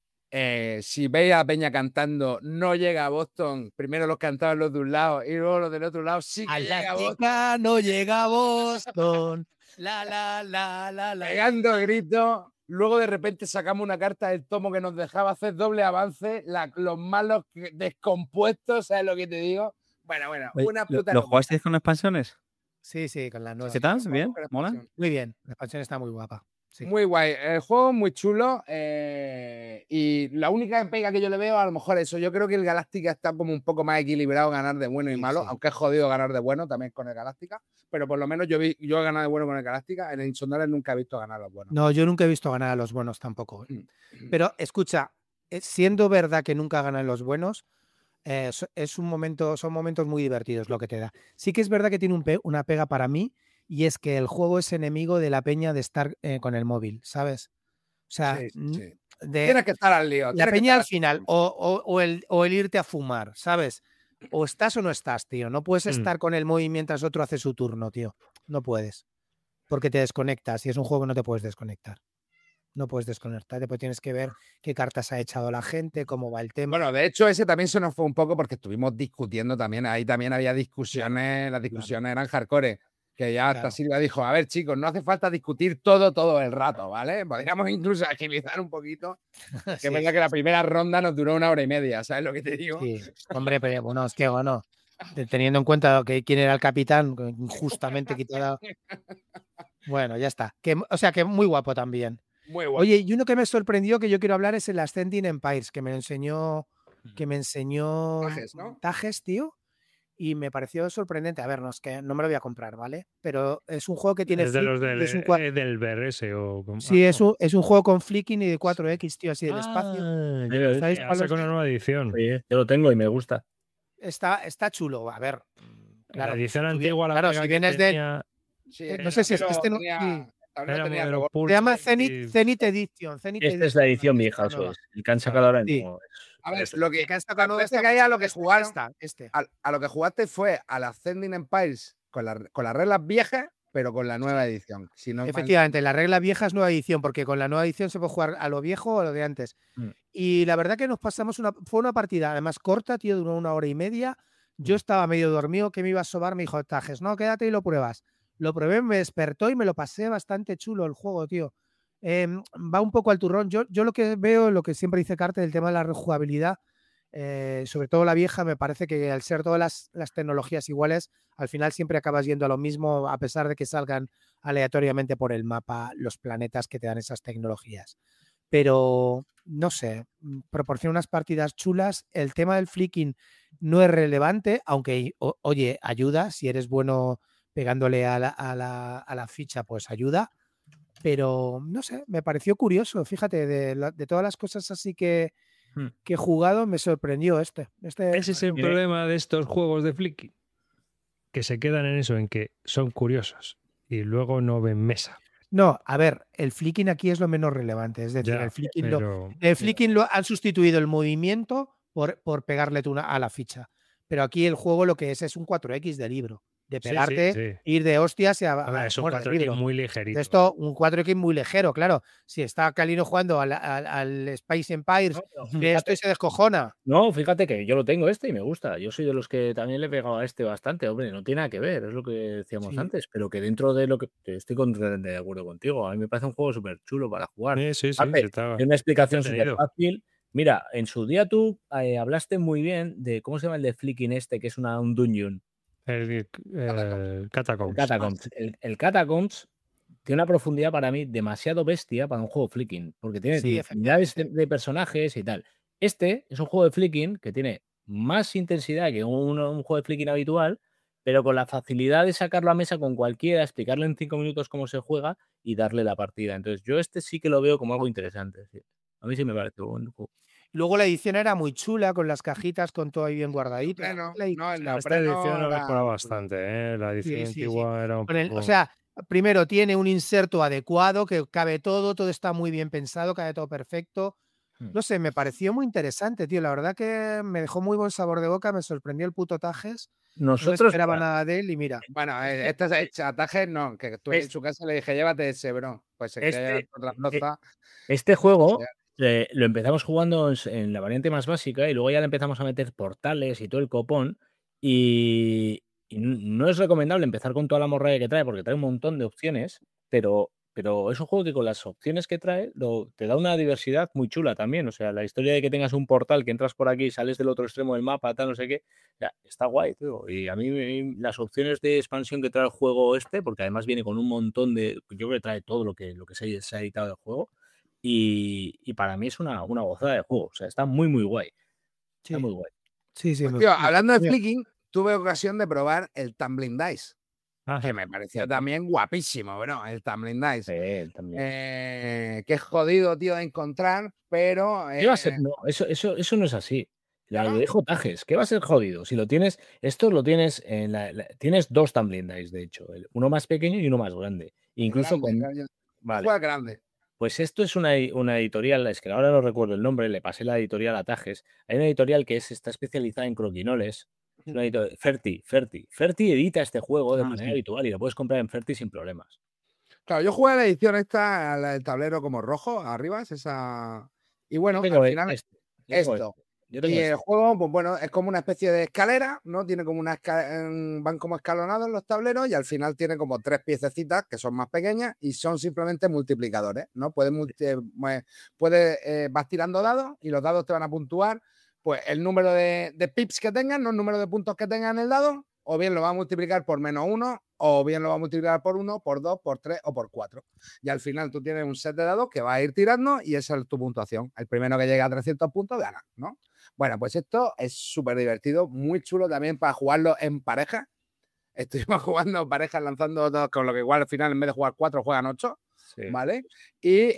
Eh, si veis a Peña cantando, no llega a Boston. Primero los cantaban los de un lado y luego los del otro lado sí que A llega a la Boston. chica no llega a Boston. La, la, la, la, la. Pegando gritos. Luego de repente sacamos una carta del tomo que nos dejaba hacer doble avance. La- los malos que- descompuestos, ¿sabes lo que te digo? Bueno, bueno, Oye, una ¿lo- puta. ¿Lo locura. jugasteis con expansiones? Sí, sí, con la nueva. ¿Qué tal? Jugamos ¿Bien? con la ¿Mola? expansión. Muy bien. La expansión está muy guapa. Sí. Muy guay. El juego muy chulo. eh, y la única pega que yo le veo, a lo mejor eso. Yo creo que el Galáctica está como un poco más equilibrado ganar de bueno y Sí, malo. sí. Aunque es jodido ganar de bueno también con el Galáctica. Pero por lo menos yo, vi, yo he ganado de bueno con el Galáctica. En el Insondable nunca he visto ganar a los buenos. No, yo nunca he visto ganar a los buenos tampoco. Mm. Pero escucha, eh, siendo verdad que nunca ganan los buenos, eh, so- es un momento, son momentos muy divertidos lo que te da. Sí que es verdad que tiene un pe- una pega para mí y es que el juego es enemigo de la peña de estar eh, con el móvil, ¿sabes? O sea, Sí, sí, n- sí. de, Tienes que estar al lío. la tienes que peña al estar final, o, o- o el, o el irte a fumar, ¿sabes? O estás o no estás, tío. No puedes Mm. estar con el móvil mientras otro hace su turno, tío. No puedes. Porque te desconectas y es un juego que no te puedes desconectar. No puedes desconectar, después tienes que ver qué cartas ha echado la gente, cómo va el tema. Bueno, de hecho, ese también se nos fue un poco porque estuvimos discutiendo también. Ahí también había discusiones, las discusiones eran hardcore. Que ya hasta Claro. Silvia dijo: a ver, chicos, no hace falta discutir todo, todo el rato, ¿vale? Podríamos incluso agilizar un poquito. Que Sí, es verdad que la primera ronda nos duró una hora y media, ¿sabes lo que te digo? sí. Hombre, pero bueno, es que bueno, te- teniendo en cuenta que quién era el capitán, que injustamente quitado. Bueno, ya está. Que, o sea, que muy guapo también. Muy bueno. Oye, y uno que me sorprendió que yo quiero hablar es el Ascending Empires, que me lo enseñó, que me enseñó Tajes, ¿no? Tajes, tío, y me pareció sorprendente. A ver, no es que no me lo voy a comprar, ¿vale? Pero es un juego que tiene Es de los flick- del, es un cua- eh, del B R S o... como- sí, ah, es un, es un juego con flicking y de cuatro equis, tío, así del espacio. Ah, Yo- ya, ¿Sabéis ya cuál sacó es? una nueva edición. Oye, yo lo tengo y me gusta. Está, está chulo. A ver, claro, la edición tú vi- antigua, la claro, pega si que vienes de- tenía, Sí, eh, el no sé si es tablero este no- tenía- sí. el tablero era tenía modelo robot. Pulse se llama y- Zenith, Zenith Edition. Zenith Esta es la edición vieja, esta eso nueva. es. El que han sacado ahora Sí. mismo. A ver, es- lo que, El que han sacado nuevo parece esta- que ahí a lo que este- jugaron, esta, este. a, a lo que jugaste fue al Ascending Empires con, la- con las reglas viejas, pero con la nueva edición. Si no mal- Efectivamente, la regla vieja es nueva edición, porque con la nueva edición se puede jugar a lo viejo o a lo de antes. Mm. Y la verdad que nos pasamos una. Fue una partida, además corta, tío, duró una hora y media. Yo estaba medio dormido, que me iba a sobar, me dijo, Tajes, no, quédate y lo pruebas. Lo probé, me despertó y me lo pasé bastante chulo el juego, tío. Em, va un poco al turrón. Yo, yo lo que veo, lo que siempre dice Carte, del tema de la rejugabilidad, eh, sobre todo la vieja, me parece que al ser todas las, las tecnologías iguales, al final siempre acabas yendo a lo mismo, a pesar de que salgan aleatoriamente por el mapa los planetas que te dan esas tecnologías. Pero, no sé, mm, proporciona unas partidas chulas. El tema del flicking no es relevante, aunque, o- oye, ayuda. Si eres bueno pegándole a la, a la- a la ficha, pues ayuda. Pero, no sé, me pareció curioso. Fíjate, de, la- de todas las cosas así que, Hmm. que he jugado, me sorprendió este. este Ese es el Mire. problema de estos juegos de flicking, que se quedan en eso, en que son curiosos y luego no ven mesa. No, a ver, el flicking aquí es lo menos relevante. Es decir, Ya, el flicking, lo, pero- el flicking lo han sustituido el movimiento por, por pegarle tú una- a la ficha. Pero aquí el juego lo que es es un cuatro equis de libro. de Sí, pegarte, sí, sí. ir de hostias y a, A ver, a es un morder cuatro X vidrio. muy De ligerito. esto, un cuatro X muy ligero, claro. Si está Calino jugando al, al- al Space Empires, No, pero ve esto y fíjate, se descojona. no, fíjate que yo lo tengo este y me gusta. Yo soy de los que también le he pegado a este bastante, hombre, no tiene nada que ver, es lo que decíamos Sí. antes, pero que dentro de lo que estoy completamente de acuerdo contigo. A mí me parece un juego súper chulo para jugar. Sí, sí, sí. Aparte, Está tiene una explicación súper entretenido. fácil. Mira, en su día tú eh, hablaste muy bien de, ¿cómo se llama el de Flicking este? Que es una, un dungeon. El, el El Catacombs. Catacombs. El, el Catacombs tiene una profundidad para mí demasiado bestia para un juego flicking, porque tiene Sí, unidades de, efectivamente. de personajes y tal. Este es un juego de flicking que tiene más intensidad que un, un juego de flicking habitual, pero con la facilidad de sacarlo a mesa con cualquiera, explicarle en cinco minutos cómo se juega y darle la partida. Entonces, yo este sí que lo veo como algo interesante. Sí. A mí sí me parece un buen juego. Luego la edición era muy chula, con las cajitas, con todo ahí bien guardadito. Bueno, La no, el Esta neopreno edición ha era mejorado muy chulo. bastante, ¿eh? La edición Sí, sí, sí. antigua era un Con el- poco... o sea, primero tiene un inserto adecuado, que cabe todo, todo está muy bien pensado, cabe todo perfecto. Hmm. No sé, me pareció muy interesante, tío. La verdad que me dejó muy buen sabor de boca, me sorprendió el puto Tajes. No me Nosotros, esperaba para- nada de él y mira. Bueno, eh, este chataje no, que estuve en Es- su casa y le dije, llévate ese, bro. Pues se quería llevar este, otra eh, loza. este juego eh, lo empezamos jugando en, en la variante más básica y luego ya le empezamos a meter portales y todo el copón. Y, y n- no es recomendable empezar con toda la morralla que trae porque trae un montón de opciones, pero, pero es un juego que con las opciones que trae lo- te da una diversidad muy chula también. O sea, la historia de que tengas un portal que entras por aquí y sales del otro extremo del mapa, tal, no sé qué, ya, está guay, tío. Y a mí me- las opciones de expansión que trae el juego este, porque además viene con un montón de. Yo creo que trae todo lo que, lo que se, se ha editado del juego. Y, y para mí es una, una gozada de juego. O sea, está muy, muy guay. Está Sí, muy guay. sí, sí. Pues, me- tío, me- hablando de me- flicking, tuve ocasión de probar el Tumbling Dice, Ah, que me pareció también guapísimo, bro, el Tumbling Dice. Sí, él también. Eh, que es jodido, tío, de encontrar, pero... ¿Qué va a ser? eh, No, eso, eso, eso no es así. ¿Ya Lo no? dijo Tajes. ¿Qué va a ser jodido? Si lo tienes, esto lo tienes en la, la- tienes dos Tumbling Dice, de hecho, el- uno más pequeño y uno más grande. Incluso grande, con. grande. Vale. Juega grande. Pues esto es una, una editorial, es que ahora no recuerdo el nombre, le pasé la editorial a Tajes. Hay una editorial que es, está especializada en croquinoles. Es una editorial, Ferti, Ferti. Ferti edita este juego de Ah, manera sí. habitual y lo puedes comprar en Ferti sin problemas. Claro, yo jugué la edición esta, la del tablero como rojo, arriba, es esa... Y bueno, Yo tengo al final, este, yo tengo esto. este, yo tengo Y este. el juego, pues bueno, es como una especie de escalera, ¿no? Tiene como una esca- en- van como escalonados los tableros y al final tiene como tres piececitas que son más pequeñas y son simplemente multiplicadores, ¿no? Puedes, multi- eh, puedes eh, vas tirando dados y los dados te van a puntuar, pues el número de, de pips que tengan, no el número de puntos que tengan en el dado, o bien lo va a multiplicar por menos uno, o bien lo va a multiplicar por uno, por dos, por tres o por cuatro. Y al final tú tienes un set de dados que vas a ir tirando y esa es tu puntuación. El primero que llegue a trescientos puntos gana, ¿no? Bueno, pues esto es súper divertido, muy chulo también para jugarlo en pareja. Estuvimos jugando parejas lanzando dos, con lo que igual al final en vez de jugar cuatro juegan ocho, Sí. ¿vale? Y,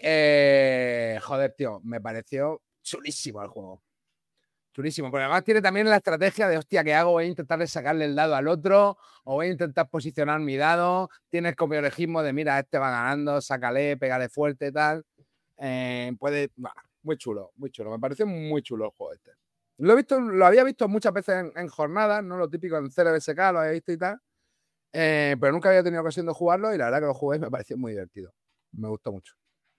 eh, joder, tío, me pareció chulísimo el juego. Chulísimo, porque además tiene también la estrategia de, hostia, ¿qué hago? Voy a intentar sacarle el dado al otro o voy a intentar posicionar mi dado. Tienes como orejismo de, mira, este va ganando, sácale, pégale fuerte, tal. Eh, puede... Bah, muy chulo, muy chulo. Me pareció muy chulo el juego este. Lo he visto, lo había visto muchas veces en, en jornadas, ¿no? Lo típico en C R B S K, lo había visto y tal. Eh, pero nunca había tenido ocasión de jugarlo y la verdad que lo jugué y me pareció muy divertido. Me gustó mucho.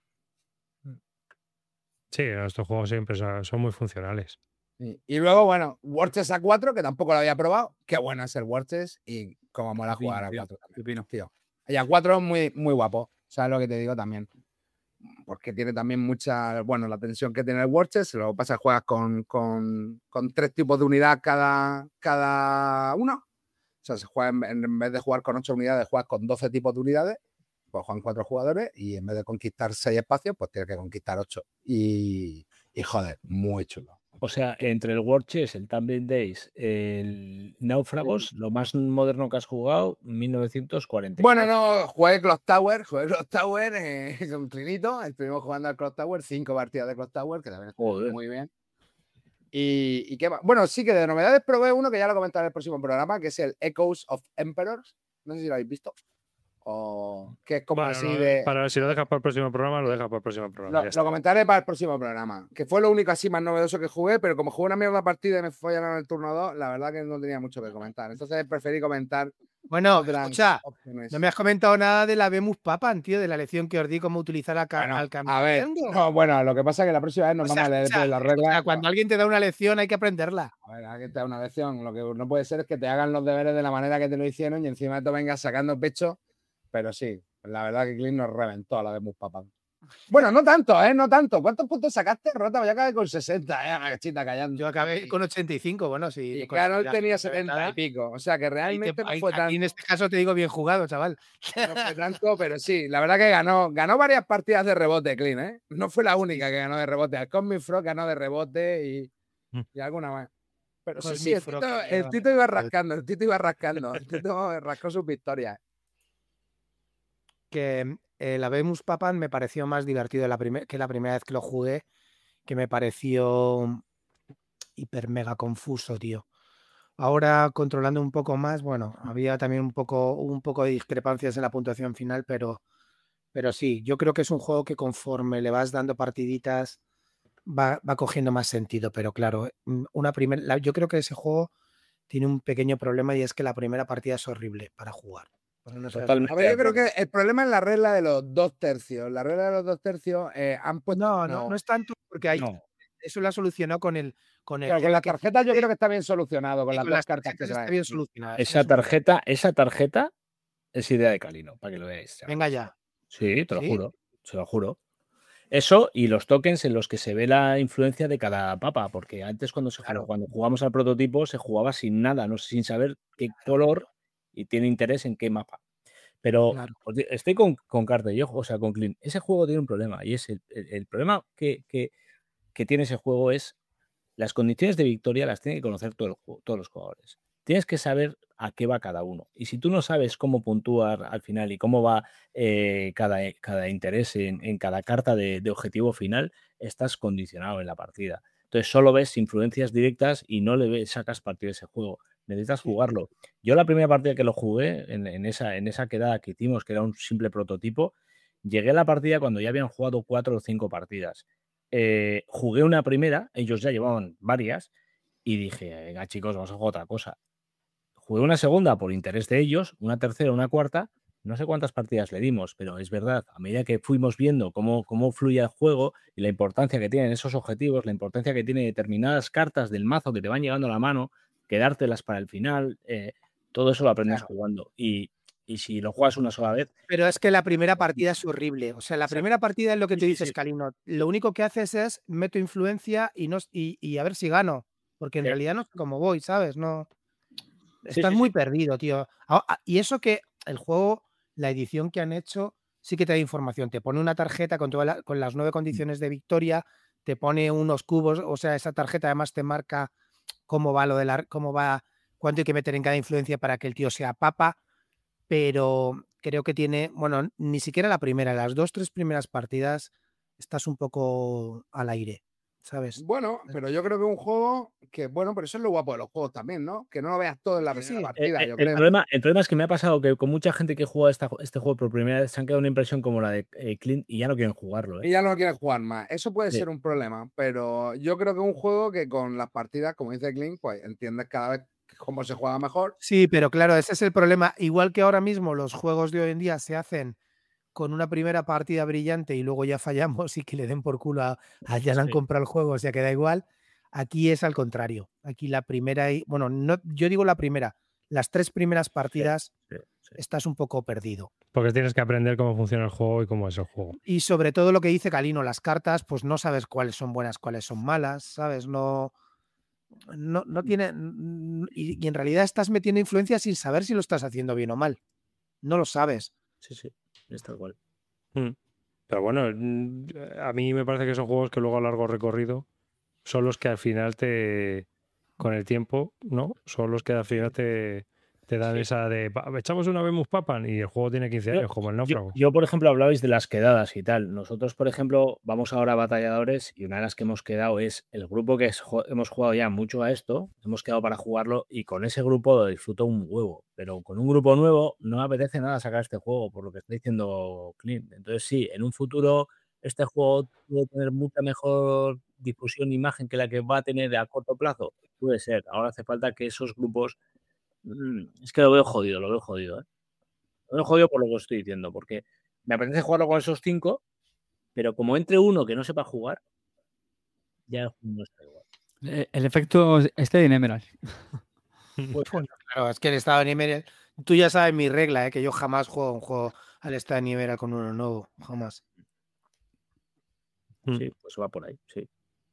sí, estos juegos siempre son, son muy funcionales. Y, y luego, bueno, Warchess A cuatro, que tampoco lo había probado. Qué bueno es el Warchess y cómo mola Pepino, jugar a tío, cuatro también. pepino. Tío. Y a cuatro es muy, muy guapo. ¿Sabes lo que te digo también? Porque tiene también mucha, bueno, la tensión que tiene el Warchess. Lo que pasa es que juegas con, con, con tres tipos de unidad cada, cada uno. O sea, se juega en, en vez de jugar con ocho unidades, juegas con doce tipos de unidades. Pues juegan cuatro jugadores y en vez de conquistar seis espacios, pues tienes que conquistar ocho. Y, y joder, muy chulo. O sea, entre el War Chess, el Tumbling Days, el Náufragos, lo más moderno que has jugado, mil novecientos cuarenta. Bueno, no, jugué Clock Tower, jugué Clock Tower eh, con Trinito, estuvimos jugando al Clock Tower, cinco partidas de Clock Tower, que también estuvo Joder. muy bien. Y, y qué más. Bueno, sí que de novedades probé uno que ya lo comentaré en el próximo programa, que es el Echoes of Emperors. No sé si lo habéis visto. O que es como Bueno, así no, de. para, si lo dejas para el próximo programa, lo dejas para el próximo programa. Lo, ya está. lo comentaré para el próximo programa. Que fue lo único así más novedoso que jugué, pero como jugué una mierda partida y me follaron en el turno dos, la verdad que no tenía mucho que comentar. Entonces preferí comentar Bueno, otras escucha, opciones. no me has comentado nada de la Vemus Papan, tío, de la lección que os di cómo utilizar a ca- Bueno, al a ver, campeón. no, bueno, lo que pasa es que la próxima vez nos O sea, vamos a leer escucha, pues, las o reglas. sea, cuando alguien te da una lección hay que aprenderla. A ver, aquí te da una lección. Lo que no puede ser es que te hagan los deberes de la manera que te lo hicieron y encima te vengas sacando pecho. Pero sí, la verdad que Clint nos reventó a la de Muspapán. Bueno, no tanto, ¿eh? No tanto. ¿Cuántos puntos sacaste, Rota? Yo acabé con sesenta, ¿eh? Cachita callando. Yo acabé con ochenta y cinco, bueno, sí. Y no Carol conseguirás tenía saber setenta nada. y pico. O sea que Ahí te- realmente no ahí- fue aquí tanto. en este caso te digo bien jugado, chaval. No fue tanto, pero sí, la verdad que ganó, ganó varias partidas de rebote, Clean, ¿eh? No fue la única que ganó de rebote. Al Cosmic Frog ganó de rebote y, Mm. y alguna más. Pero sí, Cosmic sí, el Frog, Tito, qué el Tito iba rascando, el Tito iba rascando, el Tito rascó sus victorias. Que eh, la Vemus Papan me pareció más divertido la primer- que la primera vez que lo jugué, que me pareció hiper mega confuso, tío. Ahora controlando un poco más, bueno, había también un poco, un poco de discrepancias en la puntuación final, pero, pero sí, yo creo que es un juego que conforme le vas dando partiditas va, va cogiendo más sentido, pero claro, mm, una primera, la- yo creo que ese juego tiene un pequeño problema y es que la primera partida es horrible para jugar. Porque no sabes- Totalmente. A ver, yo creo que el problema es la regla de los dos tercios. La regla de los dos tercios eh, han puesto. No, no, como- no es tanto porque hay, No. eso lo ha solucionado con el con el Claro, con tema las que- tarjetas yo creo que está bien solucionado, con y las con dos las cartas que tarjetas está trae. bien solucionada. eso Esa es un- tarjeta, esa tarjeta es idea de Calino, para que lo veáis. chavales. Venga ya. Sí, te lo ¿Sí? juro, se lo juro. Eso y los tokens en los que se ve la influencia de cada papa, porque antes cuando se Claro. jugó- cuando jugamos al prototipo se jugaba sin nada, no sin saber qué color y tiene interés en qué mapa. Pero Claro. os di- estoy con, con Carter, yo, o sea, con Clint. Ese juego tiene un problema y es el, el- el problema que, que- que tiene ese juego es las condiciones de victoria las tienen que conocer todo el juego- todos los jugadores. Tienes que saber a qué va cada uno. Y si tú no sabes cómo puntúar al final y cómo va eh, cada, cada interés en, en cada carta de, de objetivo final, estás condicionado en la partida. Entonces solo ves influencias directas y no le ves, sacas partido de ese juego. Necesitas jugarlo. Yo la primera partida que lo jugué, en, en esa, en esa quedada que hicimos, que era un simple prototipo, llegué a la partida cuando ya habían jugado cuatro o cinco partidas. Eh, jugué una primera, ellos ya llevaban varias, y dije, venga chicos, vamos a jugar otra cosa. Jugué una segunda por interés de ellos, una tercera, una cuarta, no sé cuántas partidas le dimos, pero es verdad, a medida que fuimos viendo cómo, cómo fluye el juego y la importancia que tienen esos objetivos, la importancia que tienen determinadas cartas del mazo que te van llegando a la mano, quedártelas para el final, eh, todo eso lo aprendes Claro. jugando. Y, y si lo juegas una sola vez, Pero es que la primera partida es horrible. O sea, la Exacto. primera partida es lo que Sí, tú sí, dices, sí. Calino. Lo único que haces es meto influencia y, no, y, y a ver si gano. Porque en Sí. realidad no sé cómo voy, ¿sabes? No. Sí, Estás sí, muy sí. perdido, tío. Ah, ah, Y eso que el juego, la edición que han hecho, sí que te da información. Te pone una tarjeta con, toda la- con las nueve condiciones de victoria, te pone unos cubos, o sea, esa tarjeta además te marca cómo va lo de la, cómo va, cuánto hay que meter en cada influencia para que el tío sea papa, pero creo que tiene, bueno, ni siquiera la primera, las dos, tres primeras partidas estás un poco al aire, ¿sabes? Bueno, pero yo creo que es un juego que, bueno, pero eso es lo guapo de los juegos también, ¿no? Que no lo veas todo en la Sí, primera sí. partida, Eh, yo eh, el, creo. problema, el problema es que me ha pasado que con mucha gente que juega esta, este juego por primera vez se han quedado una impresión como la de eh, Clint y ya no quieren jugarlo. ¿eh? Y ya no quieren jugar más. Eso puede Sí. ser un problema, pero yo creo que es un juego que con las partidas, como dice Clint, pues entiendes cada vez cómo se juega mejor. Sí, pero claro, ese es el problema. Igual que ahora mismo los juegos de hoy en día se hacen con una primera partida brillante y luego ya fallamos y que le den por culo a, a ya le han Sí. comprado el juego, o sea que da igual. Aquí es al contrario. Aquí la primera, y, bueno, no, yo digo la primera, las tres primeras partidas Sí, sí. estás un poco perdido. Porque tienes que aprender cómo funciona el juego y cómo es el juego. Y sobre todo lo que dice Calino, las cartas, pues no sabes cuáles son buenas, cuáles son malas, ¿sabes? No, no, no tiene. Y, y en realidad estás metiendo influencia sin saber si lo estás haciendo bien o mal. No lo sabes. Sí, sí, es tal cual. Mm. Pero bueno, mm, a mí me parece que son juegos que luego a largo recorrido son los que al final te, con el tiempo, ¿no? Son los que al final te, te dan Sí. esa de, "Pa- echamos una Vemus Papan y el juego tiene quince Yo- años, como el Yo, náufrago. yo, por ejemplo, hablabais de las quedadas y tal. Nosotros, por ejemplo, vamos ahora a batalladores y una de las que hemos quedado es el grupo que es- jo- hemos jugado ya mucho a esto, hemos quedado para jugarlo y con ese grupo lo disfruto un huevo. Pero con un grupo nuevo no me apetece nada sacar este juego, por lo que está diciendo Clint. Entonces, sí, en un futuro este juego puede tener mucha mejor difusión e imagen que la que va a tener a corto plazo. Puede ser. Ahora hace falta que esos grupos Es que lo veo jodido, lo veo jodido, ¿eh? Lo veo jodido por lo que os estoy diciendo, porque me apetece jugarlo con esos cinco, pero como entre uno que no sepa jugar, ya no está igual. El, el efecto este de Emerald. Pues bueno, claro, es que el estado de nivel. Tú ya sabes mi regla, ¿eh? Que yo jamás juego un juego al estado de nivel con uno nuevo. Jamás. Sí, pues va por ahí, sí.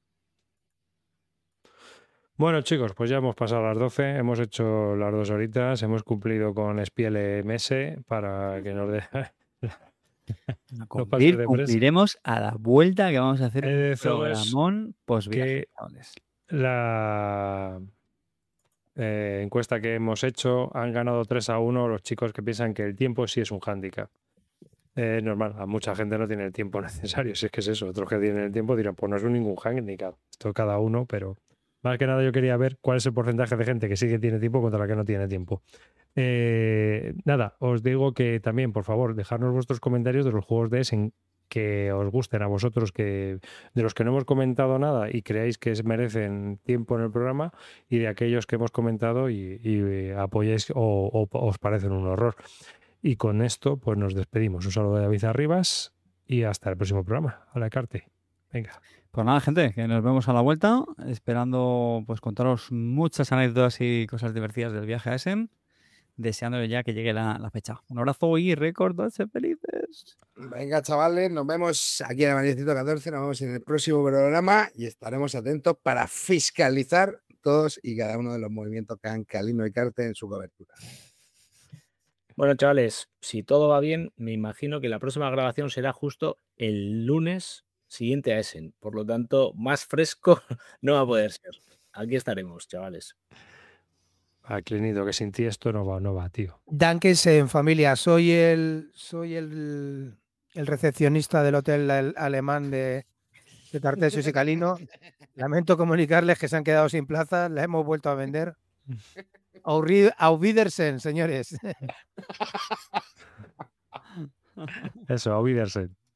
Bueno, chicos, pues ya hemos pasado las doce, hemos hecho las dos horitas, hemos cumplido con Spiel M S para que nos dé. No, No cumplir, pase de presa. cumpliremos a la vuelta que vamos a hacer Eh, un eso es programón post-viaje, que chavales. la eh, encuesta que hemos hecho han ganado tres a uno los chicos que piensan que el tiempo sí es un hándicap. Es normal, a mucha gente no tiene el tiempo necesario, si es que es eso. Otros que tienen el tiempo dirán, pues no es ningún hándicap. Esto cada uno, pero más que nada yo quería ver cuál es el porcentaje de gente que sí que tiene tiempo contra la que no tiene tiempo. Eh, nada, os digo que también, por favor, dejadnos vuestros comentarios de los juegos de Essen que os gusten a vosotros, que de los que no hemos comentado nada y creáis que merecen tiempo en el programa, y de aquellos que hemos comentado y, y apoyáis o, o os parecen un horror. Y con esto, pues nos despedimos. Un saludo de David Arribas y hasta el próximo programa. A la carte. Venga. Pues nada, gente, que nos vemos a la vuelta, esperando pues contaros muchas anécdotas y cosas divertidas del viaje a Essen, deseando ya que llegue la, la fecha. Un abrazo y recordadse felices. Venga, chavales, nos vemos aquí en el Madrid ciento catorce, nos vemos en el próximo programa y estaremos atentos para fiscalizar todos y cada uno de los movimientos que hagan Calino y Carte en su cobertura. Bueno, chavales, si todo va bien, me imagino que la próxima grabación será justo el lunes siguiente a Essen. Por lo tanto, más fresco no va a poder ser. Aquí estaremos, chavales. Ah, Clinito, que sin ti esto no va, no va, tío. Dankeschön, familia. Soy el, soy el, el recepcionista del hotel el, alemán de, de Tartesius y Calino. Lamento comunicarles que se han quedado sin plazas, la hemos vuelto a vender. Auf Wiedersehen, señores. Eso, auf Wiedersehen.